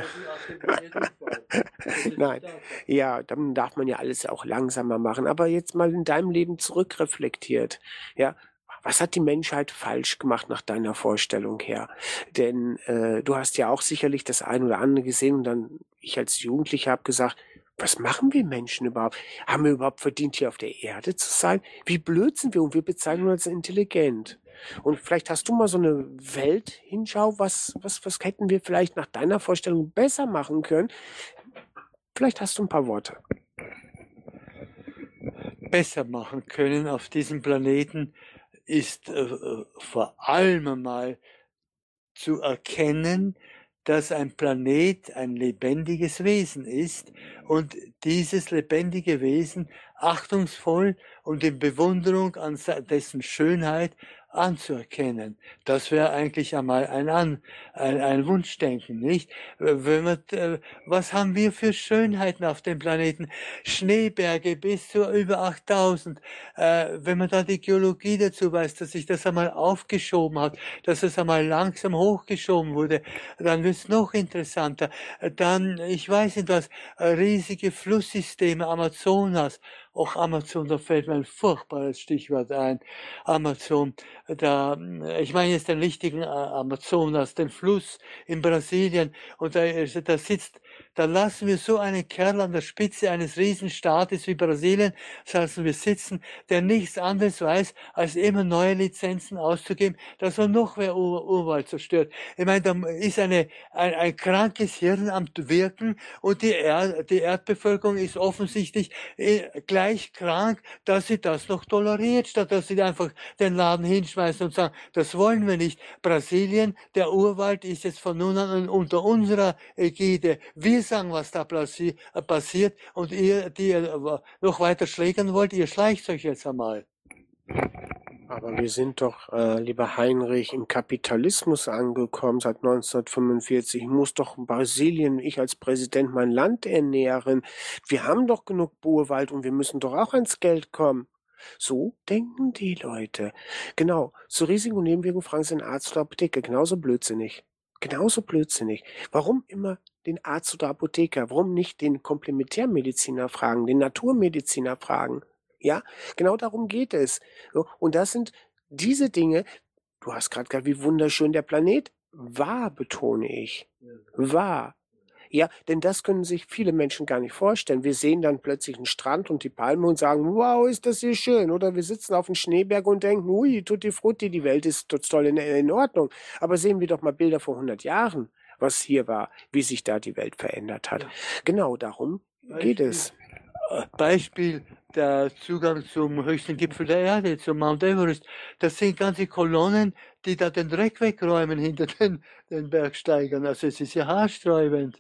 Nein, ja, dann darf man ja alles auch langsamer machen, aber jetzt mal in deinem Leben zurückreflektiert, ja. Was hat die Menschheit falsch gemacht nach deiner Vorstellung her? Denn äh, du hast ja auch sicherlich das ein oder andere gesehen und dann, ich als Jugendlicher habe gesagt, was machen wir Menschen überhaupt? Haben wir überhaupt verdient, hier auf der Erde zu sein? Wie blöd sind wir und wir bezeichnen uns als intelligent. Und vielleicht hast du mal so eine Welthinschau, was, was, was hätten wir vielleicht nach deiner Vorstellung besser machen können? Vielleicht hast du ein paar Worte. Besser machen können auf diesem Planeten ist äh, vor allem einmal zu erkennen, dass ein Planet ein lebendiges Wesen ist und dieses lebendige Wesen achtungsvoll und in Bewunderung an dessen Schönheit anzuerkennen. Das wäre eigentlich einmal ein, An, ein, ein Wunschdenken, nicht? Wenn wir, äh, was haben wir für Schönheiten auf dem Planeten? Schneeberge bis zu über achttausend. Äh, wenn man da die Geologie dazu weiß, dass sich das einmal aufgeschoben hat, dass es einmal langsam hochgeschoben wurde, dann wird es noch interessanter. Dann, ich weiß nicht was, riesige Flusssysteme, Amazonas. Auch Amazon, da fällt mir ein furchtbares Stichwort ein. Amazon, da, ich meine jetzt den richtigen Amazonas, den Fluss in Brasilien, und da, da sitzt, da lassen wir so einen Kerl an der Spitze eines Riesenstaates wie Brasilien, lassen wir sitzen, der nichts anderes weiß, als immer neue Lizenzen auszugeben, dass er noch mehr Ur Urwald zerstört. Ich meine, da ist eine, ein, ein krankes Hirn am Wirken und die, er die Erdbevölkerung ist offensichtlich äh, gleich krank, dass sie das noch toleriert, statt dass sie einfach den Laden hinschmeißen und sagen, das wollen wir nicht. Brasilien, der Urwald ist jetzt von nun an unter unserer Ägide. Wir sagen, was da passiert, und ihr, die ihr noch weiter schlägern wollt, ihr schleicht euch jetzt einmal. Aber wir sind doch, äh, lieber Heinrich, im Kapitalismus angekommen seit neunzehnhundertfünfundvierzig. Muss doch Brasilien, ich als Präsident, mein Land ernähren. Wir haben doch genug Urwald und wir müssen doch auch ans Geld kommen. So denken die Leute. Genau, zu Risiken und Nebenwirkungen fragen sie den Arzt oder Apotheker. Genauso blödsinnig. Genauso blödsinnig. Warum immer den Arzt oder Apotheker? Warum nicht den Komplementärmediziner fragen, den Naturmediziner fragen? Ja, genau darum geht es. Und das sind diese Dinge, du hast gerade gesagt, wie wunderschön der Planet war, betone ich. War. Ja, denn das können sich viele Menschen gar nicht vorstellen. Wir sehen dann plötzlich einen Strand und die Palme und sagen, wow, ist das hier schön. Oder wir sitzen auf einem Schneeberg und denken, ui, tutti frutti, die Welt ist total in, in Ordnung. Aber sehen wir doch mal Bilder vor hundert Jahren, was hier war, wie sich da die Welt verändert hat. Ja. Genau darum geht Beispiel, es. Beispiel der Zugang zum höchsten Gipfel der Erde, zum Mount Everest. Das sind ganze Kolonnen, die da den Dreck wegräumen hinter den, den Bergsteigern. Also es ist ja haarsträubend.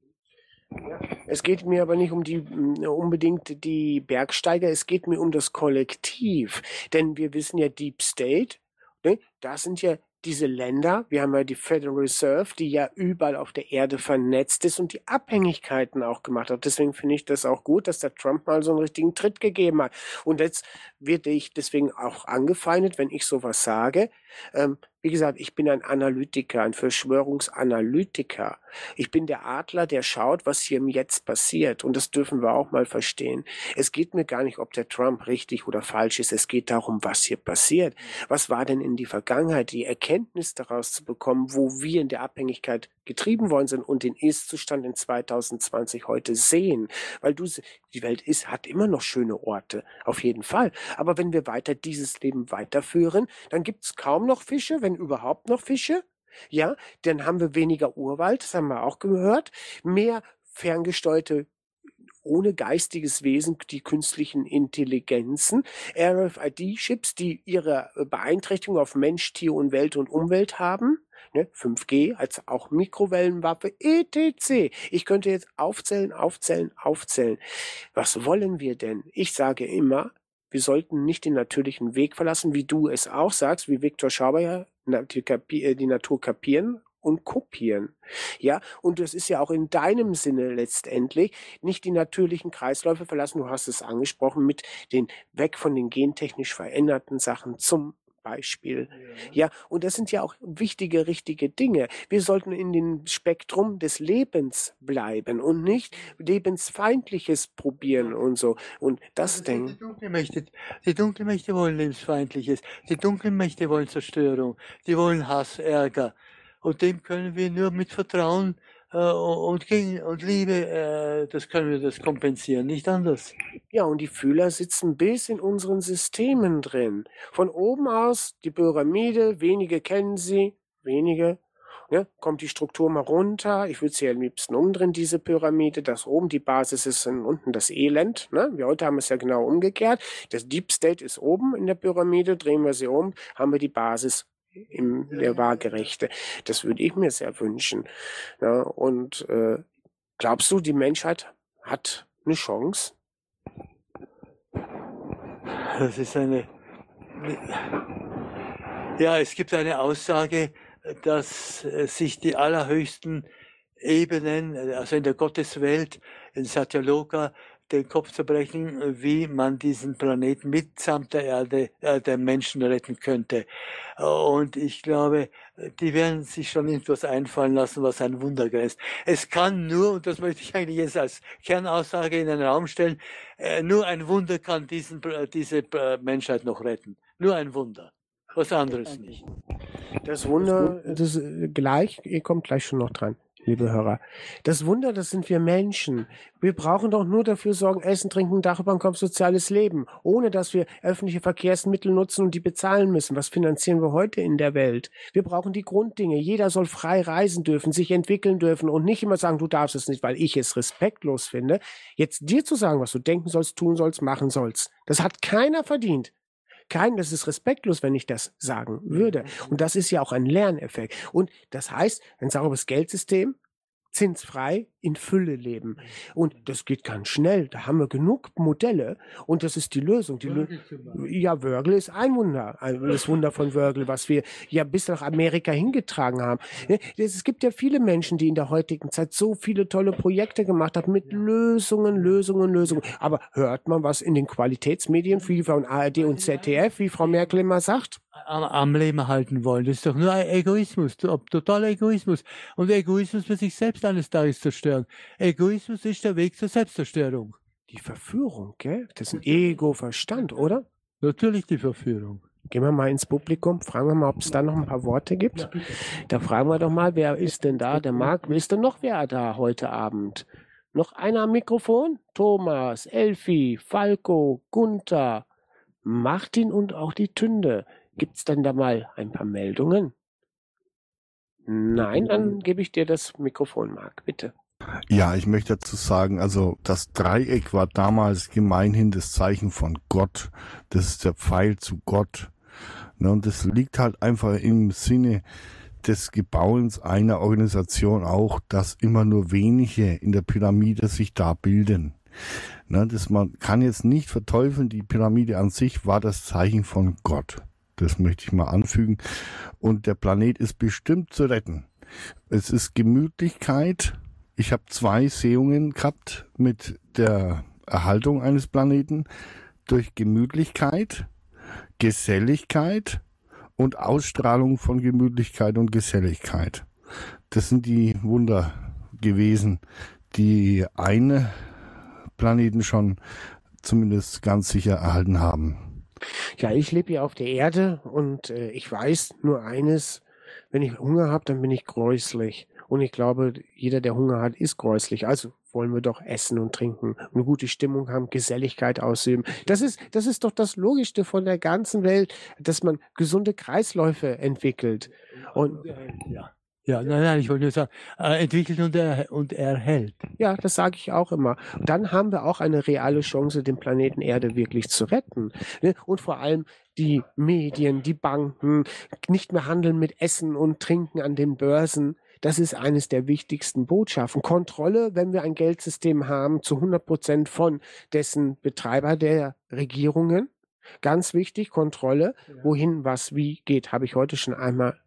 Es geht mir aber nicht um die unbedingt die Bergsteiger, es geht mir um das Kollektiv. Denn wir wissen ja, Deep State, ne, das sind ja diese Länder, wir haben ja die Federal Reserve, die ja überall auf der Erde vernetzt ist und die Abhängigkeiten auch gemacht hat. Deswegen finde ich das auch gut, dass der Trump mal so einen richtigen Tritt gegeben hat. Und jetzt werde ich deswegen auch angefeindet, wenn ich sowas sage. Ähm, wie gesagt, ich bin ein Analytiker, ein Verschwörungsanalytiker. Ich bin der Adler, der schaut, was hier im Jetzt passiert. Und das dürfen wir auch mal verstehen. Es geht mir gar nicht, ob der Trump richtig oder falsch ist. Es geht darum, was hier passiert. Was war denn in die Vergangenheit? Die Erkenntnis daraus zu bekommen, wo wir in der Abhängigkeit getrieben worden sind und den Ist-Zustand in zweitausendzwanzig heute sehen. Weil du, die Welt ist, hat immer noch schöne Orte, auf jeden Fall. Aber wenn wir weiter dieses Leben weiterführen, dann gibt es kaum noch Fische, wenn überhaupt noch Fische. Ja, dann haben wir weniger Urwald, das haben wir auch gehört, mehr ferngesteuerte ohne geistiges Wesen, die künstlichen Intelligenzen, R F I D-Chips, die ihre Beeinträchtigung auf Mensch, Tier und Welt und Umwelt haben, ne, fünf G als auch Mikrowellenwaffe, et cetera. Ich könnte jetzt aufzählen, aufzählen, aufzählen. Was wollen wir denn? Ich sage immer, wir sollten nicht den natürlichen Weg verlassen, wie du es auch sagst, wie Viktor Schauber ja die Natur kapieren und kopieren. Ja, und das ist ja auch in deinem Sinne letztendlich, nicht die natürlichen Kreisläufe verlassen, du hast es angesprochen, mit den weg von den gentechnisch veränderten Sachen zum Beispiel. Ja, und das sind ja auch wichtige, richtige Dinge. Wir sollten in dem Spektrum des Lebens bleiben und nicht lebensfeindliches probieren und so. Und das Also denken. die Dunkelmächte, die Dunkelmächte wollen lebensfeindliches. Die Dunkelmächte wollen Zerstörung. Die wollen Hass, Ärger. Und dem können wir nur mit Vertrauen äh, und, gegen, und Liebe, äh, das können wir das kompensieren, nicht anders. Ja, und die Fühler sitzen bis in unseren Systemen drin. Von oben aus die Pyramide, wenige kennen sie, wenige. Ja, kommt die Struktur mal runter. Ich würde sie am liebsten umdrehen, diese Pyramide. Das oben die Basis ist und unten das Elend. Ne? Wir heute haben es ja genau umgekehrt. Das Deep State ist oben in der Pyramide. Drehen wir sie um, haben wir die Basis im der Waagerechte. Das würde ich mir sehr wünschen. Ja, und äh, glaubst du, die Menschheit hat eine Chance? Das ist eine, ja, es gibt eine Aussage, dass äh, sich die allerhöchsten Ebenen, also in der Gotteswelt, in Satyaloka, den Kopf zerbrechen, wie man diesen Planeten mitsamt der Erde, äh, der Menschen retten könnte. Und ich glaube, die werden sich schon etwas einfallen lassen, was ein Wunder grenzt. Es kann nur, und das möchte ich eigentlich jetzt als Kernaussage in den Raum stellen, äh, nur ein Wunder kann diesen, diese Menschheit noch retten. Nur ein Wunder. Was anderes nicht. Das Wunder, das gleich, ihr kommt gleich schon noch dran, liebe Hörer. Das Wunder, das sind wir Menschen. Wir brauchen doch nur dafür sorgen, Essen, Trinken, Dach über dem Kopf, soziales Leben, ohne dass wir öffentliche Verkehrsmittel nutzen und die bezahlen müssen. Was finanzieren wir heute in der Welt? Wir brauchen die Grunddinge. Jeder soll frei reisen dürfen, sich entwickeln dürfen und nicht immer sagen, du darfst es nicht, weil ich es respektlos finde. Jetzt dir zu sagen, was du denken sollst, tun sollst, machen sollst, das hat keiner verdient. Kein, das ist respektlos, wenn ich das sagen würde. Und das ist ja auch ein Lerneffekt. Und das heißt, ein sauberes Geldsystem, zinsfrei, in Fülle leben. Und das geht ganz schnell. Da haben wir genug Modelle. Und das ist die Lösung. Die Lö ja, Wörgl ist ein Wunder. Das Wunder von Wörgl, was wir ja bis nach Amerika hingetragen haben. Es gibt ja viele Menschen, die in der heutigen Zeit so viele tolle Projekte gemacht haben mit Lösungen, Lösungen, Lösungen. Aber hört man was in den Qualitätsmedien, wie von A R D und Z D F, wie Frau Merkel immer sagt? Am, am Leben halten wollen. Das ist doch nur ein Egoismus, totaler Egoismus. Und Egoismus wird sich selbst eines Tages zerstören. Egoismus ist der Weg zur Selbstzerstörung. Die Verführung, gell? Das ist ein Ego-Verstand, oder? Natürlich die Verführung. Gehen wir mal ins Publikum, fragen wir mal, ob es da noch ein paar Worte gibt. Da fragen wir doch mal, wer ist denn da? Der Marc, wisst ihr noch, wer da heute Abend? Noch einer am Mikrofon? Thomas, Elfi, Falco, Gunther, Martin und auch die Tünde. Gibt es denn da mal ein paar Meldungen? Nein, dann gebe ich dir das Mikrofon, Marc, bitte. Ja, ich möchte dazu sagen, also das Dreieck war damals gemeinhin das Zeichen von Gott. Das ist der Pfeil zu Gott. Und das liegt halt einfach im Sinne des Gebauens einer Organisation auch, dass immer nur wenige in der Pyramide sich da bilden. Das, man kann jetzt nicht verteufeln, die Pyramide an sich war das Zeichen von Gott. Das möchte ich mal anfügen. Und der Planet ist bestimmt zu retten. Es ist Gemütlichkeit. Ich habe zwei Sehungen gehabt mit der Erhaltung eines Planeten durch Gemütlichkeit, Geselligkeit und Ausstrahlung von Gemütlichkeit und Geselligkeit. Das sind die Wunder gewesen, die eine Planeten schon zumindest ganz sicher erhalten haben. Ja, ich lebe hier auf der Erde und äh, ich weiß nur eines, wenn ich Hunger habe, dann bin ich gräuslich. Und ich glaube, jeder, der Hunger hat, ist gräuslich. Also wollen wir doch essen und trinken, eine gute Stimmung haben, Geselligkeit ausüben. Das ist, das ist doch das Logischste von der ganzen Welt, dass man gesunde Kreisläufe entwickelt. Und ja. Ja, nein, nein, ich wollte nur sagen, äh, entwickelt und, er, und erhält. Ja, das sage ich auch immer. Und dann haben wir auch eine reale Chance, den Planeten Erde wirklich zu retten. Ne? Und vor allem die Medien, die Banken, nicht mehr handeln mit Essen und Trinken an den Börsen. Das ist eines der wichtigsten Botschaften. Kontrolle, wenn wir ein Geldsystem haben, zu hundert Prozent von dessen Betreiber der Regierungen. Ganz wichtig, Kontrolle, wohin, was, wie geht, habe ich heute schon einmal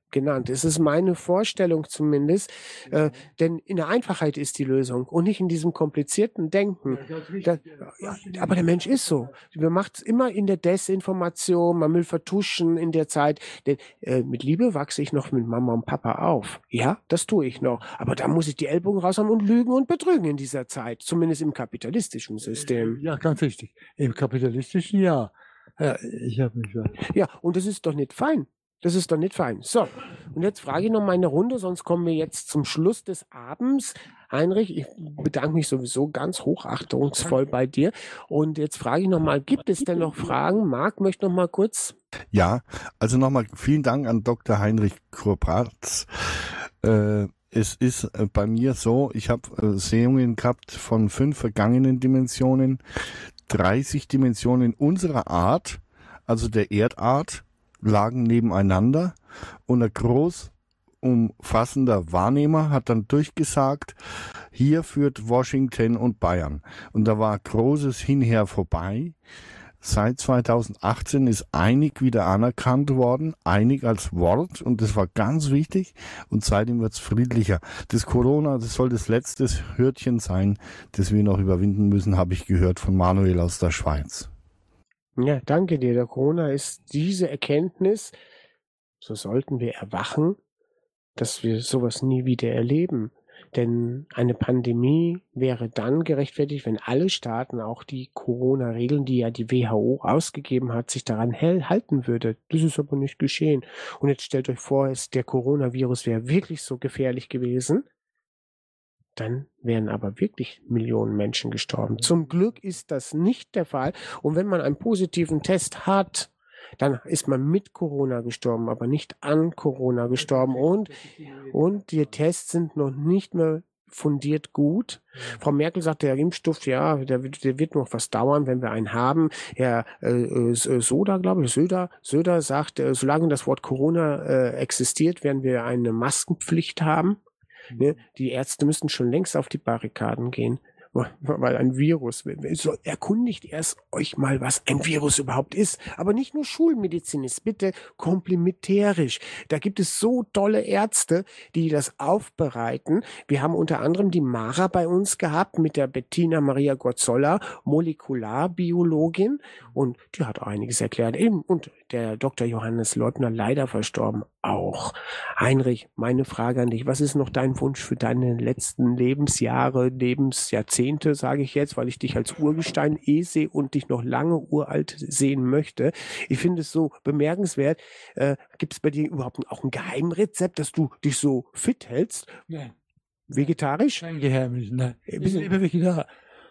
genannt. Es ist meine Vorstellung zumindest, äh, denn in der Einfachheit ist die Lösung und nicht in diesem komplizierten Denken. Da, ja, aber der Mensch ist so. Man macht es immer in der Desinformation, man will vertuschen in der Zeit. Denn äh, mit Liebe wachse ich noch mit Mama und Papa auf. Ja, das tue ich noch. Aber da muss ich die Ellbogen raus haben und lügen und betrügen in dieser Zeit. Zumindest im kapitalistischen System. Ja, ganz richtig. Im kapitalistischen, ja. Ja, ich habe mich. Ja, und das ist doch nicht fein. Das ist doch nicht fein. So, und jetzt frage ich noch mal eine Runde, sonst kommen wir jetzt zum Schluss des Abends. Heinrich, ich bedanke mich sowieso ganz hochachtungsvoll bei dir. Und jetzt frage ich noch mal, gibt es denn noch Fragen? Marc möchte noch mal kurz. Ja, also nochmal vielen Dank an Doktor Heinrich Kurpratz. Äh, es ist äh, bei mir so, ich habe äh, Sehungen gehabt von fünf vergangenen Dimensionen, dreißig Dimensionen unserer Art, also der Erdart, lagen nebeneinander und ein groß umfassender Wahrnehmer hat dann durchgesagt, hier führt Washington und Bayern. Und da war großes Hinher vorbei. Seit zweitausendachtzehn ist einig wieder anerkannt worden, einig als Wort, und das war ganz wichtig, und seitdem wird es friedlicher. Das Corona, das soll das letzte Hürtchen sein, das wir noch überwinden müssen, habe ich gehört von Manuel aus der Schweiz. Ja, danke dir. Der Corona ist diese Erkenntnis, so sollten wir erwachen, dass wir sowas nie wieder erleben. Denn eine Pandemie wäre dann gerechtfertigt, wenn alle Staaten auch die Corona-Regeln, die ja die W H O ausgegeben hat, sich daran halten würde. Das ist aber nicht geschehen. Und jetzt stellt euch vor, es, der Coronavirus wäre wirklich so gefährlich gewesen. Dann wären aber wirklich Millionen Menschen gestorben. Zum Glück ist das nicht der Fall. Und wenn man einen positiven Test hat, dann ist man mit Corona gestorben, aber nicht an Corona gestorben. Und, und die Tests sind noch nicht mehr fundiert gut. Frau Merkel sagt, der Impfstoff, ja, der, der wird noch was dauern, wenn wir einen haben. Herr äh, Soda, glaube ich, Söder, Söder sagt, äh, solange das Wort Corona äh, existiert, werden wir eine Maskenpflicht haben. Ne? Die Ärzte müssten schon längst auf die Barrikaden gehen, weil ein Virus, so erkundigt erst euch mal, was ein Virus überhaupt ist. Aber nicht nur schulmedizinisch, bitte komplementärisch. Da gibt es so tolle Ärzte, die das aufbereiten. Wir haben unter anderem die Mara bei uns gehabt mit der Bettina Maria Gozzolla, Molekularbiologin, und die hat einiges erklärt. Eben, und der Doktor Johannes Leutner, leider verstorben, auch. Heinrich, meine Frage an dich, was ist noch dein Wunsch für deine letzten Lebensjahre, Lebensjahrzehnte, sage ich jetzt, weil ich dich als Urgestein eh sehe und dich noch lange uralt sehen möchte. Ich finde es so bemerkenswert. Äh, gibt es bei dir überhaupt auch ein Geheimrezept, dass du dich so fit hältst? Nein. Vegetarisch? Kein Geheimnis, nein. Ich bin immer Vegetarier.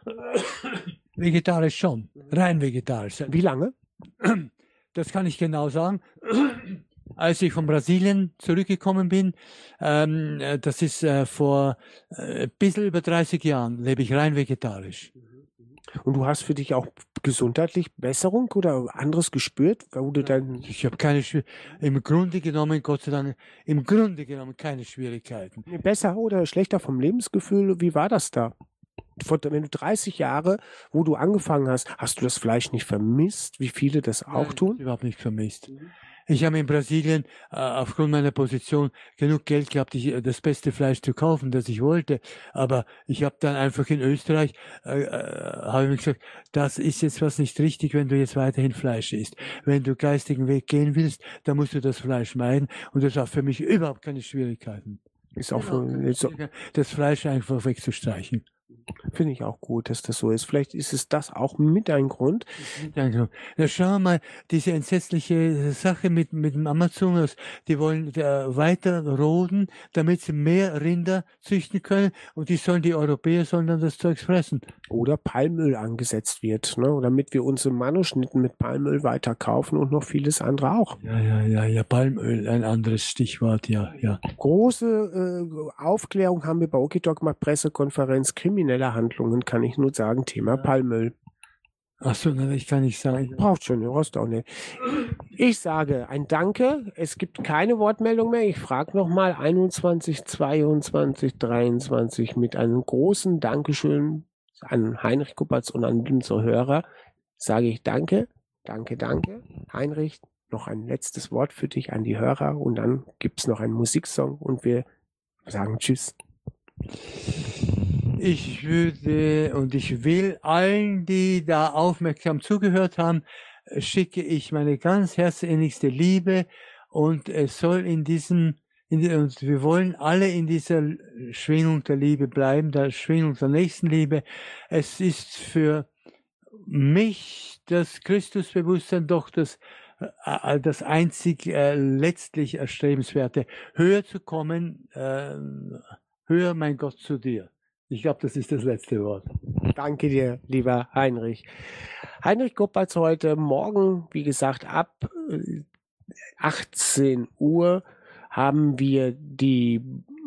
Vegetarisch schon, rein vegetarisch. Wie lange? Das kann ich genau sagen. Als ich von Brasilien zurückgekommen bin, ähm, das ist äh, vor äh, ein bisschen über dreißig Jahren, lebe ich rein vegetarisch. Und du hast für dich auch gesundheitlich Besserung oder anderes gespürt, wo du dann... Ich habe keine Schwierigkeiten. Im Grunde genommen, Gott sei Dank, im Grunde genommen keine Schwierigkeiten. Besser oder schlechter vom Lebensgefühl? Wie war das da? Wenn du dreißig Jahre, wo du angefangen hast, hast du das Fleisch nicht vermisst, wie viele das auch Nein, tun? Überhaupt nicht vermisst. Ich habe in Brasilien äh, aufgrund meiner Position genug Geld gehabt, ich, das beste Fleisch zu kaufen, das ich wollte. Aber ich habe dann einfach in Österreich, äh, äh, habe ich mir gesagt, das ist jetzt was nicht richtig, wenn du jetzt weiterhin Fleisch isst. Wenn du geistigen Weg gehen willst, dann musst du das Fleisch meiden. Und das war für mich überhaupt keine Schwierigkeiten. Ist auch für, ist so, das Fleisch einfach wegzustreichen. Finde ich auch gut, dass das so ist. Vielleicht ist es das auch mit ein Grund. Danke. Na, schauen wir mal, diese entsetzliche Sache mit, mit dem Amazonas, die wollen äh, weiter roden, damit sie mehr Rinder züchten können, und die sollen, die Europäer sollen dann das Zeugs fressen. Oder Palmöl angesetzt wird, ne? Damit wir unsere Manoschnitten mit Palmöl weiter kaufen und noch vieles andere auch. Ja, ja, ja, ja, Palmöl, ein anderes Stichwort, ja, ja. Große äh, Aufklärung haben wir bei Okidogma Pressekonferenz, kriminelle Handlungen, kann ich nur sagen, Thema Palmöl. Ach so, na, ich kann nicht sagen. Braucht schon, du brauchst auch nicht. Ich sage ein Danke. Es gibt keine Wortmeldung mehr. Ich frage nochmal einundzwanzig, zweiundzwanzig, dreiundzwanzig mit einem großen Dankeschön an Heinrich Kuppertz und an unsere Hörer. Sage ich Danke, danke, danke. Heinrich, noch ein letztes Wort für dich an die Hörer und dann gibt es noch einen Musiksong und wir sagen Tschüss. Ich würde und ich will allen, die da aufmerksam zugehört haben, schicke ich meine ganz herzinnigste Liebe und es soll in diesem, in die, und wir wollen alle in dieser Schwingung der Liebe bleiben, der Schwingung der Nächstenliebe. Es ist für mich das Christusbewusstsein doch das, äh, das einzig äh, letztlich Erstrebenswerte, höher zu kommen, äh, höher, mein Gott, zu dir. Ich glaube, das ist das letzte Wort. Danke dir, lieber Heinrich. Heinrich Goppatz heute Morgen, wie gesagt, ab achtzehn Uhr haben wir die,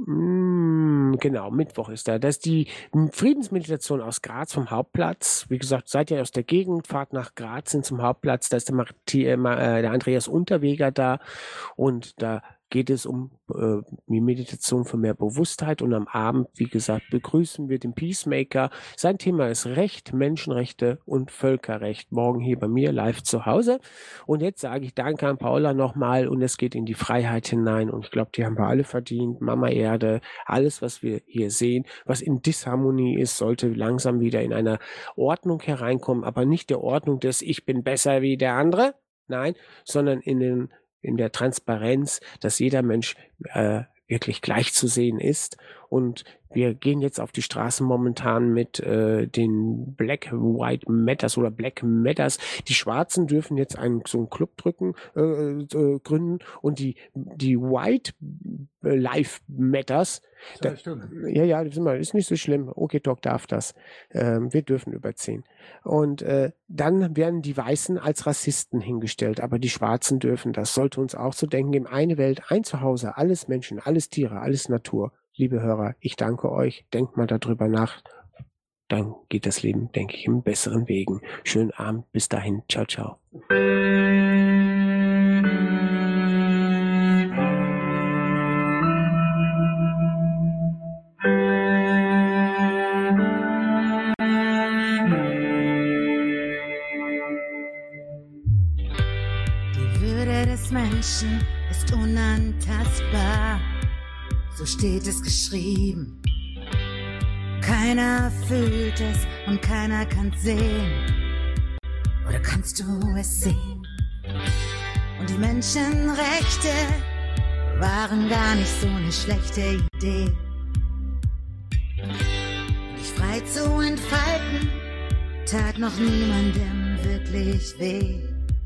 mh, genau, Mittwoch ist da, das ist die Friedensmeditation aus Graz vom Hauptplatz. Wie gesagt, seid ihr aus der Gegend, fahrt nach Graz hin zum Hauptplatz, da ist der, Marti, äh, der Andreas Unterweger da und da geht es um äh, die Meditation für mehr Bewusstheit und am Abend, wie gesagt, begrüßen wir den Peacemaker. Sein Thema ist Recht, Menschenrechte und Völkerrecht. Morgen hier bei mir live zu Hause. Und jetzt sage ich Danke an Paula nochmal und es geht in die Freiheit hinein und ich glaube, die haben wir alle verdient. Mama Erde, alles, was wir hier sehen, was in Disharmonie ist, sollte langsam wieder in einer Ordnung hereinkommen, aber nicht der Ordnung des Ich bin besser wie der andere, nein, sondern in den in der Transparenz, dass jeder Mensch äh, wirklich gleich zu sehen ist. Und wir gehen jetzt auf die Straßen momentan mit äh, den Black White Matters oder Black Matters. Die Schwarzen dürfen jetzt einen, so einen Club drücken, äh, äh, gründen und die, die White Life Matters. Da, ja, ja, das ist, mal, ist nicht so schlimm. Okay, Talk darf das. Ähm, wir dürfen überziehen. Und äh, dann werden die Weißen als Rassisten hingestellt, aber die Schwarzen dürfen das. Sollte uns auch zu denken geben, eine Welt, ein Zuhause, alles Menschen, alles Tiere, alles Natur. Liebe Hörer, ich danke euch. Denkt mal darüber nach. Dann geht das Leben, denke ich, in besseren Wegen. Schönen Abend. Bis dahin. Ciao, ciao. Die Würde des Menschen ist unantastbar. So steht es geschrieben. Keiner fühlt es und keiner kann's sehen. Oder kannst du es sehen? Und die Menschenrechte waren gar nicht so eine schlechte Idee. Dich frei zu entfalten, tat noch niemandem wirklich weh.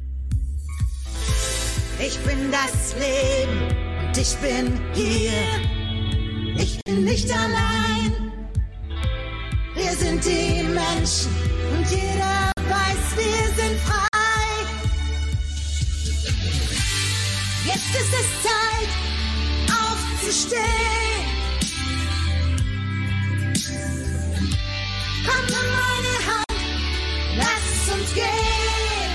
Ich bin das Leben und ich bin hier. Ich bin nicht allein. Wir sind die Menschen und jeder weiß, wir sind frei. Jetzt ist es Zeit, aufzustehen. Komm in meine Hand, lass uns gehen.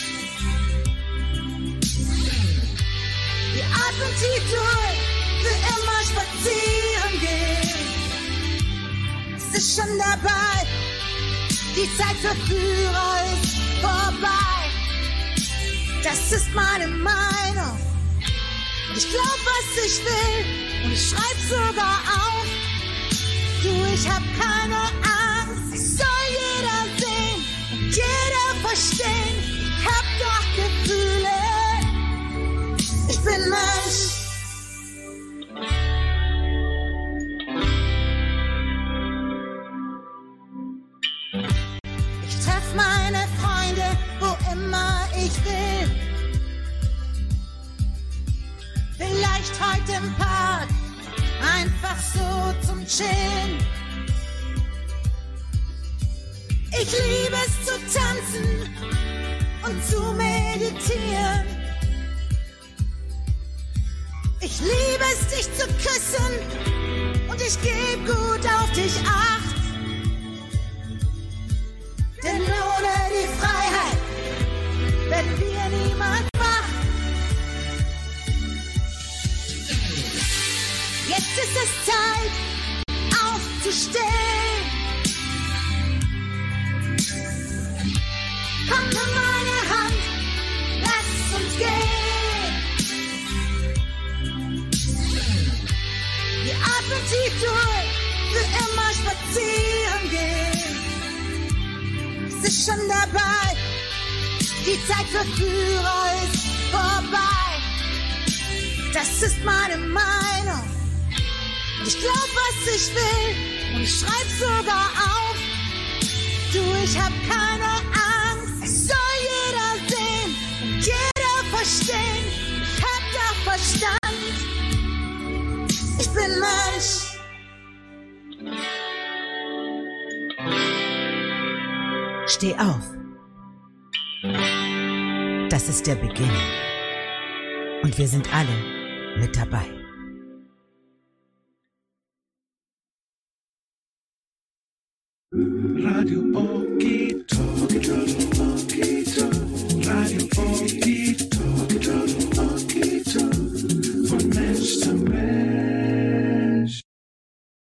Wir atmen tief durch, für immer spazieren gehen. Es ist schon dabei, die Zeit für Führer ist vorbei. Das ist meine Meinung. Und ich glaub, was ich will, und ich schreib sogar auf. Du, ich hab keine Angst, es soll jeder sehen und jeder verstehen. Ich hab doch Gefühle, ich bin Mensch. Ich treff meine Freunde, wo immer ich will. Vielleicht heute im Park, einfach so zum Chillen. Ich liebe es zu tanzen und zu meditieren. Ich liebe es, dich zu küssen und ich geb gut auf dich acht. Denn ohne die Freiheit werden wir niemals wach. Jetzt ist es Zeit, aufzustehen. Komm in meine Hand, lass uns gehen. schon dabei. Die Zeit für Führer ist vorbei. Das ist meine Meinung. Und ich glaub, was ich will. Und ich schreib sogar auf. Du, ich hab keine Angst. Es soll jeder sehen und jeder verstehen. Ich hab da Verstand. Ich bin Mensch. Steh auf. Das ist der Beginn. Und wir sind alle mit dabei. Radio Okie Talkie Okie Talk. Radio Okie Talkie Okie Talk. Von Mensch zu Mensch.